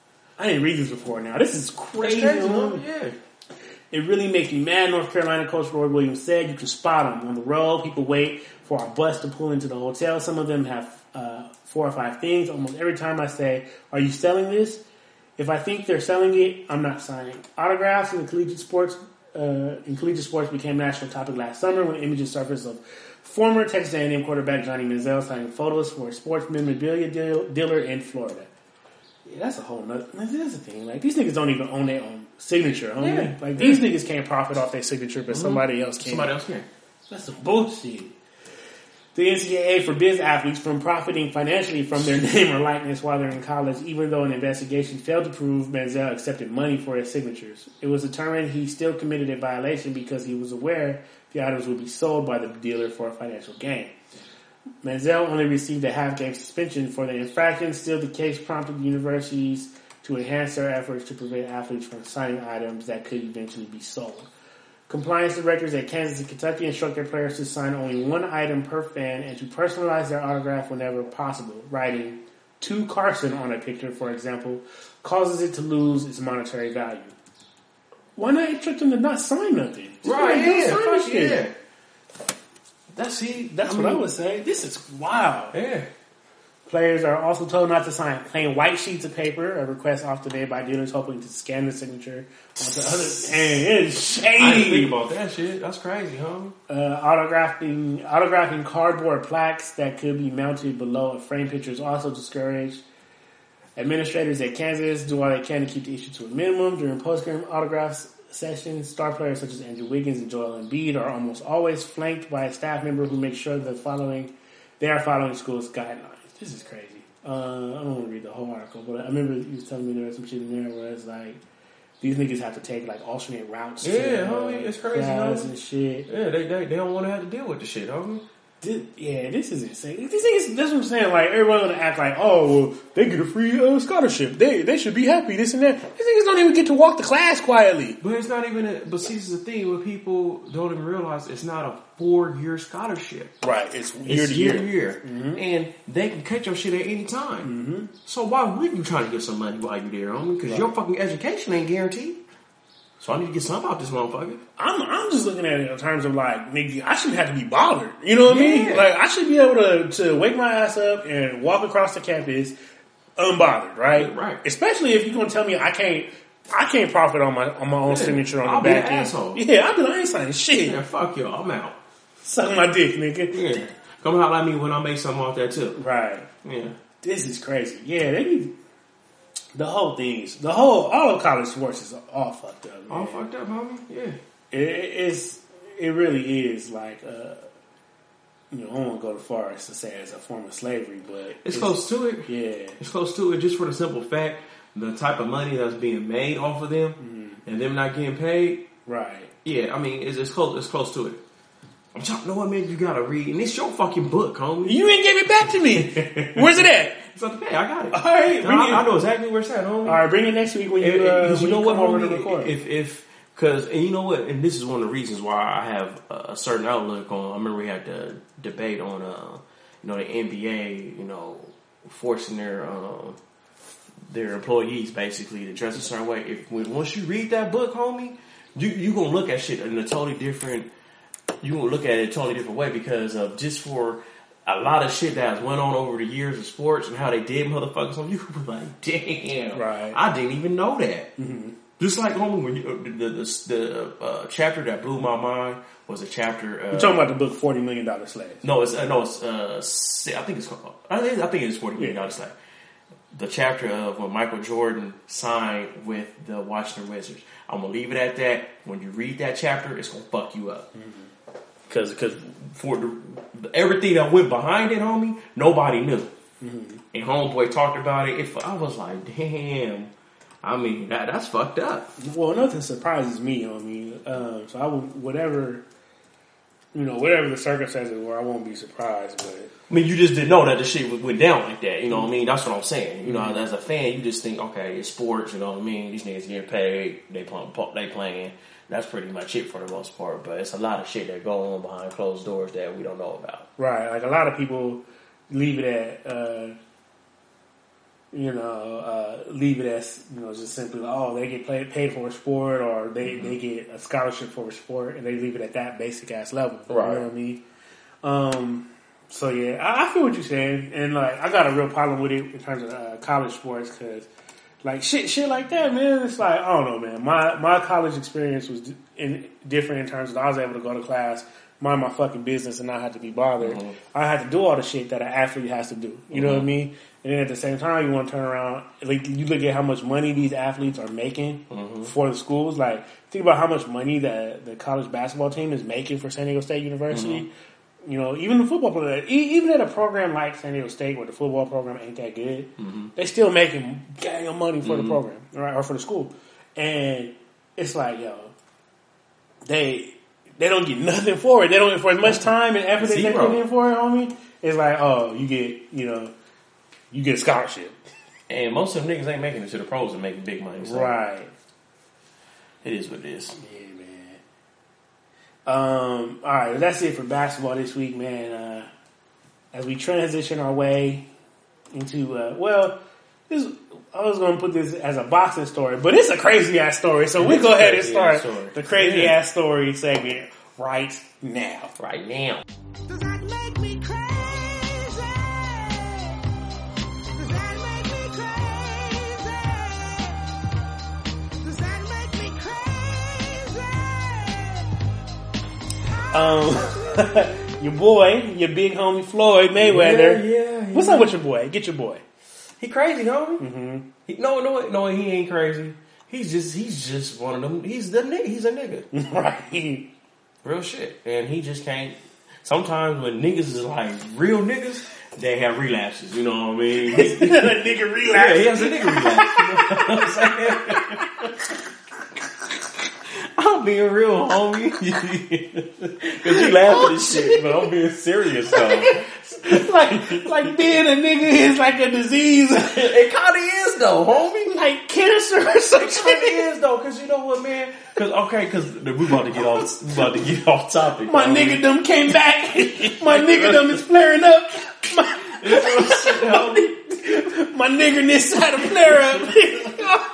I didn't read this before now. This is crazy. That's crazy, man. Yeah. It really makes me mad. North Carolina coach Roy Williams said, "You can spot them on the road. People wait for our bus to pull into the hotel. Some of them have uh, four or five things. Almost every time I say, 'Are you selling this?' If I think they're selling it, I'm not signing." Autographs in the collegiate sports uh, in collegiate sports became a national topic last summer when images surfaced of former Texas A and M quarterback Johnny Manziel signing photos for a sports memorabilia deal, dealer in Florida. Yeah, that's a whole nother. That's the thing. Like, these niggas don't even own their own signature, homie. Yeah. Like, these niggas can't profit off their signature, but Mm-hmm. somebody else can. Somebody else can. That's some bullshit. The N C double A forbids athletes from profiting financially from their name or likeness while they're in college, even though an investigation failed to prove Manziel accepted money for his signatures. It was determined he still committed a violation because he was aware the items would be sold by the dealer for a financial gain. Manziel only received a half-game suspension for the infraction. Still, the case prompted universities to enhance their efforts to prevent athletes from signing items that could eventually be sold. Compliance directors at Kansas and Kentucky instruct their players to sign only one item per fan and to personalize their autograph whenever possible. Writing "to Carson" on a picture, for example, causes it to lose its monetary value. Why not instruct them to not sign nothing? Just Right, like, don't yeah, sign fuck shit. yeah. That's see, That's I what I mean, would say. This is wild. Yeah. Players are also told not to sign plain white sheets of paper, a request often made by dealers hoping to scan the signature onto others. Dang, it's I didn't think shady. about that shit. That's crazy, homie. Uh, autographing, autographing cardboard plaques that could be mounted below a frame picture is also discouraged. Administrators at Kansas do all they can to keep the issue to a minimum. During post-game autographs sessions, star players such as Andrew Wiggins and Joel Embiid are almost always flanked by a staff member who makes sure that following they are following school's guidelines. This is crazy. Uh, I don't want to read the whole article, but I remember you was telling me there was some shit in there where it's like these niggas have to take like alternate routes. Yeah, to, uh, homie, it's crazy, class homie. and shit. Yeah, they, they they don't want to have to deal with the shit, homie. This, yeah, this is insane. This is that's what I'm saying. Like everyone's gonna act like, oh, well, they get a free uh, scholarship. They they should be happy. This and that. These niggas don't even get to walk to class quietly. But it's not even. A, but see, this is the thing where people don't even realize it's not a four year scholarship. Right. It's year it's to year year. to year, Mm-hmm. and they can cut your shit at any time. Mm-hmm. So why wouldn't you try to get some money while you're there, homie? Because right. your fucking education ain't guaranteed. So I need to get something out this motherfucker. I'm I'm just looking at it in terms of like, nigga, I shouldn't have to be bothered. You know what Yeah. I mean? Like I should be able to to wake my ass up and walk across the campus unbothered, right? Right. Especially if you're gonna tell me I can't I can't profit on my on my own Yeah. signature on I'll the be back an end. asshole. Yeah, I'll be like, I ain't signing shit. Yeah, fuck y'all. I'm out. Suck my dick, nigga. Yeah. Come holler at me when I make something off that too. Right. Yeah. This is crazy. Yeah, they need the whole things. The whole all of college sports is all fucked up. Man. All fucked up, homie. Yeah. It, it's it really is like uh, you know, I don't want to go too far as to say it's a form of slavery, but It's, close to it. Yeah, It's close to it just for the simple fact the type of money that's being made off of them mm-hmm. and them not getting paid. right. Yeah, I mean, it's, it's close. It's close to it. I'm trying to know what man you gotta read, and it's your fucking book, homie. You ain't give it back to me. Where's it at? It's up there. I got it. All right, No, bring I, it. I know exactly where it's at, homie. All right, bring it next week when you And- uh, and when you know you what, come over to homie? record. If if because and you know what, and this is one of the reasons why I have a, a certain outlook on. I remember we had the debate on, uh, you know, the N B A, you know, forcing their uh, their employees basically to dress a certain way. If when, once you read that book, homie, you you gonna look at shit in a totally different. You gonna look at it a totally different way because of just for a lot of shit that has went on over the years of sports and how they did motherfuckers. So you could be like, damn, Right. I didn't even know that. Mm-hmm. Just like homie, when you, the the, the uh, chapter that blew my mind was a chapter. Uh, You're talking about the book Forty Million Dollar Slaves. no, it's uh, no, it's uh, si- I think it's called. I think, I think it's forty million dollars. Slave. The chapter of when Michael Jordan signed with the Washington Wizards. I'm gonna leave it at that. When you read that chapter, it's gonna fuck you up. Because because for the, everything that went behind it, homie, nobody knew. Mm-hmm. And homeboy talked about it. If I was like, damn. I mean, that that's fucked up. Well, nothing surprises me. I mean, um, so I would whatever, you know, whatever the circumstances were, I won't be surprised. But I mean, you just didn't know that the shit went down like that. You know what I mean? That's what I'm saying. You know, as a fan, you just think, okay, it's sports. You know what I mean? These niggas getting paid. They play, they playing. That's pretty much it for the most part. But it's a lot of shit that go on behind closed doors that we don't know about. right, like a lot of people leave it at, uh, you know, uh, leave it as you know, just simply, oh, they get paid paid for a sport, or they mm-hmm. they get a scholarship for a sport, and they leave it at that basic ass level. Right. You know what I mean? Um. So yeah, I, I feel what you're saying, and like I got a real problem with it in terms of uh, college sports because, like shit, shit like that, man. It's like I don't know, man. My my college experience was in, different in terms of I was able to go to class, mind my fucking business, and not have to be bothered. Mm-hmm. I had to do all the shit that an athlete has to do. You mm-hmm. know what I mean? And then at the same time, you want to turn around, like you look at how much money these athletes are making mm-hmm. for the schools. Like think about how much money that the college basketball team is making for San Diego State University. Mm-hmm. You know, even the football player, even at a program like San Diego State, where the football program ain't that good, mm-hmm. they still making gang of money for mm-hmm. the program, right, or for the school. And it's like, yo, they they don't get nothing for it. They don't for as much time and effort that they put in for it, homie. It's like, oh, you get, you know, you get a scholarship. And most of them niggas ain't making it to the pros and making big money. So right. It is what it is. Yeah, man. Um, all right, that's it for basketball this week, man. Uh, as we transition our way into, uh, well, this, I was going to put this as a boxing story, but it's a crazy ass story. So we go ahead and start the crazy yeah. ass story segment right now. Right now. Does that make me crazy? Does that make me crazy? Does that make me crazy? Um, your boy, your big homie Floyd Mayweather. Yeah, yeah, yeah. What's up with your boy? Get your boy. He crazy, homie. Mm-hmm. He, no, no, no, he ain't crazy. He's just, he's just one of them. He's the nigga. He's a nigga. Right. Real shit. And he just can't. Sometimes when niggas is like real niggas, they have relapses. You know what I mean? a nigga relapse. Yeah, he has a nigga relapse. You know what I'm saying? I'm being real, homie. Cause you laughing at this shit, but I'm being serious though. like, like being a nigga is like a disease. It kind of is though, homie. Like cancer or something. It kind of is though, cause you know what, man? Cause okay, cause we about to get off, we about to get off topic. My homie. nigga came back. My nigga is flaring up. My, my niggerness had a flare up.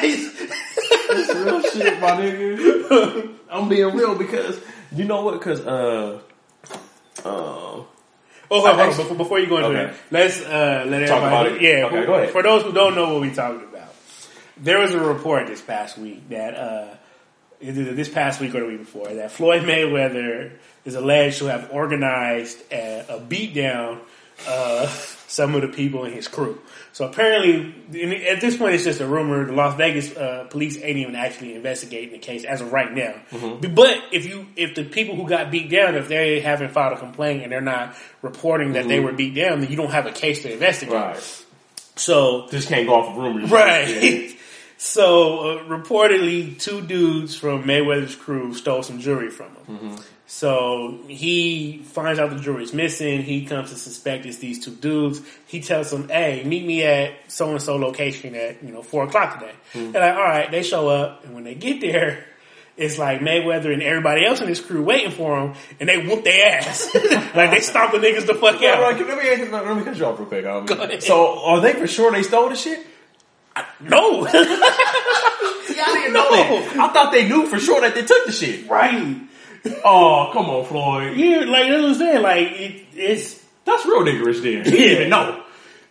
It's real shit, my nigga. I'm being real because you know what? Cause uh, uh. Oh, hold on, hold on. Before, before you go into Okay. it, let's uh, let Talk about everybody. it. Yeah, Okay, for, go ahead. for those who don't know what we're talking about, there was a report this past week that uh, either this past week or the week before that Floyd Mayweather is alleged to have organized a, a beatdown of some of the people in his crew. So apparently, at this point, it's just a rumor. The Las Vegas uh, police ain't even actually investigating the case as of right now. Mm-hmm. But if you, if the people who got beat down, if they haven't filed a complaint and they're not reporting that mm-hmm. they were beat down, then you don't have a case to investigate. Right. So this can't go off of rumors. Right. Yeah. So uh, reportedly, two dudes from Mayweather's crew stole some jewelry from him. Mm-hmm. So he finds out the jewelry's missing. He comes to suspect it's these two dudes. He tells them, "Hey, meet me at so and so location at you know four o'clock today." Mm-hmm. They're like, "All right." They show up, and when they get there, it's like Mayweather and everybody else in his crew waiting for him, and they whoop their ass. Like they stomp the niggas the fuck out. Right, let me let me cut you off real quick. Um, so are they for sure they stole the shit? I, no. See, I didn't know that. I thought they knew for sure that they took the shit. Right. Oh, come on, Floyd. Yeah, like that's what I'm saying. Like it, it's that's real niggerish there. Yeah, no.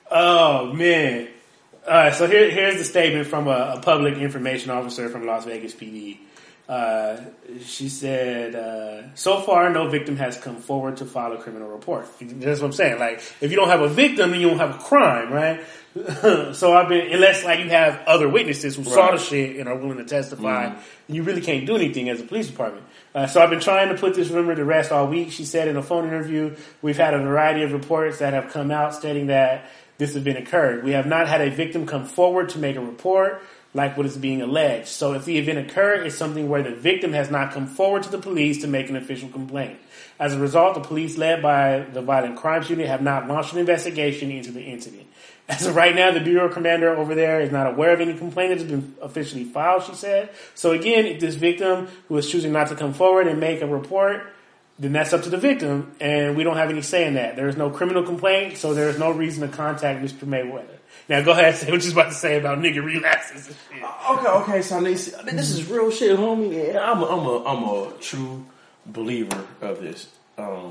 Oh man. All right, so here, here's the statement from a, a public information officer from Las Vegas P D. Uh, she said, uh, so far no victim has come forward to file a criminal report. That's what I'm saying. Like, if you don't have a victim, then you don't have a crime, right? So I've been, unless like you have other witnesses who right. saw the shit and are willing to testify, mm-hmm. you really can't do anything as a police department. Uh, so I've been trying to put this rumor to rest all week. She said in a phone interview, we've had a variety of reports that have come out stating that this event occurred. We have not had a victim come forward to make a report like what is being alleged. So if the event occurred, it's something where the victim has not come forward to the police to make an official complaint. As a result, the police led by the Violent Crimes Unit have not launched an investigation into the incident. As of right now, the bureau commander over there is not aware of any complaint that has been officially filed, she said. So again, if this victim who is choosing not to come forward and make a report, then that's up to the victim, and we don't have any say in that. There is no criminal complaint, so there is no reason to contact Mister Mayweather. Now go ahead and say what you're about to say about nigga relapses and shit. Okay, okay, so this, this is real shit, homie. I'm a, I'm a, I'm a true believer of this. Um,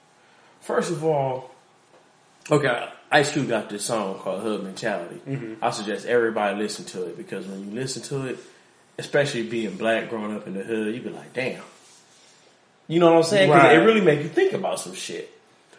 first of all, okay, Ice Cube got this song called Hood Mentality. Mm-hmm. I suggest everybody listen to it because when you listen to it, especially being black growing up in the hood, you be like, damn. You know what I'm saying? Because right. it really make you think about some shit.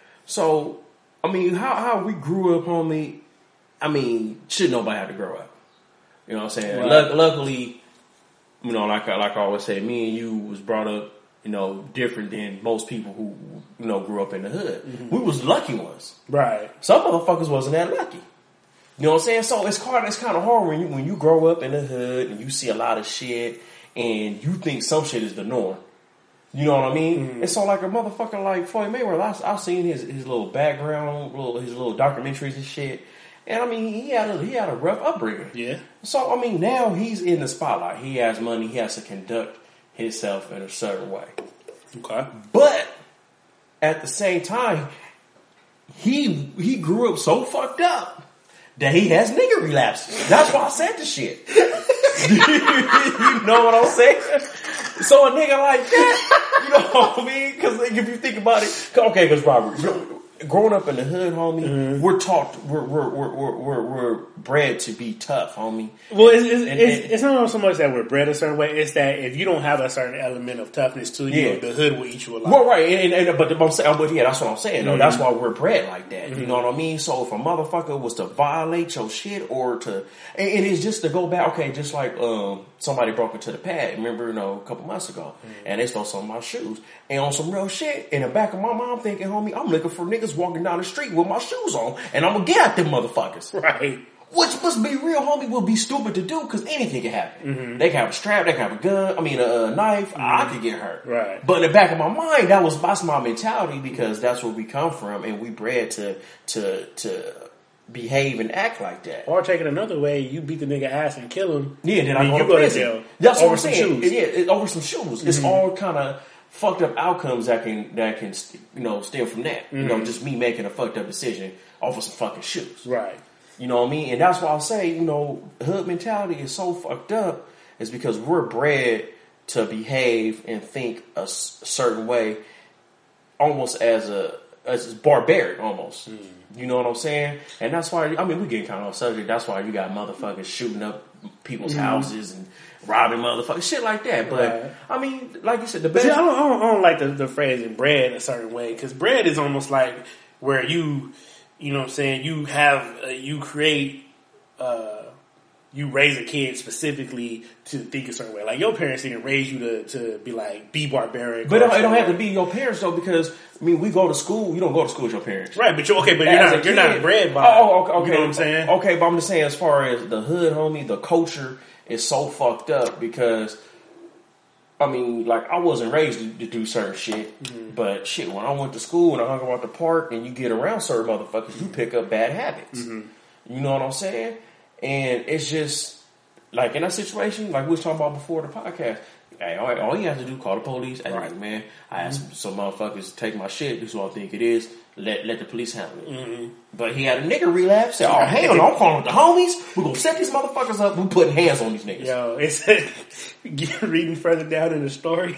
So, I mean, how, how we grew up, homie, I mean, should nobody have to grow up? You know what I'm saying? Right. Luck, luckily, you know, like I, like I always say, me and you was brought up, you know, different than most people who, you know, grew up in the hood. Mm-hmm. We was lucky ones. Right. Some motherfuckers wasn't that lucky. You know what I'm saying? So it's hard, it's kind of hard when you, when you grow up in the hood and you see a lot of shit and you think some shit is the norm. You know what I mean? Mm-hmm. And so like a motherfucker like Floyd Mayweather, I, I've seen his, his little background, little, his little documentaries and shit. And I mean, he had a, he had a rough upbringing. Yeah. So I mean, now he's in the spotlight. He has money. He has to conduct himself in a certain way. Okay. But at the same time, he he grew up so fucked up that he has nigger relapses. That's why I said the shit. You know what I'm saying? So a nigga like that, you know what I mean? Because if you think about it, okay, because Robert, you know, growing up in the hood, homie, mm-hmm. we're taught, we're, we're, we're, we're, we're bred to be tough, homie. Well, it's, it's, and, it's, and, it's not so much that we're bred a certain way, it's that if you don't have a certain element of toughness to you, yeah. the hood will eat you alive. Well, right, and, and, and but, I'm saying, but yeah, that's what I'm saying, though. Mm-hmm. That's why we're bred like that, mm-hmm. you know what I mean? So if a motherfucker was to violate your shit or to, and, and it's just to go back, okay, just like, um, somebody broke into the pad, remember, you know, a couple months ago, mm-hmm. and they stole some of my shoes, and on some real shit, in the back of my mind, I'm thinking, homie, I'm looking for niggas walking down the street with my shoes on, and I'm gonna get at them motherfuckers. Right. which must be real, homie, will be stupid to do because anything can happen. Mm-hmm. They can have a strap, they can have a gun, I mean, a, a knife, Mm-hmm. I could get hurt. Right. But in the back of my mind, that was that's my mentality because that's where we come from and we bred to to to behave and act like that. Or take it another way, you beat the nigga ass and kill him. Yeah, then I and go you to go to prison. jail. That's over what I'm some saying. shoes. Yeah, it, over some shoes. It's Mm-hmm. all kind of fucked up outcomes that can that can you know stem from that. Mm-hmm. You know, just me making a fucked up decision off of some fucking shoes. Right. You know what I mean? And that's why I say, you know, hood mentality is so fucked up. Is because we're bred to behave and think a s- certain way, almost as a as barbaric, almost. Mm. You know what I'm saying? And that's why I mean we getting kind of off subject. That's why you got motherfuckers shooting up people's Mm-hmm. houses and robbing motherfuckers, shit like that. But Right. I mean, like you said, the But best. see, I don't, I don't, I don't like the, the phrase in bread a certain way because bread is almost like where you, you know what I'm saying, you have, uh, you create, uh, you raise a kid specifically to think a certain way. Like your parents didn't raise you to, to be like, be barbaric. But it don't, it don't or- have to be your parents though, because I mean, we go to school. You don't go to school with your parents, Right, but you okay, but you're As a not, you're kid- not bred by Oh, okay, okay. You know what I'm saying? Okay, but I'm just saying, as far as the hood, homie, the culture is so fucked up because, I mean, like I wasn't raised to, to do certain shit, Mm-hmm. but shit, when I went to school and I hung around the park, and you get around certain motherfuckers, you pick up bad habits. Mm-hmm. You know what I'm saying? And it's just like in that situation, like we was talking about before the podcast. Hey, all, all you have to do call the police. Hey, Right. man, I asked some motherfuckers to take my shit. This is what I think it is. Let let the police handle it. Mm-hmm. But he had a nigga relapse. Said, "Oh hell no, I'm calling the homies. We're gonna set these motherfuckers up. We're putting hands on these niggas." Yo, it's reading further down in the story.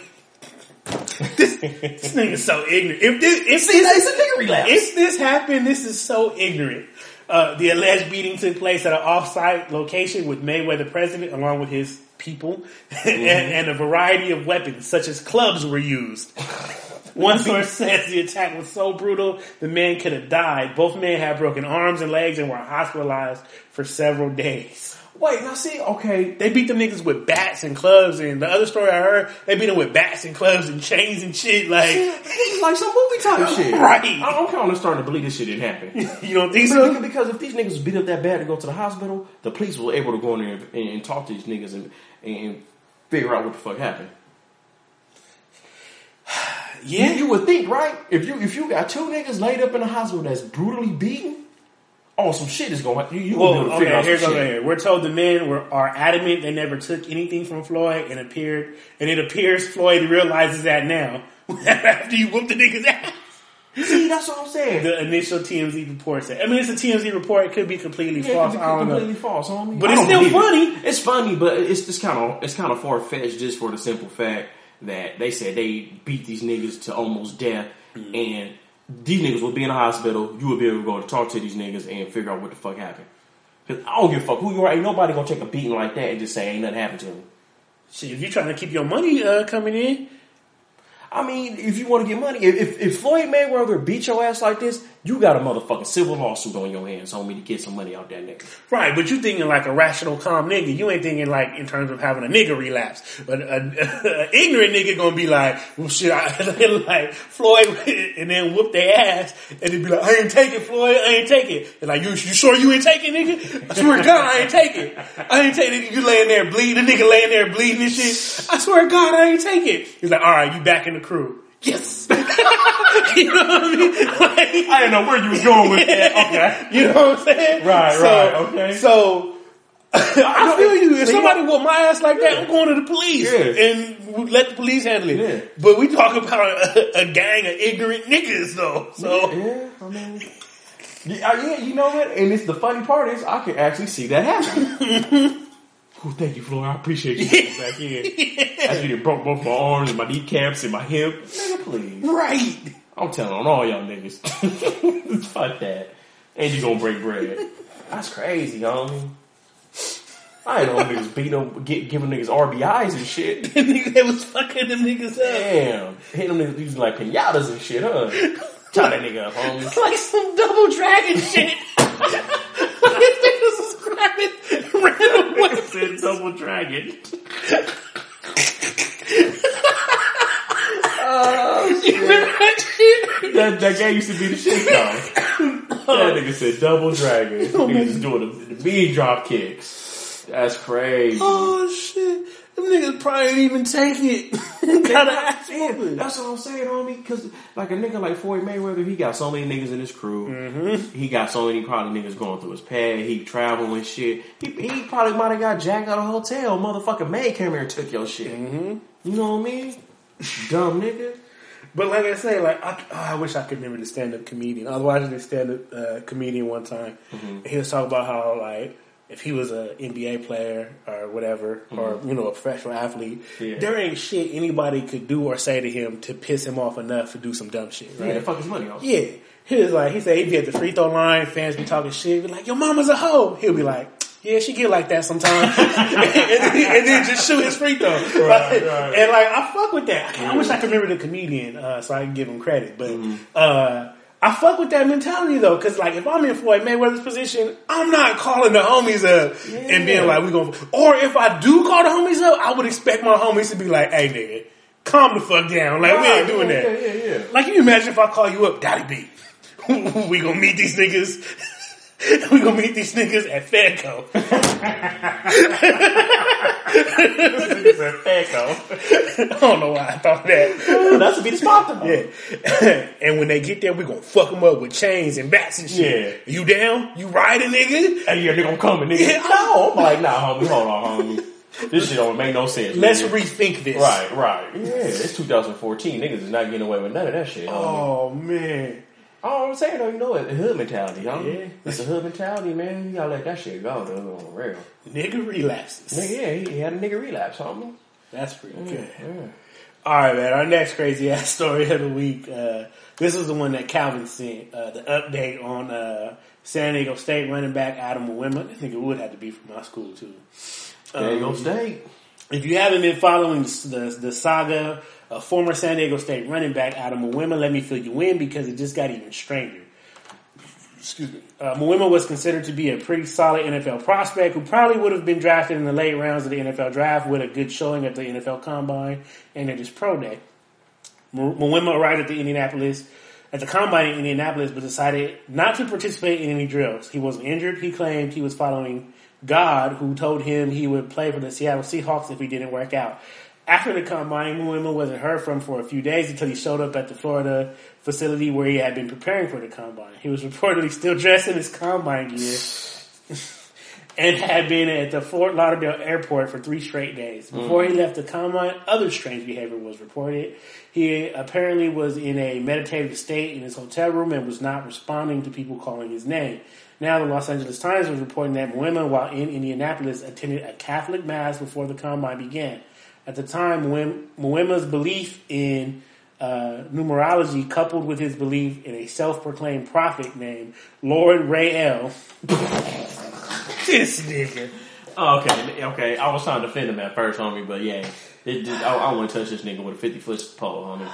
this, this nigga's so ignorant. If this, if See, this, it's a nigga relapse. if this happened, this is so ignorant. Uh, the alleged beating took place at an off-site location with Mayweather president, along with his people, Mm-hmm. and, and a variety of weapons, such as clubs, were used. One source says the attack was so brutal, the man could have died. Both men had broken arms and legs and were hospitalized for several days. Wait, now see, okay, They beat them niggas with bats and clubs, and the other story I heard, they beat them with bats and clubs and chains and shit. Like, this is like some movie type shit. Right. I- I'm kind of starting to believe this shit didn't happen. you don't think Because, so? because if these niggas beat up that bad to go to the hospital, the police were able to go in there and, and talk to these niggas and, and figure out what the fuck happened. Yeah. You, you would think, right? If you if you got two niggas laid up in the hospital that's brutally beaten, oh, some shit is going. You, you Well, gonna be able to figure okay, out here's some over shit. here. We're told the men were are adamant they never took anything from Floyd, and appeared, and it appears Floyd realizes that now after you whoop the nigga's ass. See, that's what I'm saying. The initial T M Z report said. I mean, it's a T M Z report. It could be completely Yeah, false. it could I be don't completely know. false, homie. But I it's don't still believe funny. It. It's funny, but it's just kind of it's kind of far fetched just for the simple fact that they said they beat these niggas to almost death, Mm-hmm. and these niggas would be in the hospital. You would be able to go and talk to these niggas and figure out what the fuck happened. Because I don't give a fuck who you are. Ain't nobody gonna take a beating like that and just say ain't nothing happened to me. Shit, if you're trying to keep your money uh, coming in, I mean, if you want to get money, if, if if Floyd Mayweather beat your ass like this, you got a motherfucking civil lawsuit on your hands, homie, to get some money out that nigga. right? But you thinking like a rational, calm nigga. You ain't thinking like in terms of having a nigga relapse. But an ignorant nigga gonna be like, well, shit, I, like Floyd, and then whoop their ass, and they be like, I ain't taking Floyd, I ain't taking. And like, you, you sure you ain't taking, nigga? I swear to God, I ain't taking. I ain't taking it. You laying there bleeding, the nigga laying there bleeding and shit. I swear to God, I ain't taking. He's like, all right, you back in the crew. Yes. You know what I mean? Like, I didn't know where you was going with that. Okay. you know what I'm saying? Right, so, right, okay. So, I feel you. If So you somebody know- whoop my ass like that, I'm going to the police Yeah. and let the police handle it. Yeah. But we talk about a, a gang of ignorant niggas, though. So, Yeah, I mean, yeah, uh, yeah, you know what? And it's the funny part is I can actually see that happen. Oh, thank you, Floyd. I appreciate you coming back in. After you broke both my arms and my kneecaps and my hip. Nigga, please. right. I'm telling on all y'all niggas. Fuck that. And you gonna break bread. That's crazy, homie. I ain't know niggas beat them, get, giving niggas R B Is and shit. They was fucking them niggas up. Damn. Hitting them niggas using like pinatas and shit, huh? Tie that nigga up, homie. It's like some double dragon shit. Like if niggas was grabbing random weapons. Said double dragon. You remember that shit? That, that game used to be the shit, though. That nigga said double dragon. Niggas just doing the, the bean drop kicks. That's crazy. Oh shit. Them niggas probably didn't even take it. Gotta ask yeah, that's what I'm saying, homie. Cause like a nigga like Floyd Mayweather, he got so many niggas in his crew. Mm-hmm. He got so many probably niggas going through his pad. He traveling and shit. He, he probably might have got jacked out of a hotel. Motherfucking maid came here and took your shit. Mm-hmm. You know what I mean? Dumb nigga. But like I say, like I, oh, I wish I could remember the stand-up comedian. I was watching this stand-up uh, comedian one time. Mm-hmm. And he was talking about how like if he was an N B A player or whatever, mm-hmm. or you know a professional athlete, yeah. there ain't shit anybody could do or say to him to piss him off enough to do some dumb shit. Right? Yeah, fuck his money off. Yeah, he was like he said he'd be at the free throw line, fans be talking shit, be like, "Your mama's a hoe." He'll be like, "Yeah, she get like that sometimes," and, then, and then just shoot his free throw. Right, like, right. And like I fuck with that. I, I wish I could remember the comedian uh, so I can give him credit, but. Mm-hmm. uh I fuck with that mentality though, cause like if I'm in Floyd Mayweather's position, I'm not calling the homies up yeah. and being like, we gonna, or if I do call the homies up, I would expect my homies to be like, hey nigga, calm the fuck down. Like right, we ain't doing yeah, that. Yeah, yeah, yeah. Like can you imagine if I call you up, Daddy B, we gonna meet these niggas. We gonna meet these niggas at Fedco. Niggas at Fedco. I don't know why I thought that. That's to be the spot though. Yeah. And when they get there, we gonna fuck them up with chains and bats and shit. Yeah. You down? You riding, nigga? Hey, yeah, they gonna come and nigga. Yeah. No, I'm like, nah, homie, hold on, homie. This shit don't make no sense. Let's nigga. Rethink this. Right, right. Yeah, it's two thousand fourteen. Niggas is not getting away with none of that shit. Homie. Oh man. Oh, I'm saying though, you know, it's a hood mentality, y'all. Yeah. It's a hood mentality, man. You gotta let that shit go, though, on the real. Nigga relapses. Nigga, yeah, he, he had a nigga relapse, homie. That's pretty yeah, good. Yeah. Alright, man, our next crazy ass story of the week, uh, this is the one that Calvin sent, uh, the update on, uh, San Diego State running back Adam Mwema. I think it would have to be from my school, too. San Diego um, State. If you haven't been following the, the saga of former San Diego State running back Adam Mwema, let me fill you in because it just got even stranger. Excuse me. Uh, Mwema was considered to be a pretty solid N F L prospect who probably would have been drafted in the late rounds of the N F L draft with a good showing at the N F L Combine and at his pro day. Mwema arrived at the Indianapolis, at the Combine in Indianapolis, but decided not to participate in any drills. He wasn't injured. He claimed he was following God, who told him he would play for the Seattle Seahawks if he didn't work out. After the Combine, Mwema wasn't heard from for a few days until he showed up at the Florida facility where he had been preparing for the Combine. He was reportedly still dressed in his Combine gear and had been at the Fort Lauderdale airport for three straight days. Before mm. he left the Combine, other strange behavior was reported. He apparently was in a meditative state in his hotel room and was not responding to people calling his name. Now, the Los Angeles Times was reporting that Mwema, while in Indianapolis, attended a Catholic mass before the Combine began. At the time, Mwema's belief in uh, numerology, coupled with his belief in a self-proclaimed prophet named Lord Ray L. This nigga. Oh, okay, okay. I was trying to defend him at first, homie, but yeah, it just, I, I want to touch this nigga with a fifty-foot pole, homie.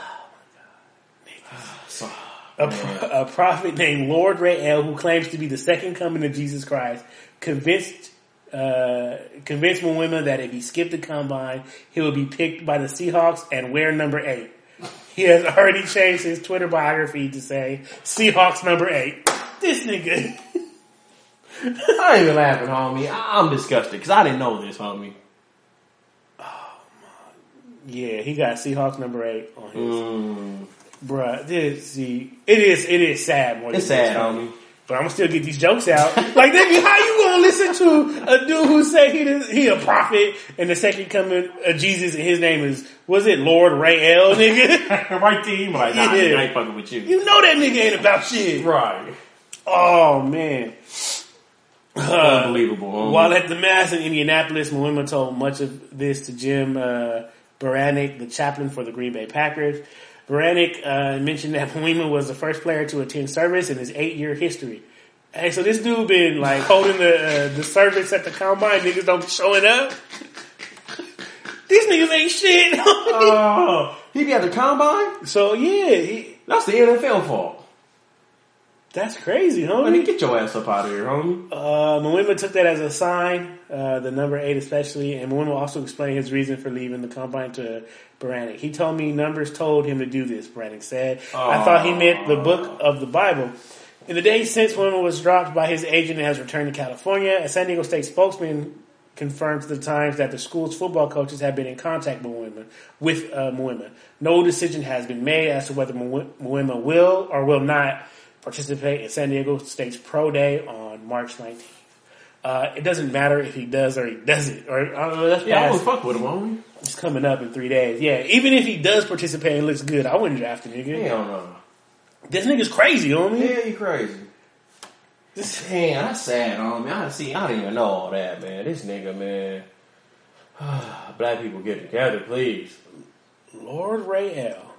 So, a, pro- a prophet named Lord Ray L, who claims to be the second coming of Jesus Christ, convinced uh, convinced Mwema that if he skipped the Combine, he would be picked by the Seahawks and wear number eight. He has already changed his Twitter biography to say Seahawks number eight. This nigga. I ain't even laughing, homie. I'm disgusted because I didn't know this, homie. Oh my! Yeah, he got Seahawks number eight on his. Mm. Bruh, this see, it is it is sad more than it's sad, homie. But I'm gonna still get these jokes out. Like, nigga, how you gonna listen to a dude who say he the, he a prophet and the second coming of Jesus and his name is, was it Lord Ray L, nigga? Right there, you like, nah, yeah. nigga, I ain't fucking with you. You know that nigga ain't about shit. Right. Oh, man. Uh, Unbelievable, homie. While at the mass in Indianapolis, Mwema told much of this to Jim uh, Baranek, the chaplain for the Green Bay Packers. Baranek uh, mentioned that Mwema was the first player to attend service in his eight-year history. Hey, so this dude been like holding the uh, the service at the Combine. Niggas don't be showing up. These niggas ain't shit. Oh, he be at the Combine? So yeah, he, that's the N F L fault. That's crazy, homie. Man, get your ass up out of here, homie. Uh, Mwema took that as a sign, uh, the number eight especially, and Mwema also explained his reason for leaving the Combine to Baranek. He told me numbers told him to do this, Baranek said. Aww. I thought he meant the book of the Bible. In the days since Muema was dropped by his agent and has returned to California, a San Diego State spokesman confirmed to the Times that the school's football coaches have been in contact with Muema. With uh, Muema. No decision has been made as to whether Muema will or will not participate in San Diego State's Pro Day on March nineteenth. Uh, it doesn't matter if he does or he doesn't. Or uh, that's Yeah, I would fuck with him, homie. It's coming up in three days. Yeah, even if he does participate and looks good, I wouldn't draft a nigga. Hell no. This nigga's crazy, homie. Yeah, he crazy. This, damn, that's sad, homie. I see. I don't even know all that, man. This nigga, man. Black people get together, please. Lord Ray L.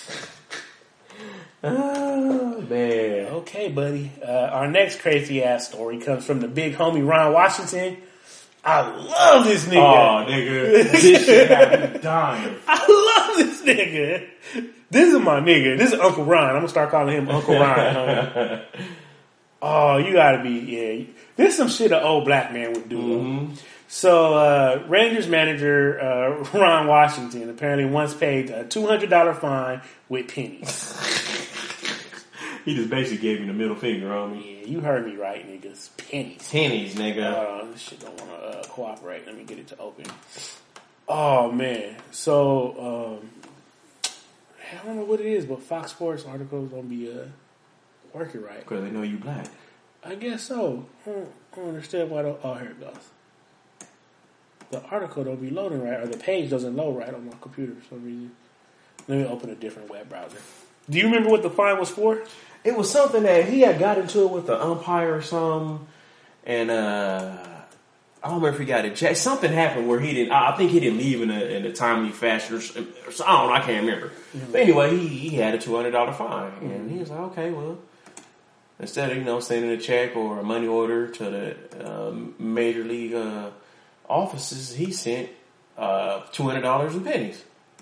Oh, man. Okay, buddy. Uh, our next crazy ass story comes from the big homie Ron Washington. I love this nigga. Oh, nigga. This shit got me dying. I love this nigga. This is my nigga. This is Uncle Ron. I'm going to start calling him Uncle Ron. Homie. Oh, you got to be, yeah. This is some shit an old black man would do. Mm-hmm. So, uh, Rangers manager uh, Ron Washington apparently once paid a two hundred dollars fine with pennies. He just basically gave me the middle finger on me. Yeah, you heard me right, niggas. Pennies. Pennies, nigga. Hold on, this shit don't want to uh, cooperate. Let me get it to open. Oh, man. So, um, I don't know what it is, but Fox Sports articles don't be uh, working right. Because they know you black. I guess so. I don't, I don't understand why. Don't, oh, here it goes. The article don't be loading right, or the page doesn't load right on my computer for some reason. Let me open a different web browser. Do you remember what the fine was for? It was something that he had got into it with the umpire or something, and uh, I don't remember if he got ejected. Something happened where he didn't. I think he didn't leave in a, in a timely fashion. Or, or so, I don't know. I can't remember. Mm-hmm. But anyway, he, he had a two hundred dollar fine, mm-hmm. and he was like, "Okay, well." Instead of, you know, sending a check or a money order to the um, major league uh, offices, he sent uh, two hundred dollars in pennies.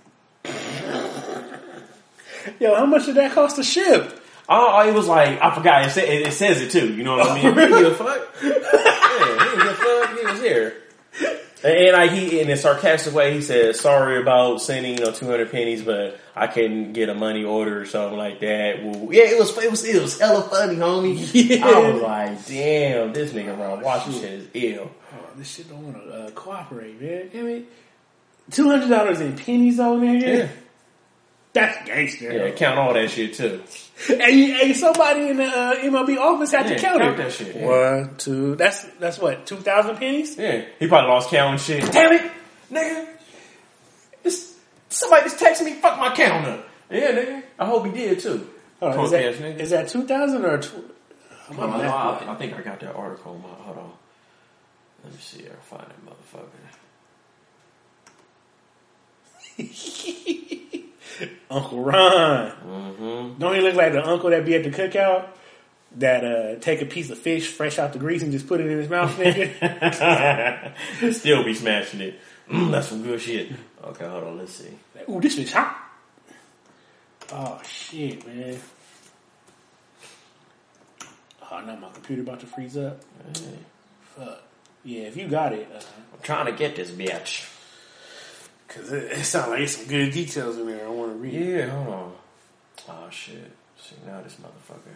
Yo, how much did that cost to ship? Oh, it was like, I forgot. It, say, it, it says it too. You know what I mean? He didn't give a fuck. Yeah, he didn't give a fuck. He was here. And, and like he, in a sarcastic way, he said, "Sorry about sending, you know, two hundred pennies, but I couldn't get a money order or something like that." Well, yeah, it was, it was, it was hella funny, homie. Yeah. I was like, damn, this nigga Ron Washington is ill. Oh, this shit don't want to uh, cooperate, man. I mean, two hundred dollars in pennies on there. Yeah. That's gangster. Yeah, count all that shit too. And, and somebody in the uh, M L B office had yeah, to count, count it. that shit. Yeah. One, two. That's that's what two thousand pennies. Yeah, he probably lost count and shit. Damn it, nigga! This, somebody just texted me. Fuck my count up. Yeah, nigga. I hope he did too. Oh, is, that, is that two thousand or? Tw- oh, no, no, I, I think I got that article. My, hold on. Let me see. I find that motherfucker. Uncle Ron. Mm-hmm. Don't he look like the uncle that be at the cookout that uh, take a piece of fish fresh out the grease and just put it in his mouth, nigga? Still be smashing it. Mm, that's some good shit. Okay, hold on. Let's see. Ooh, this fish hot. Oh, shit, man. Oh, now my computer about to freeze up. Hey. Fuck. Yeah, if you got it. Uh, I'm trying to get this bitch. Cause it, it sounds like there's some good details in there I want to read. Yeah, hold on. Oh shit. See now this motherfucker.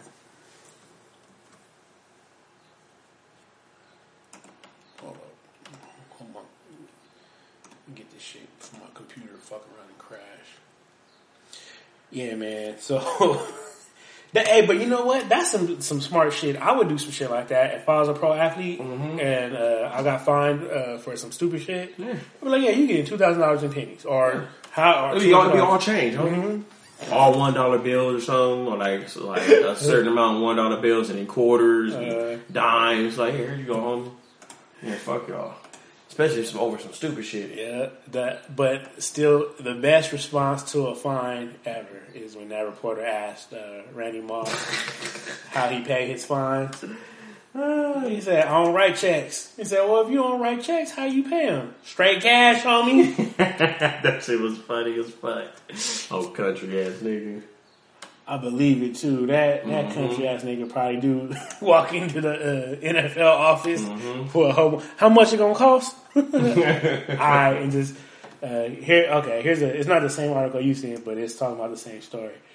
Hold up. Hold on. Let me get this shit from my computer fuck around and crash. Yeah, man. So that, hey, but you know what? That's some some smart shit. I would do some shit like that if I was a pro athlete mm-hmm. and uh, I got fined uh, for some stupid shit. Yeah. I'd be like, yeah, you getting two thousand dollars in pennies or yeah. how? It'd be all, be all change, huh? Mm-hmm. All one dollar bills or something, or like so like a certain amount of one dollar bills and then quarters, and uh, dimes. Like here you go, homie. Yeah, fuck y'all. Especially if it's over some stupid shit. Yeah, that. But still, the best response to a fine ever is when that reporter asked uh, Randy Moss how he paid his fines. Uh, he said, "I don't write checks." He said, "Well, if you don't write checks, how you pay them? Straight cash, homie." That shit was funny as fuck. Oh, country ass nigga. I believe it too. That that mm-hmm. country ass nigga probably do walk into the uh, N F L office mm-hmm. for a whole. How much it gonna cost? I and just uh, here. Okay, here's a. It's not the same article you seen, but it's talking about the same story.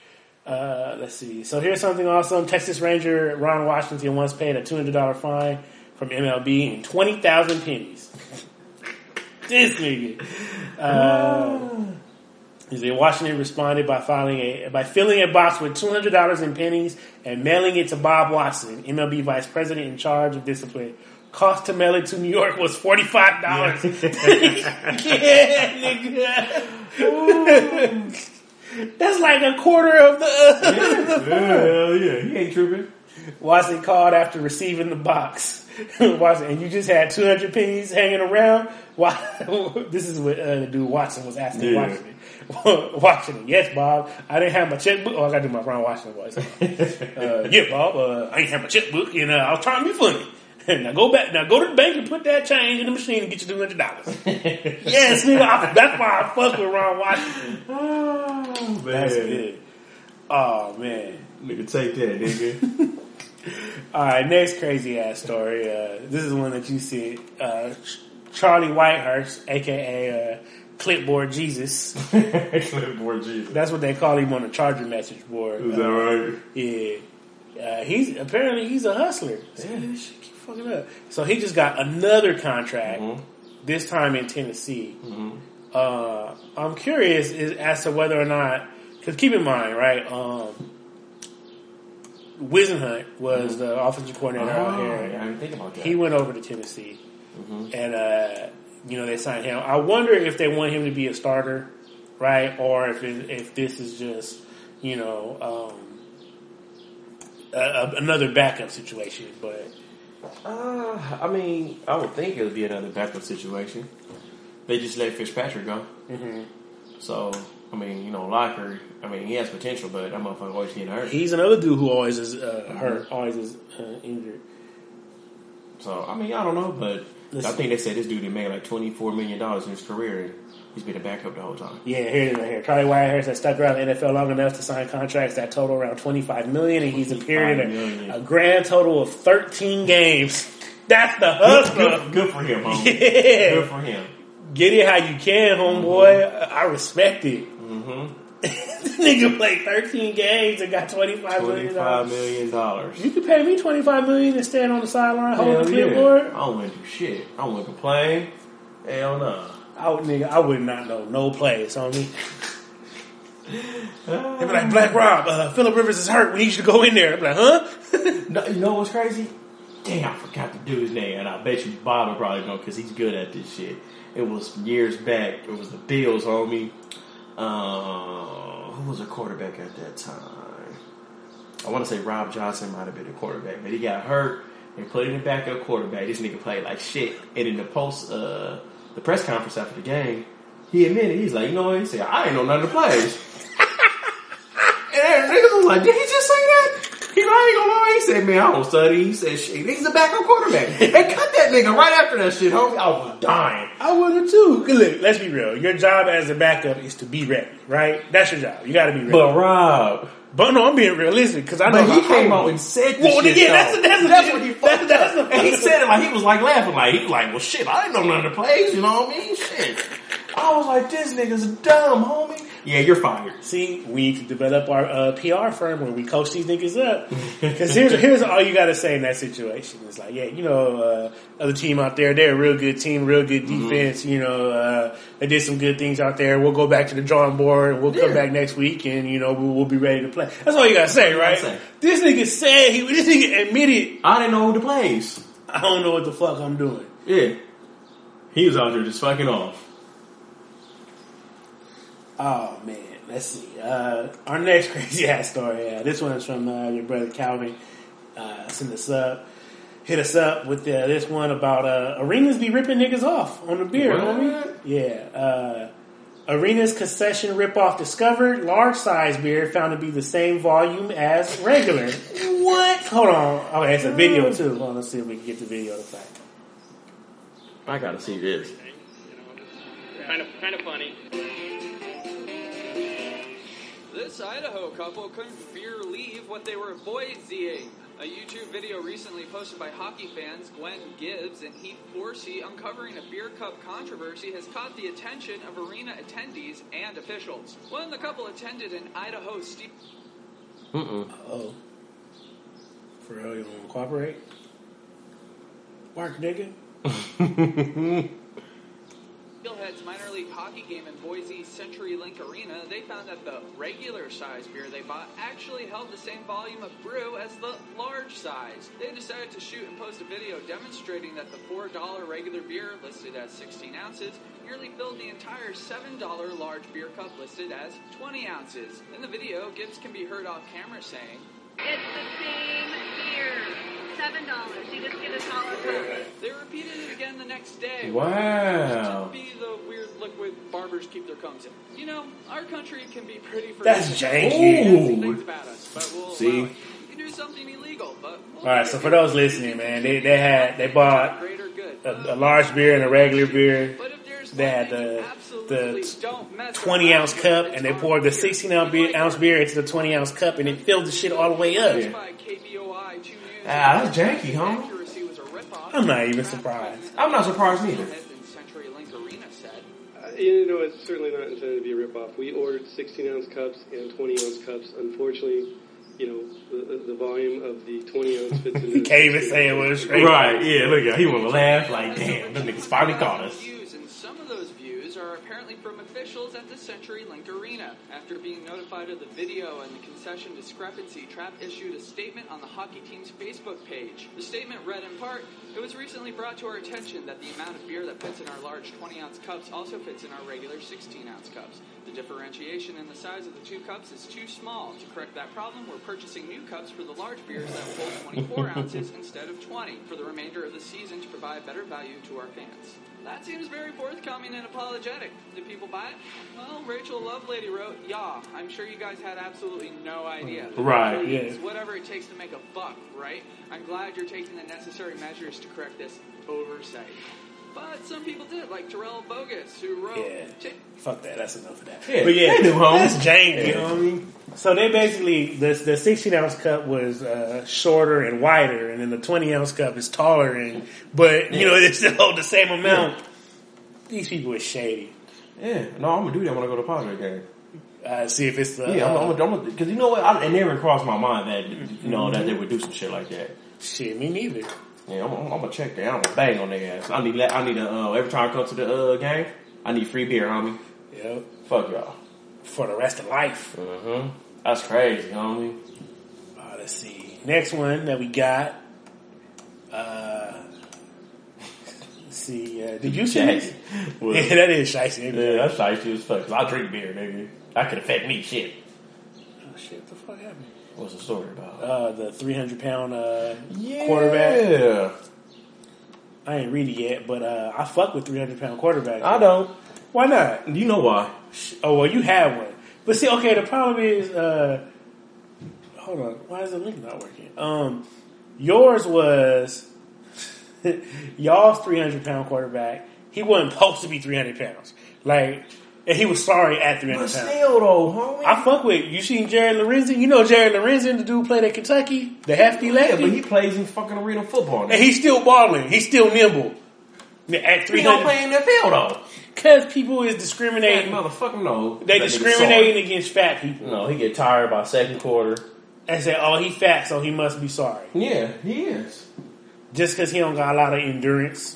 Uh, let's see. So here's something awesome. Texas Ranger Ron Washington once paid a two hundred dollars fine from M L B in twenty thousand pennies. This nigga. Uh, he said Washington responded by filing a by filling a box with two hundred dollars in pennies and mailing it to Bob Watson, M L B vice president in charge of discipline. Cost to mail it to New York was forty-five dollars. Yeah, yeah nigga. That's like a quarter of the... Uh, yeah, hell yeah. He ain't tripping. Watson called after receiving the box. Watson, and you just had two hundred pennies hanging around? Why? This is what uh, the dude Watson was asking yeah. Watson. Watson, yes, Bob. I didn't have my checkbook. Oh, I got to do my Ron Washington voice. uh, yeah, Bob. Uh, I ain't have my checkbook, and uh, I was trying to be funny. Now go back. Now go to the bank and put that change in the machine and get you two hundred dollars. Yes, nigga. I, that's why I fuck with Ron Washington. Oh man, that's good. Oh man, nigga, take that, nigga. All right, next crazy ass story. Uh, this is one that you see. Uh, Charlie Whitehurst, aka uh, Clipboard Jesus. Clipboard Jesus. That's what they call him on the Charger message board. Is that uh, right? Yeah. Uh, he's apparently he's a hustler. So yeah. This shit keep fucking up. So he just got another contract. Mm-hmm. This time in Tennessee. Mm-hmm. Uh, I'm curious is, as to whether or not, because keep in mind, right? Um, Wisenhunt was mm-hmm. the offensive coordinator oh, out here. Yeah, I didn't think about that. He went over to Tennessee, mm-hmm. and uh, you know they signed him. I wonder if they want him to be a starter, right? Or if it, if this is just you know. Um, Uh, another backup situation, but uh, I mean, I would think it would be another backup situation. They just let Fitzpatrick go, mm-hmm. so I mean, you know, Locker. I mean, he has potential, but that motherfucker always getting hurt. He's another dude who always is uh, mm-hmm. hurt, always is uh, injured. So I mean, I don't know, but Listen. I think they said this dude had made like twenty four million dollars in his career. And he's been a backup the whole time. Yeah, here it is right here. Charlie Whitehurst has stuck around the N F L long enough to sign contracts that total around twenty-five million dollars, and he's appeared in a, a grand total of thirteen games. That's the hustle. Good, good, good for him, homie. Yeah. Good for him. Get it how you can, homeboy. Mm-hmm. I respect it. Mm-hmm. This nigga played thirteen games and got twenty-five million dollars. twenty-five million dollars. You could pay me twenty-five million dollars and stand on the sideline holding the clipboard. Yeah. I don't want to do shit. I don't want to complain. Hell no. I would, nigga, I would not know no plays on me. They'd be like, Black Rob, uh, Phillip Rivers is hurt. We need you to go in there. I'd be like, huh? No, you know what's crazy? Damn, I forgot to do his name, and I bet you Bob will probably know because he's good at this shit. It was years back. It was the Bills, homie. Uh, who was a quarterback at that time? I want to say Rob Johnson might have been the quarterback, but he got hurt and put in the backup quarterback. This nigga played like shit. And in the post, uh, the press conference after the game, he admitted, he's like, you know what? He said, I ain't know none of the plays. And niggas was like, did he just say that? He like, I ain't gonna lie. He said, man, I don't study. He said, shit, he's a backup quarterback. They cut that nigga right after that shit, homie. I was dying. I would have too. Look, let's be real. Your job as a backup is to be ready, right? That's your job. You gotta be ready. But Rob... But no, I'm being realistic because I know but he came out and said this well, shit. Yeah, that's, that's, that's what he fucked that's, up. And he said it like he was like laughing, like he was like, well, shit, I didn't know none of the plays. You know what I mean? Shit. I was like, this nigga's dumb, homie. Yeah, you're fired. See, we need to develop our uh, P R firm where we coach these niggas up. Because here's here's all you got to say in that situation. It's like, yeah, you know, uh, other team out there, they're a real good team, real good defense. Mm-hmm. You know, uh, they did some good things out there. We'll go back to the drawing board and we'll yeah. come back next week and, you know, we'll, we'll be ready to play. That's all you got to say, right? Say. This nigga said, he, this nigga admitted. I didn't know the plays. I don't know what the fuck I'm doing. Yeah. He was out there just fucking off. Oh, man. Let's see. Uh, our next crazy ass story. Uh, this one's from uh, your brother Calvin. Uh, send us up. Hit us up with uh, this one about uh, arenas be ripping niggas off on the beer, homie. Yeah. Uh, arenas concession ripoff discovered. Large size beer found to be the same volume as regular. What? Hold on. Oh, it's a video too. Well, let's see if we can get the video to fact. I gotta see this. Kind of, kind of funny. This Idaho couple couldn't fear leave what they were boyseeing. A YouTube video recently posted by hockey fans Gwen Gibbs and Heath Forsey uncovering a beer cup controversy has caught the attention of arena attendees and officials. When the couple attended an Idaho Steel... Mm-mm. Oh. For real, you want to cooperate? Bark, nigga. Steelheads minor league hockey game in Boise's CenturyLink Arena, they found that the regular size beer they bought actually held the same volume of brew as the large size. They decided to shoot and post a video demonstrating that the four dollar regular beer, listed as sixteen ounces, nearly filled the entire seven dollar large beer cup listed as twenty ounces. In the video, Gibbs can be heard off camera saying, It's the same beer. Seven dollars. You just get a dollar cup. They repeated it again the next day. Wow. To be the weird liquid barbers keep their combs in. You know, our country can be pretty That's forgiving. janky. Things about us, but we'll See? allow it. You can do something illegal, but we'll All right, so for those listening, man, they they had they bought great or good. a, a large beer and a regular beer. But if there's They had one thing the you absolutely the don't mess twenty around ounce with, cup, it's and they our poured the beer. sixteen ounce beer, ounce beer into the twenty ounce cup, and it filled the shit all the way up. Yeah. By K B O I two News. Ah, that's janky, homie. Accuracy was a ripoff. I'm not even surprised. I'm not surprised neither. CenturyLink Arena said. Uh, you know, it's certainly not intended to be a ripoff. We ordered sixteen ounce cups and twenty ounce cups. Unfortunately, you know, the, the, the volume of the twenty ounce fits into. He can't even say it was straight. Right, yeah, look at He want to laugh like, damn, them niggas finally caught us. Views, and some of those views are apparently from officials at the CenturyLink Arena. After being notified of the video and the concession discrepancy, Trapp issued a statement on the hockey team's Facebook page. The statement read in part, "It was recently brought to our attention that the amount of beer that fits in our large twenty ounce cups also fits in our regular sixteen ounce cups. The differentiation in the size of the two cups is too small. To correct that problem, we're purchasing new cups for the large beers that hold twenty-four ounces instead of twenty for the remainder of the season to provide better value to our fans." That seems very forthcoming and apologetic. Did people buy it? Well, Rachel Lovelady wrote, "Yeah, I'm sure you guys had absolutely no idea. Right, Please, yeah. whatever it takes to make a buck, right? I'm glad you're taking the necessary measures to correct this oversight." But some people did, like Terrell Bogus, who wrote... Yeah. T- Fuck that. That's enough of that. Yeah, but yeah, they knew, homie. that's janky, Yeah. homie. So they basically the the sixteen ounce cup was uh, shorter and wider, and then the twenty ounce cup is taller, and but you know they still hold the same amount. Yeah. These people are shady. Yeah, no, I'm gonna do that when I go to Padre game. Uh, see if it's the Yeah, I'm, uh, I'm, I'm, because you know what? I, it never crossed my mind that you know that they would do some shit like that. shit. Me neither. Yeah, I'm, I'm, I'm gonna check that. I'm gonna bang on their ass. I need, I need a uh, every time I come to the uh, game, I need free beer, homie. Yep. Fuck y'all. For the rest of life. Mm-hmm. That's crazy, homie. Uh, let's see. Next one that we got. Uh, let's see. Uh, did you see this? Well, Yeah, that is shicey. yeah, that's shicey as fuck. Cause I drink beer, nigga. That could affect me. Shit. Oh shit! What the fuck happened? What's the story about? Uh, the three hundred pound uh, Yeah. quarterback. I ain't read it yet, but uh, I fuck with three hundred pound quarterbacks. I don't. Why not? You know why? Oh well, you have one. But see, okay, the problem is, uh, hold on, why is the link not working? Um, yours was y'all's three hundred pound quarterback. He wasn't supposed to be three hundred pounds. Like, and he was sorry at three hundred But pounds. still, though, homie. I fuck with you. Seen Jared Lorenzen? You know Jared Lorenzen, the dude played at Kentucky, the hefty Yeah, lefty. but he plays in fucking arena football. And he's still balling. He's still nimble. At three He don't hundred, play in the field though. because people is Fat discriminating. motherfucker, no. They That nigga discriminating sorry. against fat people. No, he get tired by second quarter. And say, "Oh, he fat, so he must be sorry." Yeah, he is. Just because he don't got a lot of endurance.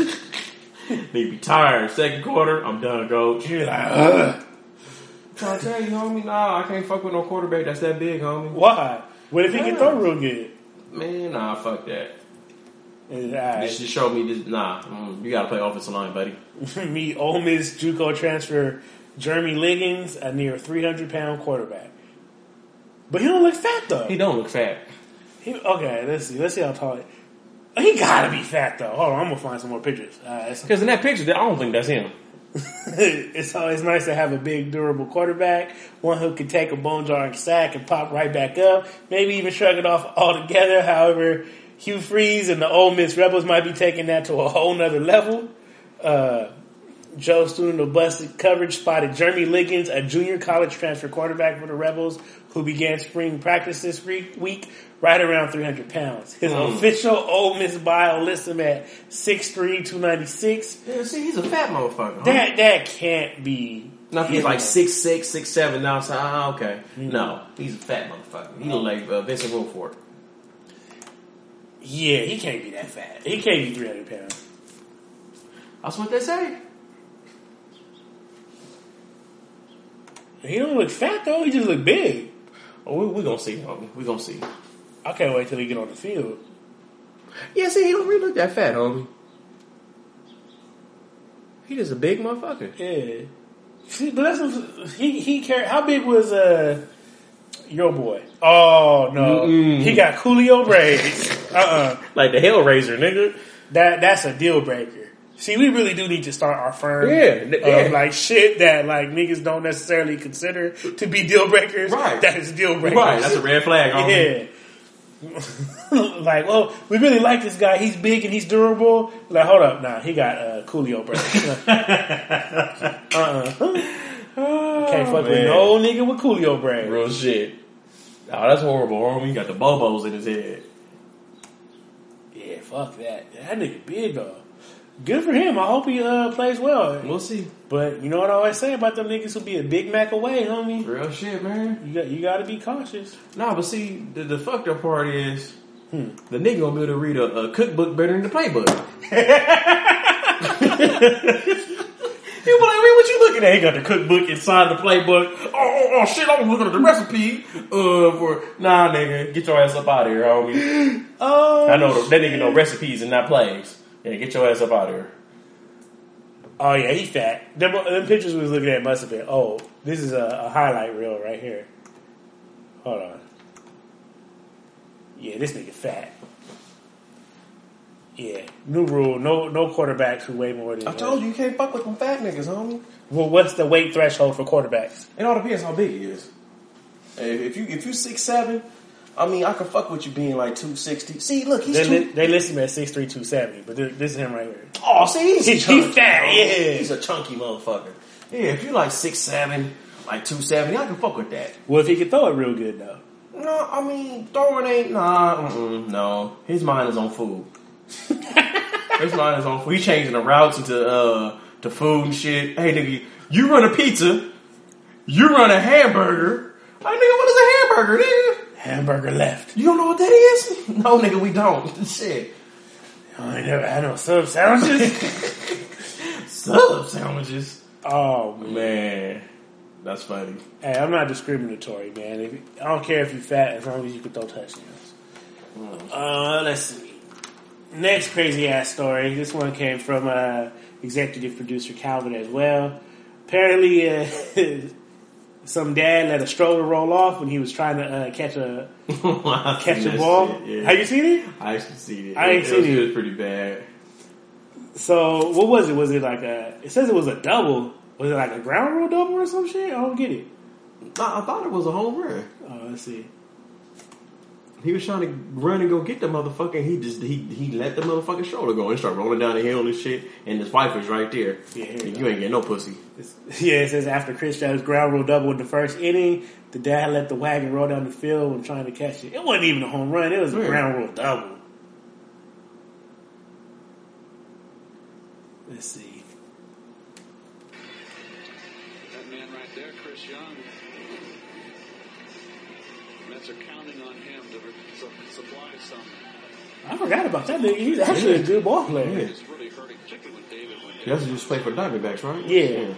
They be tired. Second quarter, I'm done, coach. You're like, ugh. Trying to tell you, homie, nah, I can't fuck with no quarterback that's that big, homie. Why? What if he can throw real good? Man, nah, fuck that. And, This just showed me this. Nah, mm, you gotta play offensive line, buddy. uh, me, Ole Miss JUCO transfer Jeremy Liggins, a near three hundred pound quarterback. But he don't look fat though. He don't look fat. He, okay, let's see. Let's see how tall. He, he gotta be fat though. Hold on, I'm gonna find some more pictures. Uh, Because in that picture, I don't think that's him. it's always nice to have a big, durable quarterback, one who can take a bone jarring sack and pop right back up, maybe even shrug it off altogether. However, Hugh Freeze and the Ole Miss Rebels might be taking that to a whole nother level. Uh, Joe Student of Busted Coverage spotted Jeremy Liggins, a junior college transfer quarterback for the Rebels, who began spring practice this week, right around three hundred pounds. His Mm. official Ole Miss bio lists him at six three, two ninety-six. Yeah, see, he's a fat motherfucker. Huh? That that can't be Now, if he's Yeah. like six six, six seven, now it's like, ah, okay. Mm-hmm. No, he's a fat motherfucker. He look like uh, Vincent Wilford. Yeah, he can't be that fat. He can't be three hundred pounds. That's what they say. He don't look fat though. He just look big. Oh, we we gonna see, homie. We gonna see. I can't wait till he get on the field. Yeah, see, he don't really look that fat, homie. He just a big motherfucker. Yeah. See, but that's what, he he carried. How big was uh your boy? Oh no, Mm-mm. he got Coolio braids. Uh uh Like the Hellraiser, nigga. That that's a deal breaker. See, we really do need to start our firm. Yeah, of yeah. like shit that like niggas don't necessarily consider to be deal breakers. Right. That is deal breakers. Right, that's a red flag, homie. Yeah. Like, well, we really like this guy. He's big and he's durable. Like, hold up, nah, he got uh, Coolio braids. uh-uh. Can't fuck with man. no nigga with Coolio braids. Real shit. Oh, that's horrible, homie. He got the bobos in his head. Yeah, fuck that. That nigga big though. Good for him. I hope he uh, plays well. We'll see. But you know what I always say about them niggas who be a Big Mac away, homie. Real shit, man. You got you got to be cautious. Nah, but see, the, the fucked up part is Hmm. the nigga gonna be able to read a, a cookbook better than the playbook. He be like, "Wait, what you looking at?" He got the cookbook inside the playbook. Oh, oh, oh shit! I'm looking at the recipe. Uh, for nah, nigga, get your ass up out of here, homie. Oh, I know the, that nigga know recipes and not plays. Yeah, get your ass up out of here. Oh yeah, he fat. Them, them pictures we was looking at must have been. Oh, this is a, a highlight reel right here. Hold on. Yeah, this nigga fat. Yeah, new rule: no, no quarterbacks who weigh more than. I told you you can't fuck with them fat niggas, homie. Well, what's the weight threshold for quarterbacks? It all depends how big he is. If you if you six seven, I mean, I can fuck with you being like two sixty. See, look, he's They, two. li- they list him at six three, two seventy, but this, this is him right here. Oh, see, he's He- chunky, he fat, bro. yeah. He's a chunky motherfucker. Yeah, if you like six seven, like two seventy, I can fuck with that. Well, if he can throw it real good though. No, I mean throwing ain't nah. Mm-mm, no, his mind is on food. His mind is on food. He changing the routes into uh to food and shit. Hey nigga, you run a pizza, you run a hamburger. Hey nigga, what is a hamburger, nigga? Hamburger left. You don't know what that is? No, nigga, we don't. Shit. I ain't never had no sub sandwiches. Sub sandwiches. Oh man. Man, that's funny. Hey, I'm not discriminatory, man. If, I don't care if you're fat as long as you can throw touchdowns. Uh, let's see. Next crazy ass story. This one came from uh, executive producer Calvin as well. Apparently, uh, some dad let a stroller roll off when he was trying to uh, catch a catch a ball. Shit, yeah. Have you seen it? I actually seen it. I ain't it, seen was, it. It was pretty bad. So what was it? Was it like a? It says it was a double. Was it like a ground rule double or some shit? I don't get it. I, I thought it was a home run. Oh, let's see. He was trying to run and go get the motherfucker. And he just he he let the motherfucking shoulder go and start rolling down the hill and shit. And his wife was right there. Yeah, here we and go. you ain't getting no pussy. Yeah, it says after Chris Jones ground rule double in the first inning, the dad let the wagon roll down the field when trying to catch it. It wasn't even a home run; it was a Yeah. ground rule double. Let's see. That man right there, Chris Young. Mets are counting on him to su- supply some. I forgot about that nigga. He's actually a good ball player. Yeah. It's really hurting, particularly when David went He also just play for Diamondbacks, right? Yeah.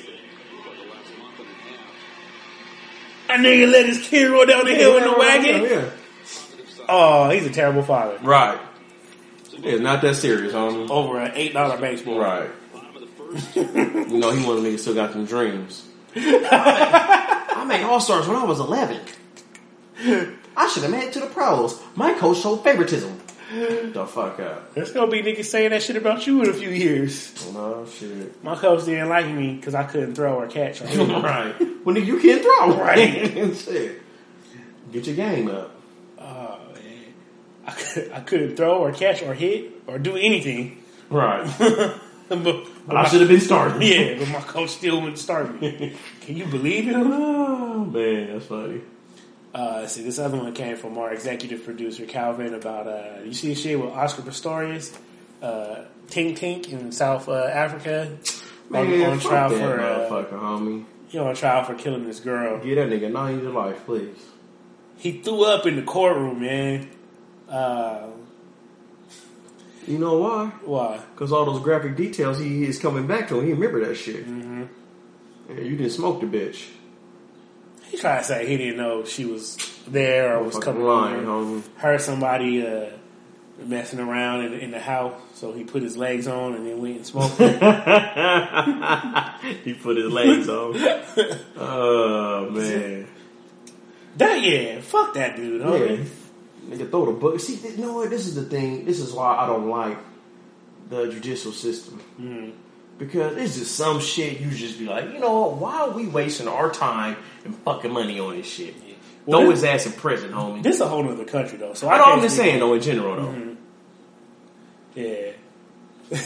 That nigga let his kid roll down the hill in the wagon. Yeah, yeah. Oh, he's a terrible father. Right. It's not that serious, homie. Over an eight dollar baseball. Right. You know, he one of the niggas still got them dreams. I made All Stars when I was eleven. I should have made it to the pros. My coach showed favoritism. The fuck up. There's gonna be niggas saying that shit about you in a few years. No shit. My coach didn't like me because I couldn't throw or catch. Right. Well, nigga, you can't throw. Right. Shit. Get your game up. Oh man, I, could, I couldn't throw or catch or hit or do anything. Right. but, but I should have been starting. Yeah, but my coach still wouldn't start me. Can you believe it? Oh man, that's funny. Uh, let's see, this other one came from our executive producer Calvin about uh, you see shit with Oscar Pistorius, uh, Tink Tink in South uh, Africa. Man, on, on fuck trial that for uh, motherfucker, homie. he on trial for killing this girl. Give that nigga nine years of life, please. He threw up in the courtroom, man. Uh, you know why? Why? Because all those graphic details he is coming back to him. He remember that shit. Mm-hmm. Yeah, you didn't smoke the bitch. He tried to say he didn't know she was there or was coming lying, on. Heard somebody uh, messing around in, in the house, so he put his legs on and then went and smoked. He put his legs on. Oh man, that yeah, fuck that dude. Huh? Yeah, nigga throw the book. See, you know what? This is the thing. This is why I don't like the judicial system. Mm-hmm. Because it's just some shit you just be like, you know what, why are we wasting our time and fucking money on this shit? Yeah. Well, throw his ass in prison, homie. This is a whole other country, though. So I, I know, can't I'm just saying, though, in general, though. Mm-hmm. Yeah.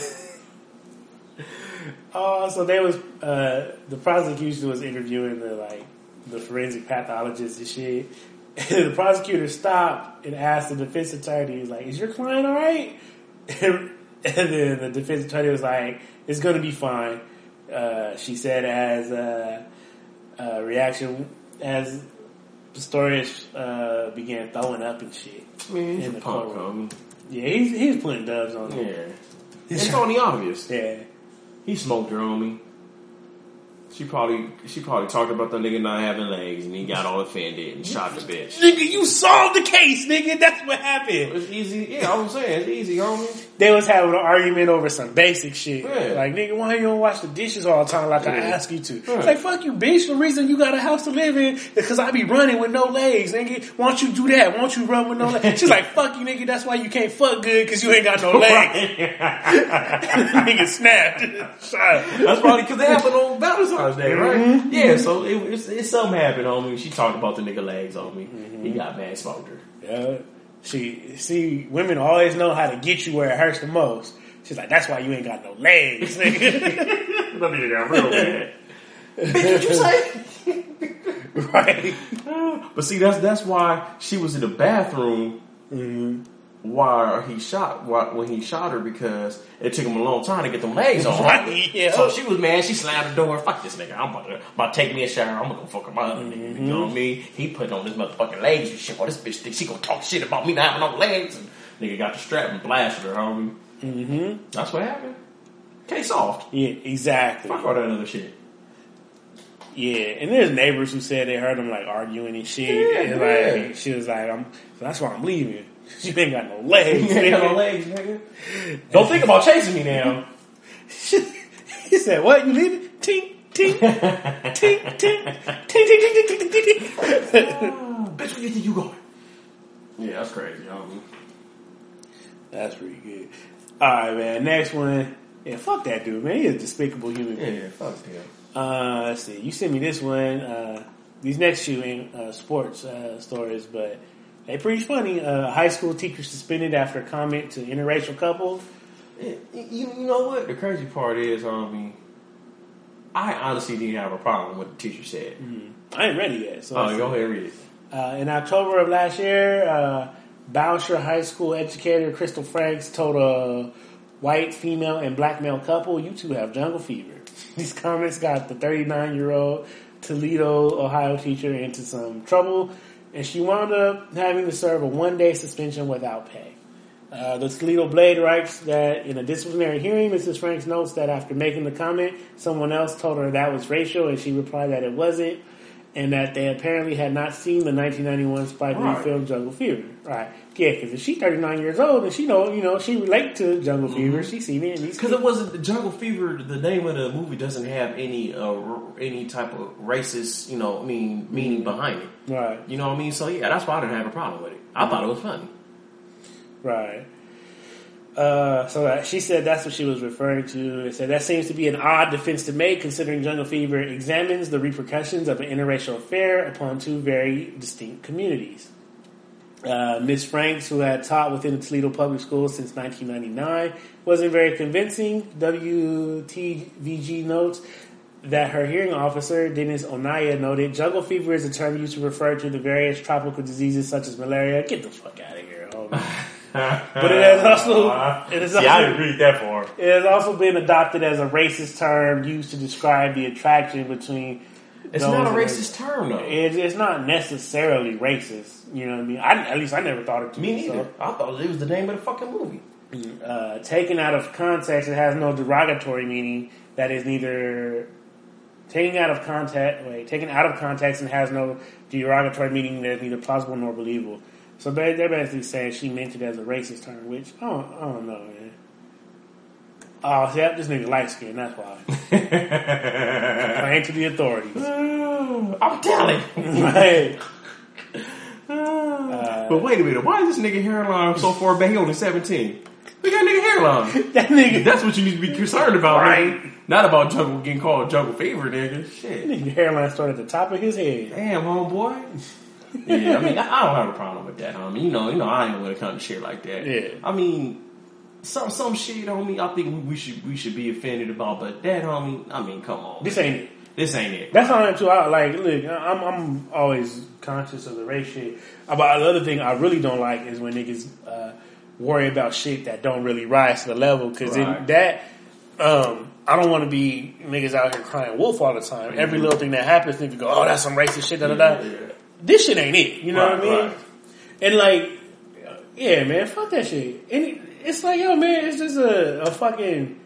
Oh, so there was, uh, the prosecution was interviewing the, like, the forensic pathologist and shit. And the prosecutor stopped and asked the defense attorney, he was like, is your client alright? And, and then the defense attorney was like, it's going to be fine. Uh, she said as a, a reaction, as Pistorius uh, began throwing up and shit. Man, he's in a the punk, courtroom. homie. Yeah, he's, he's putting dubs on him. Yeah. It's only obvious. Yeah. He smoked her, homie. She probably she probably talked about the nigga not having legs and he got all offended and shot the bitch. Nigga, you solved the case, nigga. That's what happened. It's easy. Yeah, I was saying, it's easy, homie. They was having an argument over some basic shit. Yeah. Like, nigga, why you don't wash the dishes all the time like Yeah. I ask you to? Yeah. It's like, fuck you, bitch. The reason you got a house to live in is because I be running with no legs, nigga. Why don't you do that? Why don't you run with no legs? She's like, fuck you, nigga. That's why you can't fuck good because you ain't got no legs. Nigga snapped. That's probably because they happened on Valentine's Day, right? Mm-hmm. Yeah, so it, it's, it's something happened, homie. She talked about the nigga legs, homie. Mm-hmm. He got mad, smoked her. Yeah. She, see, women always know how to get you where it hurts the most. She's like, that's why you ain't got no legs, nigga. That nigga got real bad. Bitch, what you say? Right. But see, that's that's why she was in the bathroom mm-hmm. while he shot while, when he shot her, because it took him a long time to get them legs on. Right, yeah. So she was mad. She slammed the door. Fuck this nigga. I'm about to, about to take me a shower. I'm gonna go fuck him up. Mm-hmm. You know what I mean? He put on his motherfucking legs and shit. Well, this bitch thinks she gonna talk shit about me not having no legs. And nigga got the strap and blasted her, homie. Mm-hmm. That's what happened. Case solved. Yeah, exactly. Fuck all that other shit. Yeah, and there's neighbors who said they heard them like arguing and shit. Yeah, and yeah. like she was like, "I'm." So that's why I'm leaving. You ain't got no legs. You ain't got no legs, nigga. Don't think about chasing me now. He said, "What? You leaving?" Tink, tink, tink, tink, tink, tink, tink, tink, tink, tink, tink. Oh, bitch, where you think you going? Yeah, that's crazy, homie. That's pretty good. All right, man. Next one. Yeah, fuck that dude, man. He is a despicable human being. Yeah, fuck him. Uh, let's see. You sent me this one. Uh, these next two ain't uh, sports uh, stories, but they pretty funny. Uh, high school teacher suspended after comment to interracial couple. You, you know what? The crazy part is, homie, I honestly didn't have a problem with what the teacher said. Mm-hmm. I ain't ready yet. So oh, go ahead and read it. Uh, in October of last year, uh, Bouncer High School educator Crystal Franks told a white female and black male couple, "You two have jungle fever." These comments got the thirty-nine-year-old Toledo, Ohio teacher into some trouble, and she wound up having to serve a one-day suspension without pay. Uh, the Toledo Blade writes that in a disciplinary hearing, Missus Franks notes that after making the comment, someone else told her that was racial, and she replied that it wasn't, and that they apparently had not seen the nineteen ninety-one Spike Lee right. film Jungle Fever. Right. Yeah, because if she's thirty-nine years old and she know, you know, she relate to Jungle mm-hmm. Fever, she's seen it. Because it wasn't the Jungle Fever. The name of the movie doesn't have any uh, any type of racist, you know, I mean meaning behind it. Right. You know what I mean? So yeah, that's why I didn't have a problem with it. I mm-hmm. thought it was funny. Right. Uh, so uh, she said that's what she was referring to. It said that seems to be an odd defense to make, considering Jungle Fever examines the repercussions of an interracial affair upon two very distinct communities. Uh, Miz Franks, who had taught within the Toledo Public Schools since nineteen ninety-nine, wasn't very convincing. W T V G notes that her hearing officer, Dennis Onaya, noted jungle fever is a term used to refer to the various tropical diseases such as malaria. Get the fuck out of here, homie. But it has also, it has See, also, I didn't read that far. It has also been adopted as a racist term used to describe the attraction between. It's those not a that- racist term, though. It, it's not necessarily racist. You know what I mean? I, at least I never thought it to Me be neither. so. I thought it was the name of the fucking movie. Uh, taken out of context, it has no derogatory meaning. That is neither taken out of context. Wait, taken out of context and has no derogatory meaning that is neither plausible nor believable. So they- they're basically saying she meant it as a racist term, which I don't, I don't know, man. Oh, see, this nigga light skinned. That's why. Praying to the authorities. I'm telling you. Right. Uh, but wait a minute, why is this nigga hairline so far back? He only seventeen. Look at that nigga hairline. That nigga. That's what you need to be concerned about, Right. nigga. Not about jungle getting called jungle fever, nigga. Shit. Nigga hairline started at the top of his head. Damn, homeboy. Yeah, I mean, I, I don't have a problem with that, homie. You know, you know, I ain't when it comes to shit like that. Yeah. I mean, some some shit, homie. I think we should we should be offended about, but that, homie. I mean, come on. This ain't it. This ain't it. That's all I'm too. I, like, look, I'm I'm always conscious of the race shit. About the other thing I really don't like is when niggas uh, worry about shit that don't really rise to the level. Because Right. that, um, I don't want to be niggas out here crying wolf all the time. Mm-hmm. Every little thing that happens, niggas go, "Oh, that's some racist shit." Da da da. Yeah. This shit ain't it. You know Right, what I mean? right. And like, yeah, man, fuck that shit. And it, it's like, yo, man, it's just a, a fucking.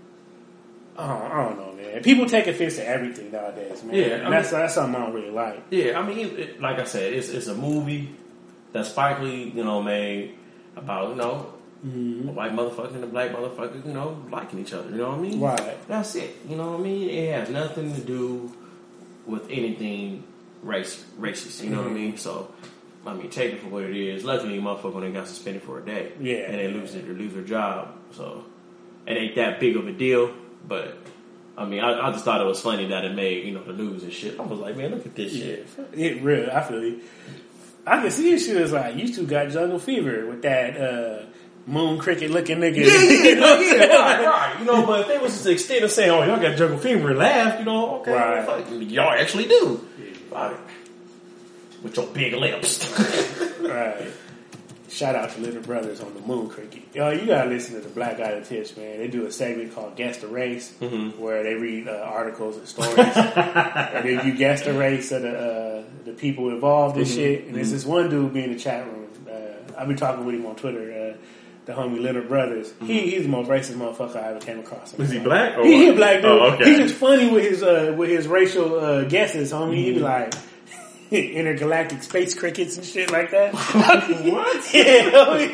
I don't, I don't know, man. People take offense to everything nowadays, man. Yeah, and I that's mean- that's something I don't really like. Yeah, I mean, it, it, like I said, it's it's a movie that Spike Lee, you know, made about, you know, Mm-hmm. a white motherfucker and a black motherfucker, you know, liking each other. You know what I mean? Right. That's it. You know what I mean? It has nothing to do with anything race racist. You know what I mean? So, I mean, take it for what it is. Luckily, motherfucker, they got suspended for a day. Yeah. And they lose their, they lose their job. So, it ain't that big of a deal. But, I mean, I, I just thought it was funny that it made, you know, the news and shit. I was like, man, look at this shit. It really, I feel you. I can see this shit as like, you two got jungle fever with that uh, moon cricket looking nigga. Yeah, You know what I'm yeah, saying? right, right. You know, but if they was to the extent of saying, oh, y'all got jungle fever and laugh, you know, okay, Right. fuck, y'all actually do. Right. With your big lips. Right. Shout out to Little Brothers on the Moon Cricket. Yo, you gotta listen to the Black Guy That Tips, man. They do a segment called Guess the Race, Mhm. where they read uh, articles and stories, and then you guess the race of the uh, the people involved and Mhm. shit. And there's Mhm. this one dude be in the chat room. Uh, I've been talking with him on Twitter. Uh, the homie Little Brothers. He he's the most racist motherfucker I ever came across. Is he black? Or He, he a what? black dude. Oh, okay. He's just funny with his uh, with his racial uh, guesses, homie. He be like. Intergalactic space crickets and shit like that. What? Yeah,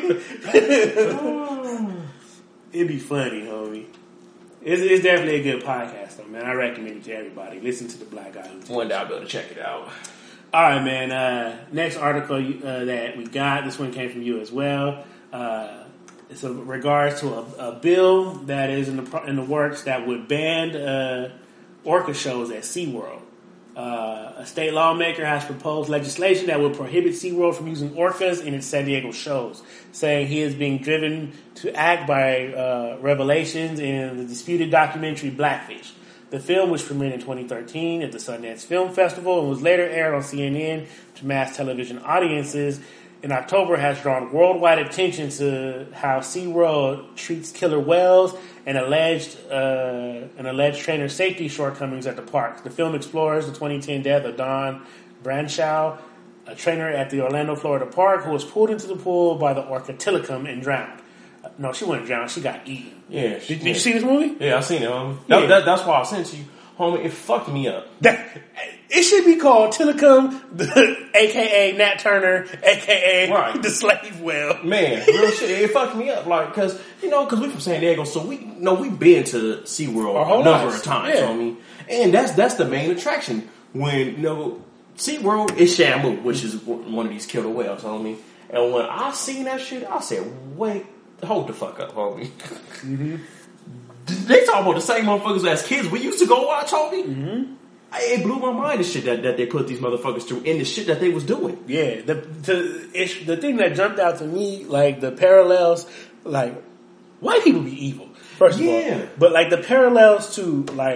homie. It'd be funny, homie. It's, it's definitely a good podcast, though, man. I recommend it to everybody. Listen to the Black Guy Who Tips. One day I'll be able to check it out. All right, man. Uh, next article uh, that we got, this one came from you as well. Uh, it's in regards to a, a bill that is in the pro- in the works that would ban uh, orca shows at SeaWorld. Uh, a state lawmaker has proposed legislation that would prohibit SeaWorld from using orcas in its San Diego shows, saying he is being driven to act by uh, revelations in the disputed documentary Blackfish. The film, which premiered in twenty thirteen at the Sundance Film Festival and was later aired on C N N to mass television audiences, in October has drawn worldwide attention to how SeaWorld treats killer whales and alleged uh, an alleged trainer safety shortcomings at the park. The film explores the twenty ten death of Dawn Branshaw, a trainer at the Orlando, Florida park who was pulled into the pool by the orca Tilikum and drowned. Uh, no, she wasn't drowned. She got eaten. Yeah. Did, did yeah. you see this movie? Yeah, I seen it, homie. That, Yeah. that, that's why I sent you. Homie, it fucked me up. That, it should be called Tilikum, the, a k a. Nat Turner, a k a Right. the slave whale. Man, real shit. It fucked me up. Like, cause, you know, cause we from San Diego, so we you know we've been to SeaWorld Our a whole number lives. of times, Yeah. homie. And that's that's the main attraction. When, you know, SeaWorld is Shamu, which is one of these killer whales, homie. And when I seen that shit, I said, wait, hold the fuck up, homie. Mm-hmm. They talk about the same motherfuckers as kids we used to go watch, homie. Mm-hmm. It blew my mind, the shit that, that they put these motherfuckers through and the shit that they was doing. Yeah, the the it's, the thing that jumped out to me, like the parallels, like white people be evil, first of Yeah. all, but like the parallels to like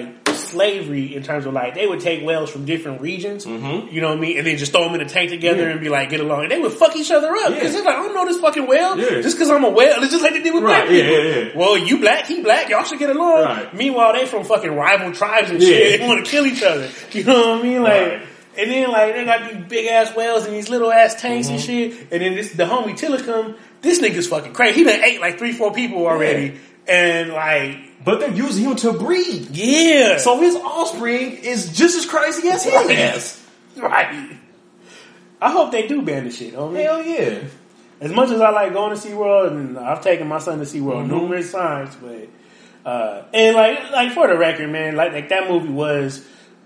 slavery in terms of like they would take whales from different regions, Mm-hmm. you know what I mean, and then just throw them in a tank together Yeah. and be like, get along. And they would fuck each other up because Yeah. they're like, I don't know this fucking whale Yeah. just because I'm a whale. It's just like they did with Right, black yeah, people. yeah, yeah. Well, you black, he black, y'all should get along. Right. Meanwhile, they from fucking rival tribes and Yeah. shit. They want to kill each other. You know what I mean? Like. Right. And then like they got these big ass whales and these little ass tanks and Mm-hmm. shit. And then this the homie Tillicum, this nigga's fucking crazy. He done ate like three, four people already. And like, But they're using him to breed. yeah. So his offspring is just as crazy as his Right. ass. Right. I hope they do ban this shit, homie. Hell yeah. As much as I like going to SeaWorld, and I've taken my son to SeaWorld Mhm. numerous times, but uh and like like for the record, man, like like that movie was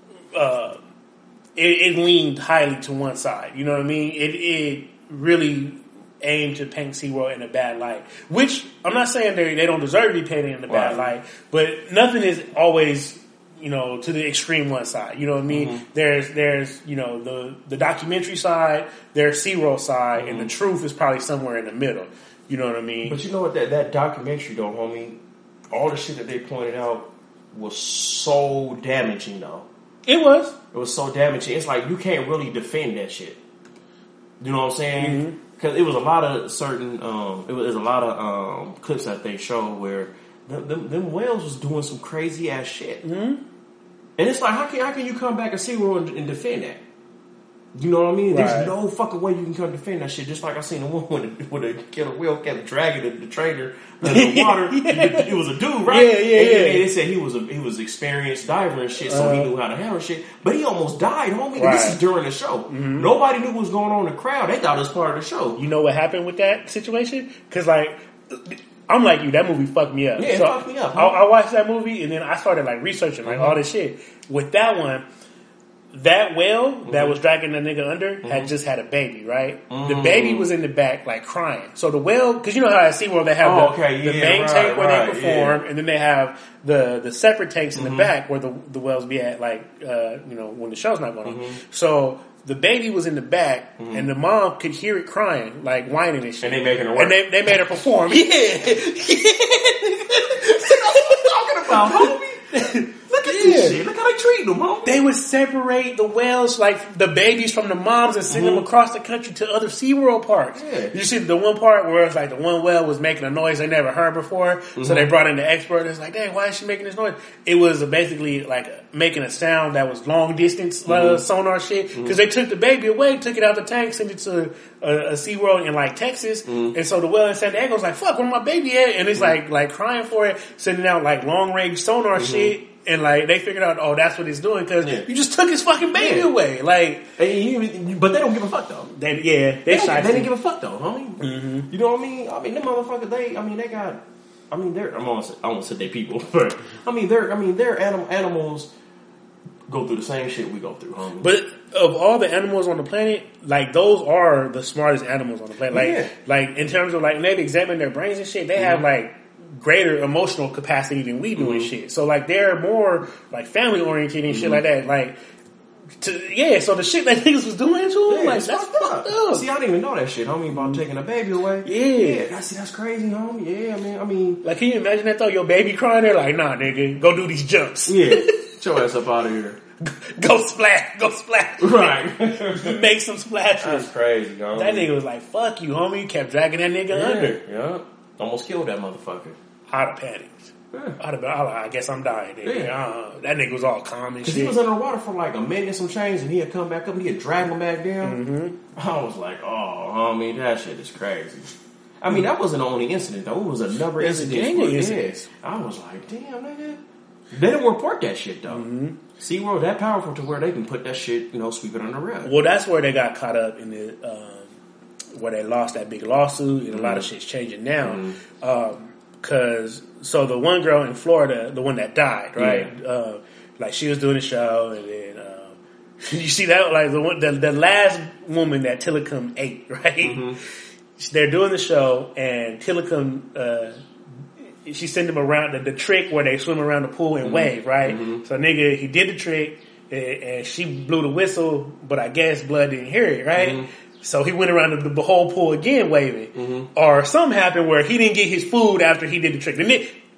uh it, it leaned highly to one side. You know what I mean? It it really aimed to paint SeaWorld in a bad light. Which I'm not saying they they don't deserve to be painted in a bad Right. light, but nothing is always, you know, to the extreme one side. You know what I mean? Mhm. There's there's, you know, the the documentary side, there's SeaWorld side, and the truth is probably somewhere in the middle. You know what I mean? But you know what? That, that documentary, though, homie, all the shit that they pointed out was so damaging, though. It was. It was so damaging. It's like you can't really defend that shit. You know what I'm saying? Because it was a lot of certain, um, it was, it was a lot of um, clips that they showed where them, them, them whales was doing some crazy ass shit. Mm-hmm. And it's like, how can how can you come back and SeaWorld and, and defend that? You know what I mean? Right. There's no fucking way you can come defend that shit. Just like I seen the one with a, with a killer whale kept dragging the, the trainer in the water. Yeah. it, it was a dude, right? Yeah, yeah, and, yeah. and they said he was a he was experienced diver and shit, so he Uh-huh. knew how to handle shit. But he almost died, homie. Right. This is during the show. Mhm. Nobody knew what was going on in the crowd. They thought it was part of the show. You know what happened with that situation? Because like, I'm like you, that movie fucked me up. Yeah, it So fucked me up, I, huh? I watched that movie and then I started like researching like Mhm. all this shit. With that one, that whale that Mm-hmm. was dragging the nigga under had just had a baby, right? The Mm. baby was in the back like crying. So the whale, because you know how at SeaWorld they have Oh, the, okay, the yeah, main right, tank where right, they perform, yeah. and then they have the the separate tanks in Mhm. the back where the the whales be at, like uh, you know when the show's not going on. Mhm. So the baby was in the back, Mhm. and the mom could hear it crying, like whining and shit. And they making her work. And they they made her perform. Yeah, talking about, homie? Look at this shit. Look how they treat them, homie. They would separate the whales, like the babies from the moms, and send them across the country to other SeaWorld parks. Yeah. You see the one part where it's like the one whale was making a noise they never heard before, so they brought in the expert. And it's like, dang, why is she making this noise? It was basically like making a sound that was long distance uh, Mhm. sonar shit, because they took the baby away, took it out the tank, sent it to a, a SeaWorld in like Texas, and so the whale in San Diego's like, fuck, where my baby at? And it's like like crying for it, sending out like long range sonar shit. And like they figured out, oh, that's what it's doing because Yeah. you just took his fucking baby Yeah. away. Like, And you- but they don't give a fuck though. they, yeah, they, They, don't, shot they didn't give a fuck though, homie. Mm-hmm. You know what I mean? I mean, them motherfuckers. They, I mean, they got. I mean, they're. I'm almost. I won't say they people, but I mean, they're. I mean, their anim, animals go through the same shit we go through, homie. But of all the animals on the planet, like those are the smartest animals on the planet. Like, Yeah. like in terms of like when they've examined their brains and shit, they have like greater emotional capacity than we do and shit. So like they're more like family oriented and shit like that. Like, to, yeah. So the shit that niggas was doing to them, Yeah, like it's that's fucked fucked up. See, I didn't even know that shit, homie, about taking a baby away. Yeah. yeah. I see, that's crazy, homie. Yeah, man. I mean, Like, can you imagine that though? Your baby crying, they're like, nah, nigga, go do these jumps. yeah. Get your ass up out of here. Go splash, go splash. Right. Make some splashes. That's crazy, homie. That nigga was like, fuck you, homie. Kept dragging that nigga Yeah, under. yeah. Almost killed that motherfucker. I'd have panicked. Yeah. I'd have been, I, I guess I'm dying. Nigga. Yeah. Uh, that nigga was all calm and Because shit. he was underwater for like a minute and some change, and he had come back up and he had dragged him back down. Mm-hmm. I was like, oh, homie, that shit is crazy. I mean, that wasn't the only incident, though. It was another There's a incident. gang of for- yeah. incidents. I was like, damn, nigga. They didn't report that shit, though. Mm-hmm. SeaWorld that powerful to where they can put that shit, you know, sweep it under the rug. Well, that's where they got caught up in the, um, where they lost that big lawsuit, and a lot of shit's changing now. Mm-hmm. Um, cause, so the one girl in Florida, the one that died, right? Yeah. Uh, like she was doing a show, and then, uh, you see that, like the one, the, the last woman that Tillicum ate, right? Mm-hmm. They're doing the show, and Tillicum, uh, she sent him around the, the trick where they swim around the pool and Mm-hmm. wave, right? Mm-hmm. So nigga, he did the trick, and, and she blew the whistle, but I guess Blood didn't hear it, right? Mm-hmm. So he went around the, the whole pool again waving. Mm-hmm. Or something happened where he didn't get his food after he did the trick. The, ni-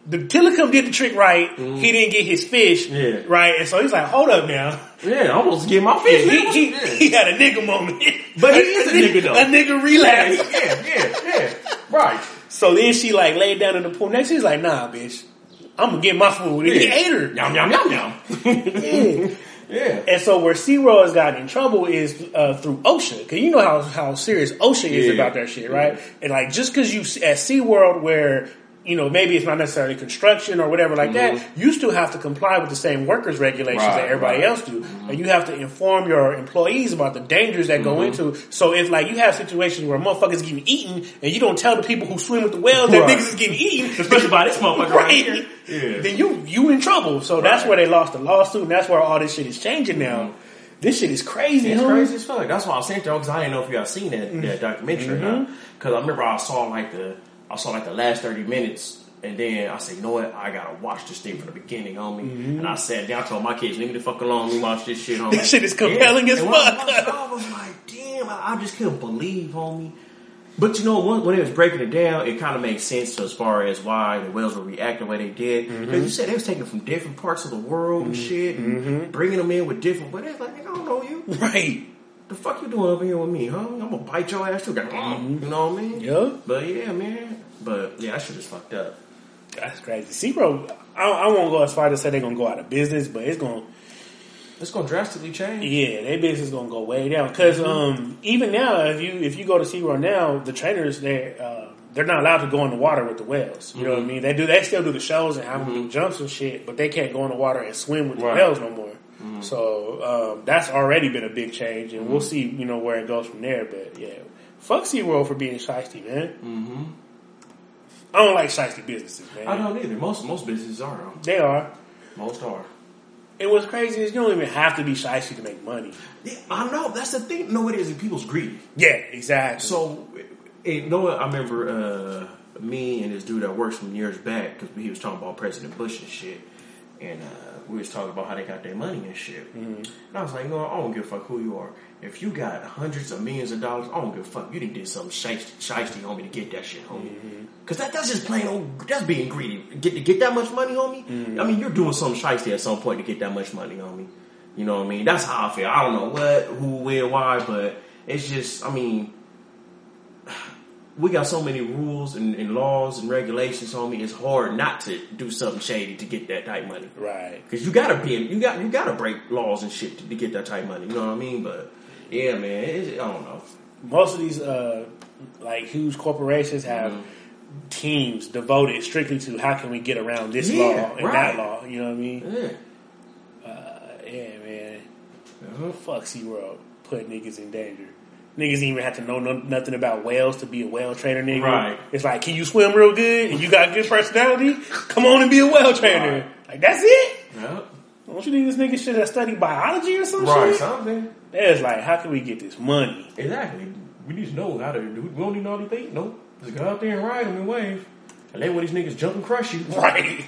the Tillicum did the trick right. Mm. He didn't get his fish yeah. right, and so he's like, "Hold up now." Yeah, I'm supposed to get my fish. Yeah, he, he, yeah. he had a nigga moment, but he is a, a nigga though. A nigga relapse. Yeah, yeah, yeah, yeah. Right. So then she like laid down in the pool. Next, she's like, "Nah, bitch, I'm gonna get my food." And yeah. he ate her. Yum yum yum yum. yeah. Yeah. And so where SeaWorld has gotten in trouble is uh, through OSHA. Because you know how, how serious OSHA is yeah. about that shit, right? Yeah. And like just because you at SeaWorld where, you know, maybe it's not necessarily construction or whatever like mm-hmm. that, you still have to comply with the same workers regulations right, that everybody right. else do. Mm-hmm. And you have to inform your employees about the dangers that mm-hmm. go into. So if like you have situations where motherfuckers getting eaten and you don't tell the people who swim with the whales that right. niggas is getting eaten, especially by this motherfucker right, right here, yeah. then you you in trouble. So right. that's where they lost the lawsuit, and that's where all this shit is changing now. Mm-hmm. This shit is crazy. It's huh? crazy as fuck. That's why I sent y'all because I didn't know if y'all seen that, mm-hmm. that documentary. Because mm-hmm. I remember I saw like the I saw like the last thirty minutes. And then I said, you know what? I gotta watch this thing from the beginning, homie. Mm-hmm. And I sat down, I told my kids, leave me the fuck alone. We watch this shit, homie. This shit is compelling yeah. as and fuck. I, watched, I was like, damn, I, I just couldn't believe, homie. But you know, when, when they was breaking it down, it kind of made sense as far as why the whales were reacting the way they did. Because mm-hmm. you said they was taking them from different parts of the world mm-hmm. and shit, and mm-hmm. bringing them in with different. But it's like, nigga, I don't know you. Right. The fuck you doing over here with me, huh? I'm gonna bite your ass too. Mm-hmm. You know what I mean? Yeah. But yeah, man. But yeah, that shit is fucked up. That's crazy. SeaWorld, I, I won't go as far to say they're going to go out of business, but it's going to... It's going to drastically change. Yeah, their business is going to go way down. Because mm-hmm. um, even now, if you if you go to SeaWorld now, the trainers, they're, uh, they're not allowed to go in the water with the whales. You mm-hmm. know what I mean? They do. They still do the shows and have them do jumps and shit, but they can't go in the water and swim with right. the whales no more. Mm-hmm. So um, that's already been a big change, and mm-hmm. we'll see, you know, where it goes from there. But yeah, fuck SeaWorld for being shiesty, man. Mm-hmm. I don't like shiesty businesses, man. I don't either. Most most businesses are. Though. They are. Most are. And what's crazy is you don't even have to be shiesty to make money. Yeah, I know. That's the thing. No, it isn't. People's greedy. Yeah, exactly. So, you know what? I remember uh, me and this dude that works from years back because he was talking about President Bush and shit. And uh, we was talking about how they got their money and shit. Mm-hmm. And I was like, no, I don't give a fuck who you are. If you got hundreds of millions of dollars, I don't give a fuck. You didn't do something shiesty, shiesty, homie, to get that shit, homie. Mm-hmm. Cause that, that's just plain old, that's being greedy. Get to get that much money, homie. Mm-hmm. I mean, you're doing something shiesty at some point to get that much money, homie. You know what I mean? That's how I feel. I don't know what, who, where, why, but it's just, I mean, we got so many rules and, and laws and regulations, homie. It's hard not to do something shady to get that type money, right? Because you gotta be, you got, you gotta break laws and shit to, to get that type money. You know what I mean? But yeah, man, it's, I don't know. Most of these uh, like huge corporations have mm-hmm. teams devoted strictly to how can we get around this yeah, law and right. that law. You know what I mean? Yeah, uh, yeah, man. Uh-huh. Fuck SeaWorld, put niggas in danger. Niggas didn't even have to know no, nothing about whales to be a whale trainer, nigga. Right. It's like, can you swim real good and you got good personality? Come on and be a whale trainer. Right. Like, that's it? Yep. Don't you think this nigga should have studied biology or some right, shit? something. It's like, how can we get this money? Exactly. We need to know how to do. We don't need all these things. No. Just go out there and ride them and wave. And then when these niggas jump and crush you. Right.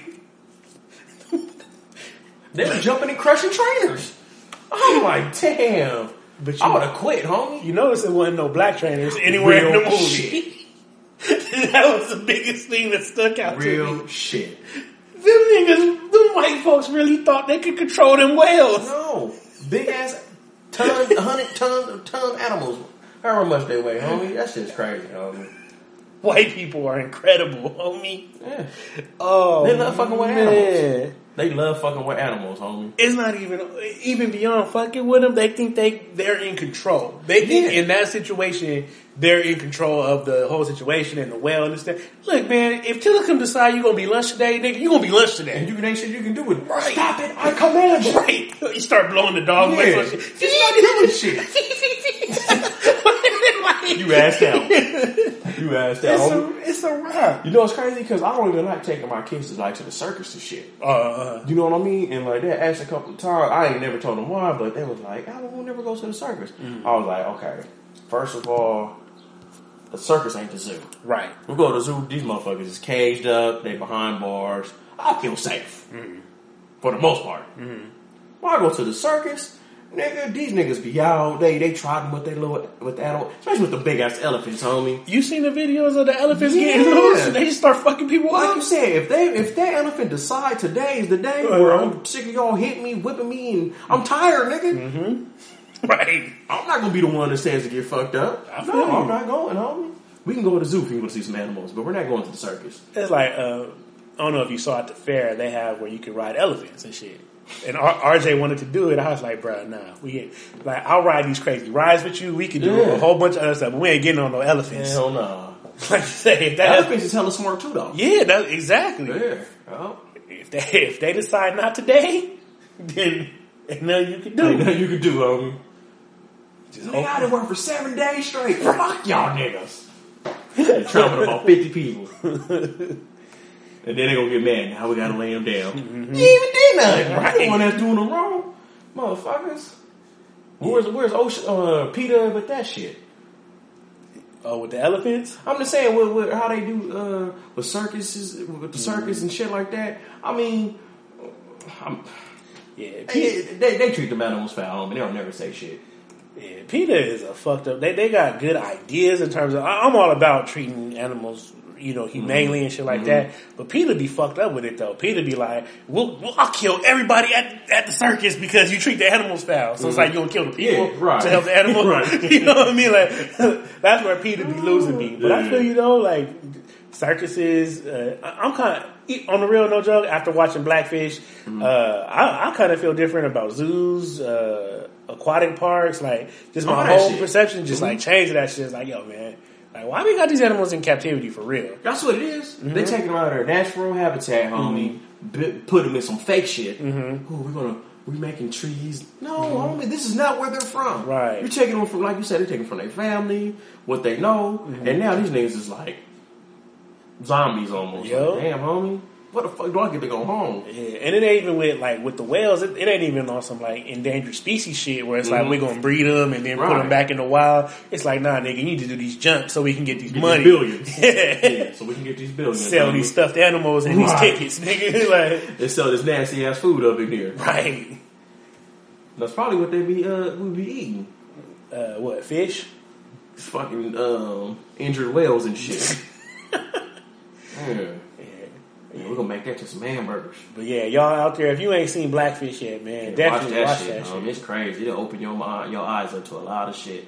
They were jumping and crushing trainers. I'm like, damn. But you, I would have quit, homie. You notice there wasn't no black trainers anywhere Real in the movie. Shit. That was the biggest thing that stuck out Real to me. Real shit. Them niggas, them white folks really thought they could control them whales. No. Big ass ton, a hundred ton, ton animals. However much they weigh, homie. That shit's crazy, homie. White people are incredible, homie. Yeah. Oh, they love fucking with man. animals. They love fucking with animals, homie. It's not even, even beyond fucking with them, they think they, they're in control. They think yeah. in that situation, they're in control of the whole situation and the well and stuff. Look, man, if Tillicum decide you're going to be lunch today, nigga, you're going to be lunch today. And you can ain't shit you can do with it. Right. Stop it, I command you. Right. You start blowing the dog yeah. away. Shit. He's not doing shit. You asked out. You asked out. It's a, it's a wrap. You know what's crazy? Because I don't even like taking my kids to like to the circus and shit. Uh, you know what I mean? And like they asked a couple of times. I ain't never told them why, but they was like, "I don't never go to the circus." Mm. I was like, "Okay, first of all, the circus ain't the zoo. Right? We go to the zoo. These motherfuckers is caged up. They behind bars. I feel safe mm. for the most part. Mm. When I go to the circus, Nigga, these niggas be out. They they trotting with their little with that, especially with the big ass elephants, homie. You seen the videos of the elephants Yeah. getting loose and they just start fucking people Like up? I'm saying, if they if that elephant decide today is the day Uh-huh. where I'm sick of y'all hitting me, whipping me, and I'm tired, nigga. Mm-hmm. Right. I'm not gonna be the one that stands to get fucked up. I feel No, you. I'm not going, homie. We can go to the zoo if you want to see some animals, but we're not going to the circus. It's like, uh, I don't know if you saw at the fair, they have where you can ride elephants and shit. And R- RJ wanted to do it. I was like, bro, nah. We ain't, like, I'll ride these crazy rides with you. We can do Yeah. a whole bunch of other stuff, but we ain't getting on no elephants. Hell no. Like you say, if that Elephants is hella smart too, though. yeah, that, exactly. Yeah. Oh. If they if they decide not today, then ain't nothing you can do. Ain't nothing you can do, homie. Just Nigga, I done worked for seven days straight. Fuck y'all niggas. They trampled about fifty people. And then they gonna get mad. Now we gotta lay them down. Mm-hmm. You even did nothing. Right. You the one that's doing them wrong. Motherfuckers. Where's, where's Ocean, uh, Peter with that shit? Oh, with the elephants? I'm just saying, with, with how they do uh, with circuses, with the circus and shit like that. I mean, I'm, Yeah, they, Peter, they, they treat them animals foul, and they don't never say shit. yeah, Peter is a fucked up. They they got good ideas in terms of. I- I'm all about treating animals, you know, humanely and shit like Mhm. that. But Peter be fucked up with it though. Peter be like, "We'll, we'll I'll kill everybody at at the circus because you treat the animals foul." So it's Mhm. like you gonna kill the people Yeah, right. to help the animals. Right. You know what I mean? Like that's where Peter be losing me. But I Yeah. feel you though, like circuses. Uh, I- I'm kind of on the real, no joke. After watching Blackfish, Mm-hmm. uh, I, I kind of feel different about zoos, uh, aquatic parks. Like just my All that whole shit. perception just Mhm. like changed. That shit. It's like, yo, man, like why we got these animals in captivity for real? That's what it is. Mhm. They taking them out of their natural habitat, homie. B- put them in some fake shit. Mhm. Oh, we're gonna we making trees. No, homie, this is not where they're from. Right. You're taking them from, like you said, they're taking from their family, what they know, Mhm. and now these niggas is like zombies almost. Yo. Like, damn, homie, what the fuck do I get to go home? Yeah, and it ain't even with like with the whales. It, it ain't even on some like endangered species shit where it's like Mhm. we're gonna breed them and then put Right. them back in the wild. It's like, nah, nigga, you need to do these jumps so we can get these Get money, these billions. Yeah. Yeah, so we can get these billions. Sell homie. these stuffed animals and these Right. tickets, nigga. Like, They sell this nasty ass food up in here. right? That's probably what they be uh we be eating. Uh, what fish? Fucking um, injured whales and shit. yeah. Yeah, we're gonna make that to some hamburgers. But yeah, y'all out there, if you ain't seen Blackfish yet, man, Yeah, definitely watch watch that, that shit. shit. Um, it's crazy. It'll open your mind, your eyes up to a lot of shit.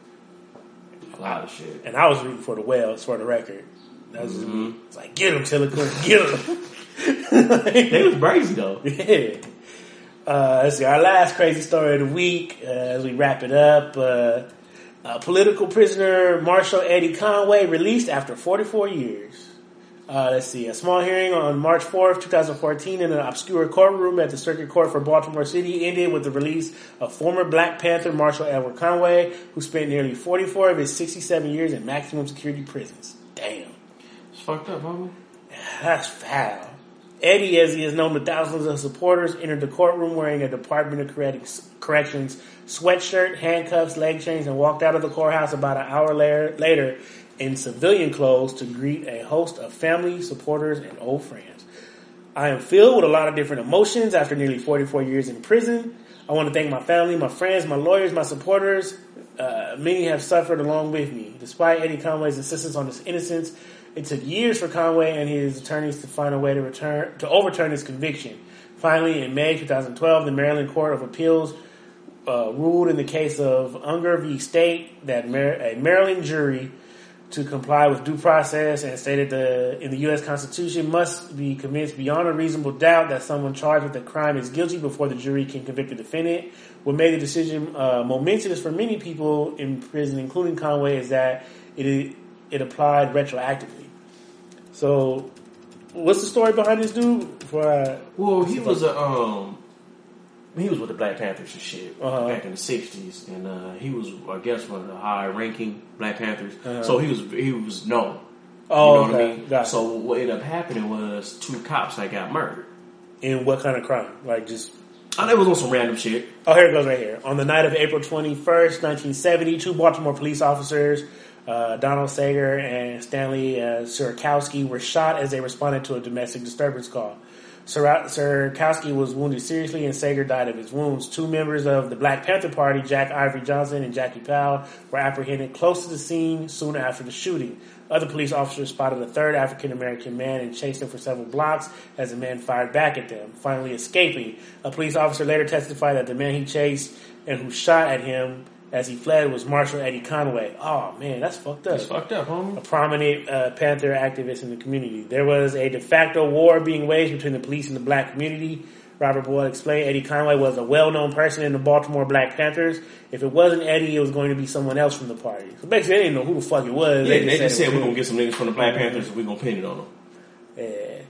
A lot of shit. And I was rooting for the whales, for the record. That was just Mm-hmm. me. It's like, get them, Tillicum, get them. They was crazy though. Yeah. Uh, let's see, our last crazy story of the week, uh, as we wrap it up. Uh, uh, political prisoner Marshall Eddie Conway released after forty-four years. Uh, let's see, a small hearing on March fourth, twenty fourteen in an obscure courtroom at the Circuit Court for Baltimore City ended with the release of former Black Panther Marshall Edward Conway, who spent nearly forty-four of his sixty-seven years in maximum security prisons. Damn. It's fucked up, homie. That's foul. Eddie, as he is known to thousands of supporters, entered the courtroom wearing a Department of Corrections sweatshirt, handcuffs, leg chains, and walked out of the courthouse about an hour later, later in civilian clothes to greet a host of family, supporters, and old friends. I am filled with a lot of different emotions after nearly forty-four years in prison. I want to thank my family, my friends, my lawyers, my supporters. Uh, many have suffered along with me. Despite Eddie Conway's insistence on his innocence, it took years for Conway and his attorneys to find a way to return to overturn his conviction. Finally, in May twenty twelve, the Maryland Court of Appeals uh, ruled in the case of Unger v. State that Mar- a Maryland jury to comply with due process and stated the in the U S Constitution must be convinced beyond a reasonable doubt that someone charged with a crime is guilty before the jury can convict the defendant. What made the decision uh, momentous for many people in prison, including Conway, is that it it applied retroactively. So, what's the story behind this dude? Before I, Well, he was a um, he was with the Black Panthers and shit Uh-huh. back in the sixties, and uh, he was, I guess, one of the high-ranking Black Panthers. Uh-huh. So he was he was known. Oh, you know what okay. I mean? Got it. So what ended up happening was two cops that got murdered. in what kind of crime? Like just. I know it was on some random shit. Oh, here it goes right here. On the night of April twenty-first, nineteen seventy, two Baltimore police officers Uh, Donald Sager and Stanley uh, Surikowski were shot as they responded to a domestic disturbance call. Sur- Surikowski was wounded seriously and Sager died of his wounds. Two members of the Black Panther Party, Jack Ivory Johnson and Jackie Powell, were apprehended close to the scene soon after the shooting. Other police officers spotted a third African-American man and chased him for several blocks as the man fired back at them, finally escaping. A police officer later testified that the man he chased and who shot at him as he fled was Marshall Eddie Conway. Oh, man, that's fucked up. That's fucked up, homie. A prominent uh, Panther activist in the community. There was a de facto war being waged between the police and the black community. Robert Boyle explained Eddie Conway was a well-known person in the Baltimore Black Panthers. If it wasn't Eddie, it was going to be someone else from the party. So basically, they didn't know who the fuck it was. Yeah, they just they said, just said we're going to get some niggas from the Black Panthers and we're going to pin it on them. Yeah.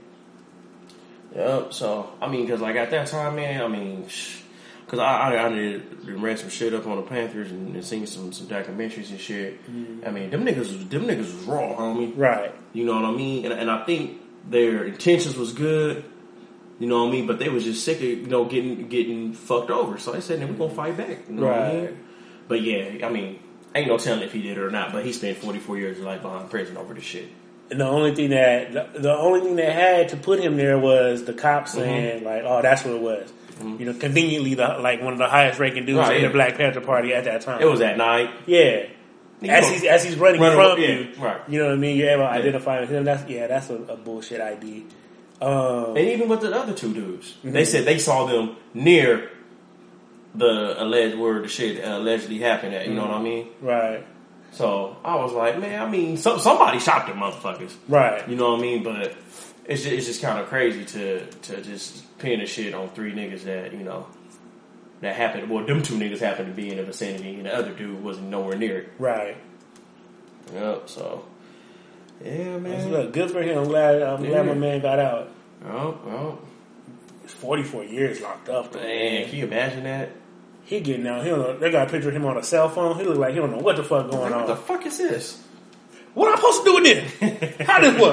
Yep, so, I mean, because like at that time, man, I mean, because I, I, I did, did read some shit up on the Panthers and, and seen some, some documentaries and shit. Mm-hmm. I mean, them niggas, was, them niggas was raw, homie. Right. You know what I mean? And, and I think their intentions was good. You know what I mean? But they was just sick of, you know, getting getting fucked over. So they said, "Then we're gonna fight back." You know right. what I mean? But yeah, I mean, ain't no telling if he did it or not. But he spent forty-four years of life behind prison over this shit. And the only thing that the, the only thing that had to put him there was the cops saying, mm-hmm. like, "Oh, that's what it was." Mm-hmm. You know, conveniently, the, like one of the highest ranking dudes right, in yeah. the Black Panther Party at that time. It was at night. Yeah. You as know, he's as he's running run from yeah, you, right. you know what I mean. You're able to yeah. identify with him. That's yeah, that's a, a bullshit I D. Um, and even with the other two dudes, mm-hmm. they said they saw them near the alleged where the shit allegedly happened at. You mm-hmm. know what I mean? Right. So I was like, man, I mean, so, somebody shot them motherfuckers, right? You know what I mean? But it's just, it's just kind of crazy to to just pin the shit on three niggas that you know that happened. Well, them two niggas happened to be in the vicinity, and the other dude wasn't nowhere near it. Right. Yep. So. Yeah, man. Look, good for him. I'm glad. I'm yeah. glad my man got out. Oh, oh. forty-four years locked up. Though, man, man, can you imagine that? He getting out. He don't know, they got a picture of him on a cell phone. He look like he don't know what the fuck going what on. What the fuck is this? What am I supposed to do with this? How this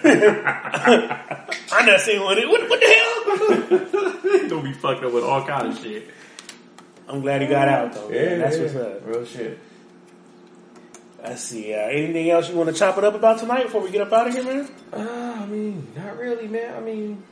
work? I never seen one. What, what the hell? He's gonna be fucked up with all kind of shit. I'm glad he got out though. Yeah, man. That's yeah. what's up. Real shit. Let's see. Uh, anything else you want to chop it up about tonight before we get up out of here, man? Uh, I mean, not really, man. I mean,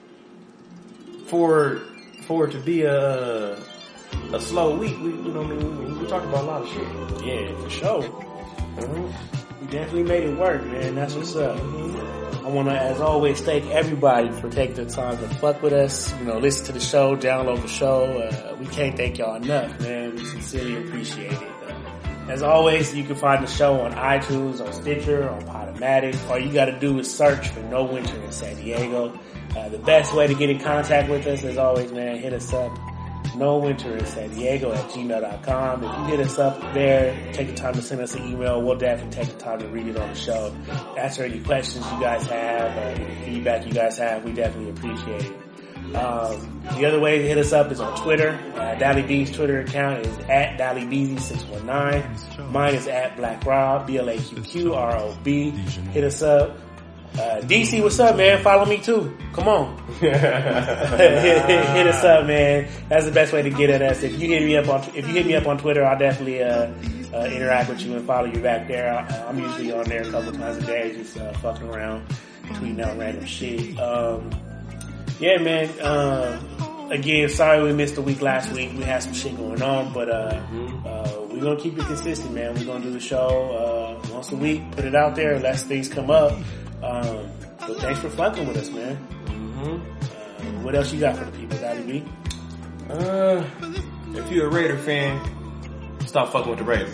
for for it to be a a slow week, we you know, I mean, we, we talked about a lot of shit. Yeah, for sure. Mm-hmm. We definitely made it work, man. That's what's up. Mm-hmm. I want to, as always, thank everybody for taking the time to fuck with us. You know, listen to the show, download the show. Uh, we can't thank y'all enough, man. We sincerely appreciate it. As always, you can find the show on iTunes, on Stitcher, on Podomatic. All you got to do is search for No Winter in San Diego. Uh, the best way to get in contact with us, as always, man, hit us up. No Winter in San Diego at gmail dot com. If you hit us up there, take the time to send us an email. We'll definitely take the time to read it on the show. Answer any questions you guys have, or any feedback you guys have. We definitely appreciate it. Um, the other way to hit us up is on Twitter. Uh, Dally B's Twitter account is at Dally B Z six one nine. Mine is at Black Rob, B L A Q Q R O B. Hit us up. Uh, D C, what's up, man? Follow me too. Come on. hit, hit, hit us up, man. That's the best way to get at us. If you hit me up on, if you hit me up on Twitter, I'll definitely, uh, uh, interact with you and follow you back there. I, I'm usually on there a couple times a day, just, uh, fucking around, tweeting out random shit. Um, Yeah, man. Uh, again, sorry we missed a week last week. We had some shit going on, but uh, uh, we're gonna keep it consistent, man. We're gonna do the show uh, once a week, put it out there, unless things come up. Um, but thanks for fucking with us, man. Mm-hmm. Uh, what else you got for the people, Dally B? Uh, if you're a Raider fan, stop fucking with the Raiders.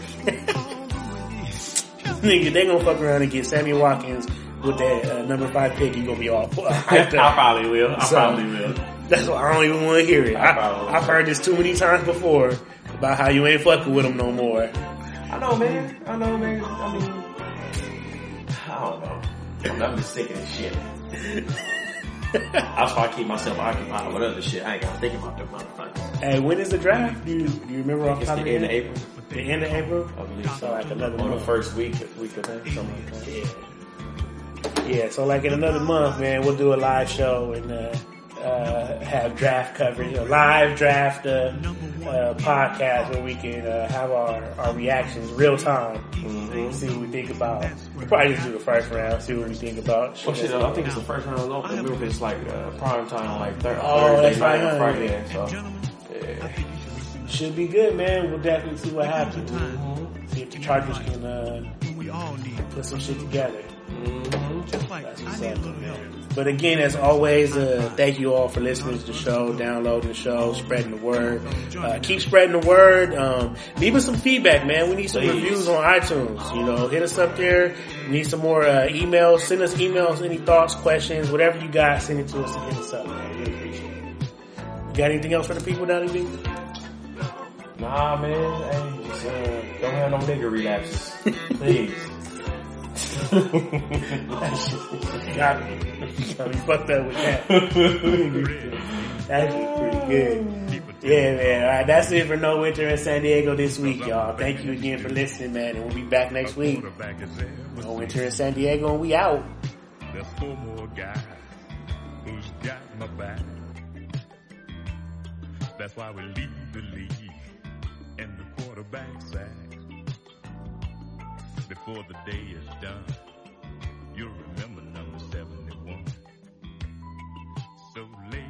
Nigga, they gonna fuck around and get Sammy Watkins with that uh, number five pick. You gonna be all hyped up. I probably will. I so, probably will. That's why I don't even want to hear it. I, I've heard this too many times before about how you ain't fucking with them no more. I know, man. I know, man. I mean, I don't know. I'm just sick of this shit. That's why I keep myself occupied with other shit. I ain't gotta think about them motherfuckers. Hey, when is the draft? Do you, do you remember off the top of your head? It's the end of April. The end of April? I believe so. So like another On month. the first week, week of that, something like that. Yeah. Yeah, so like in another month, man, we'll do a live show and uh, uh, have draft coverage, a live draft uh, uh, podcast where we can uh, have our, our reactions real time. Mm-hmm. See what we think about. We'll probably just do the first round. See what we think about. Well, shit, I think it's the first round. I remember if it's like uh, prime time, like thir- oh, Thursday that's right, night, huh? Friday. So yeah, should be good, man. We'll definitely see what happens. Mm-hmm. See if the Chargers can uh, put some shit together. Mm-hmm. That's what's up, man. But again, as always, uh, thank you all for listening to the show, downloading the show, spreading the word. Uh, keep spreading the word. Um, leave us some feedback, man. We need some Please. reviews on iTunes. You know, hit us up there. We need some more uh, emails. Send us emails, any thoughts, questions, whatever you got. Send it to us and hit us up, man. Really appreciate it. You got anything else for the people, Donnie B? Nah, man. Hey, just, uh, don't have no nigga relapses, please. That shit got me. Got me fucked up with that. That's pretty good. Yeah, man. All right, that's it for No Winter in San Diego this week, y'all. Thank you again for listening, man. And we'll be back next week. No Winter in San Diego, and we out. There's four more guys who's got my back. That's why we lead the league and the quarterback sack. Before the day is done, you'll remember number seventy-one. So late.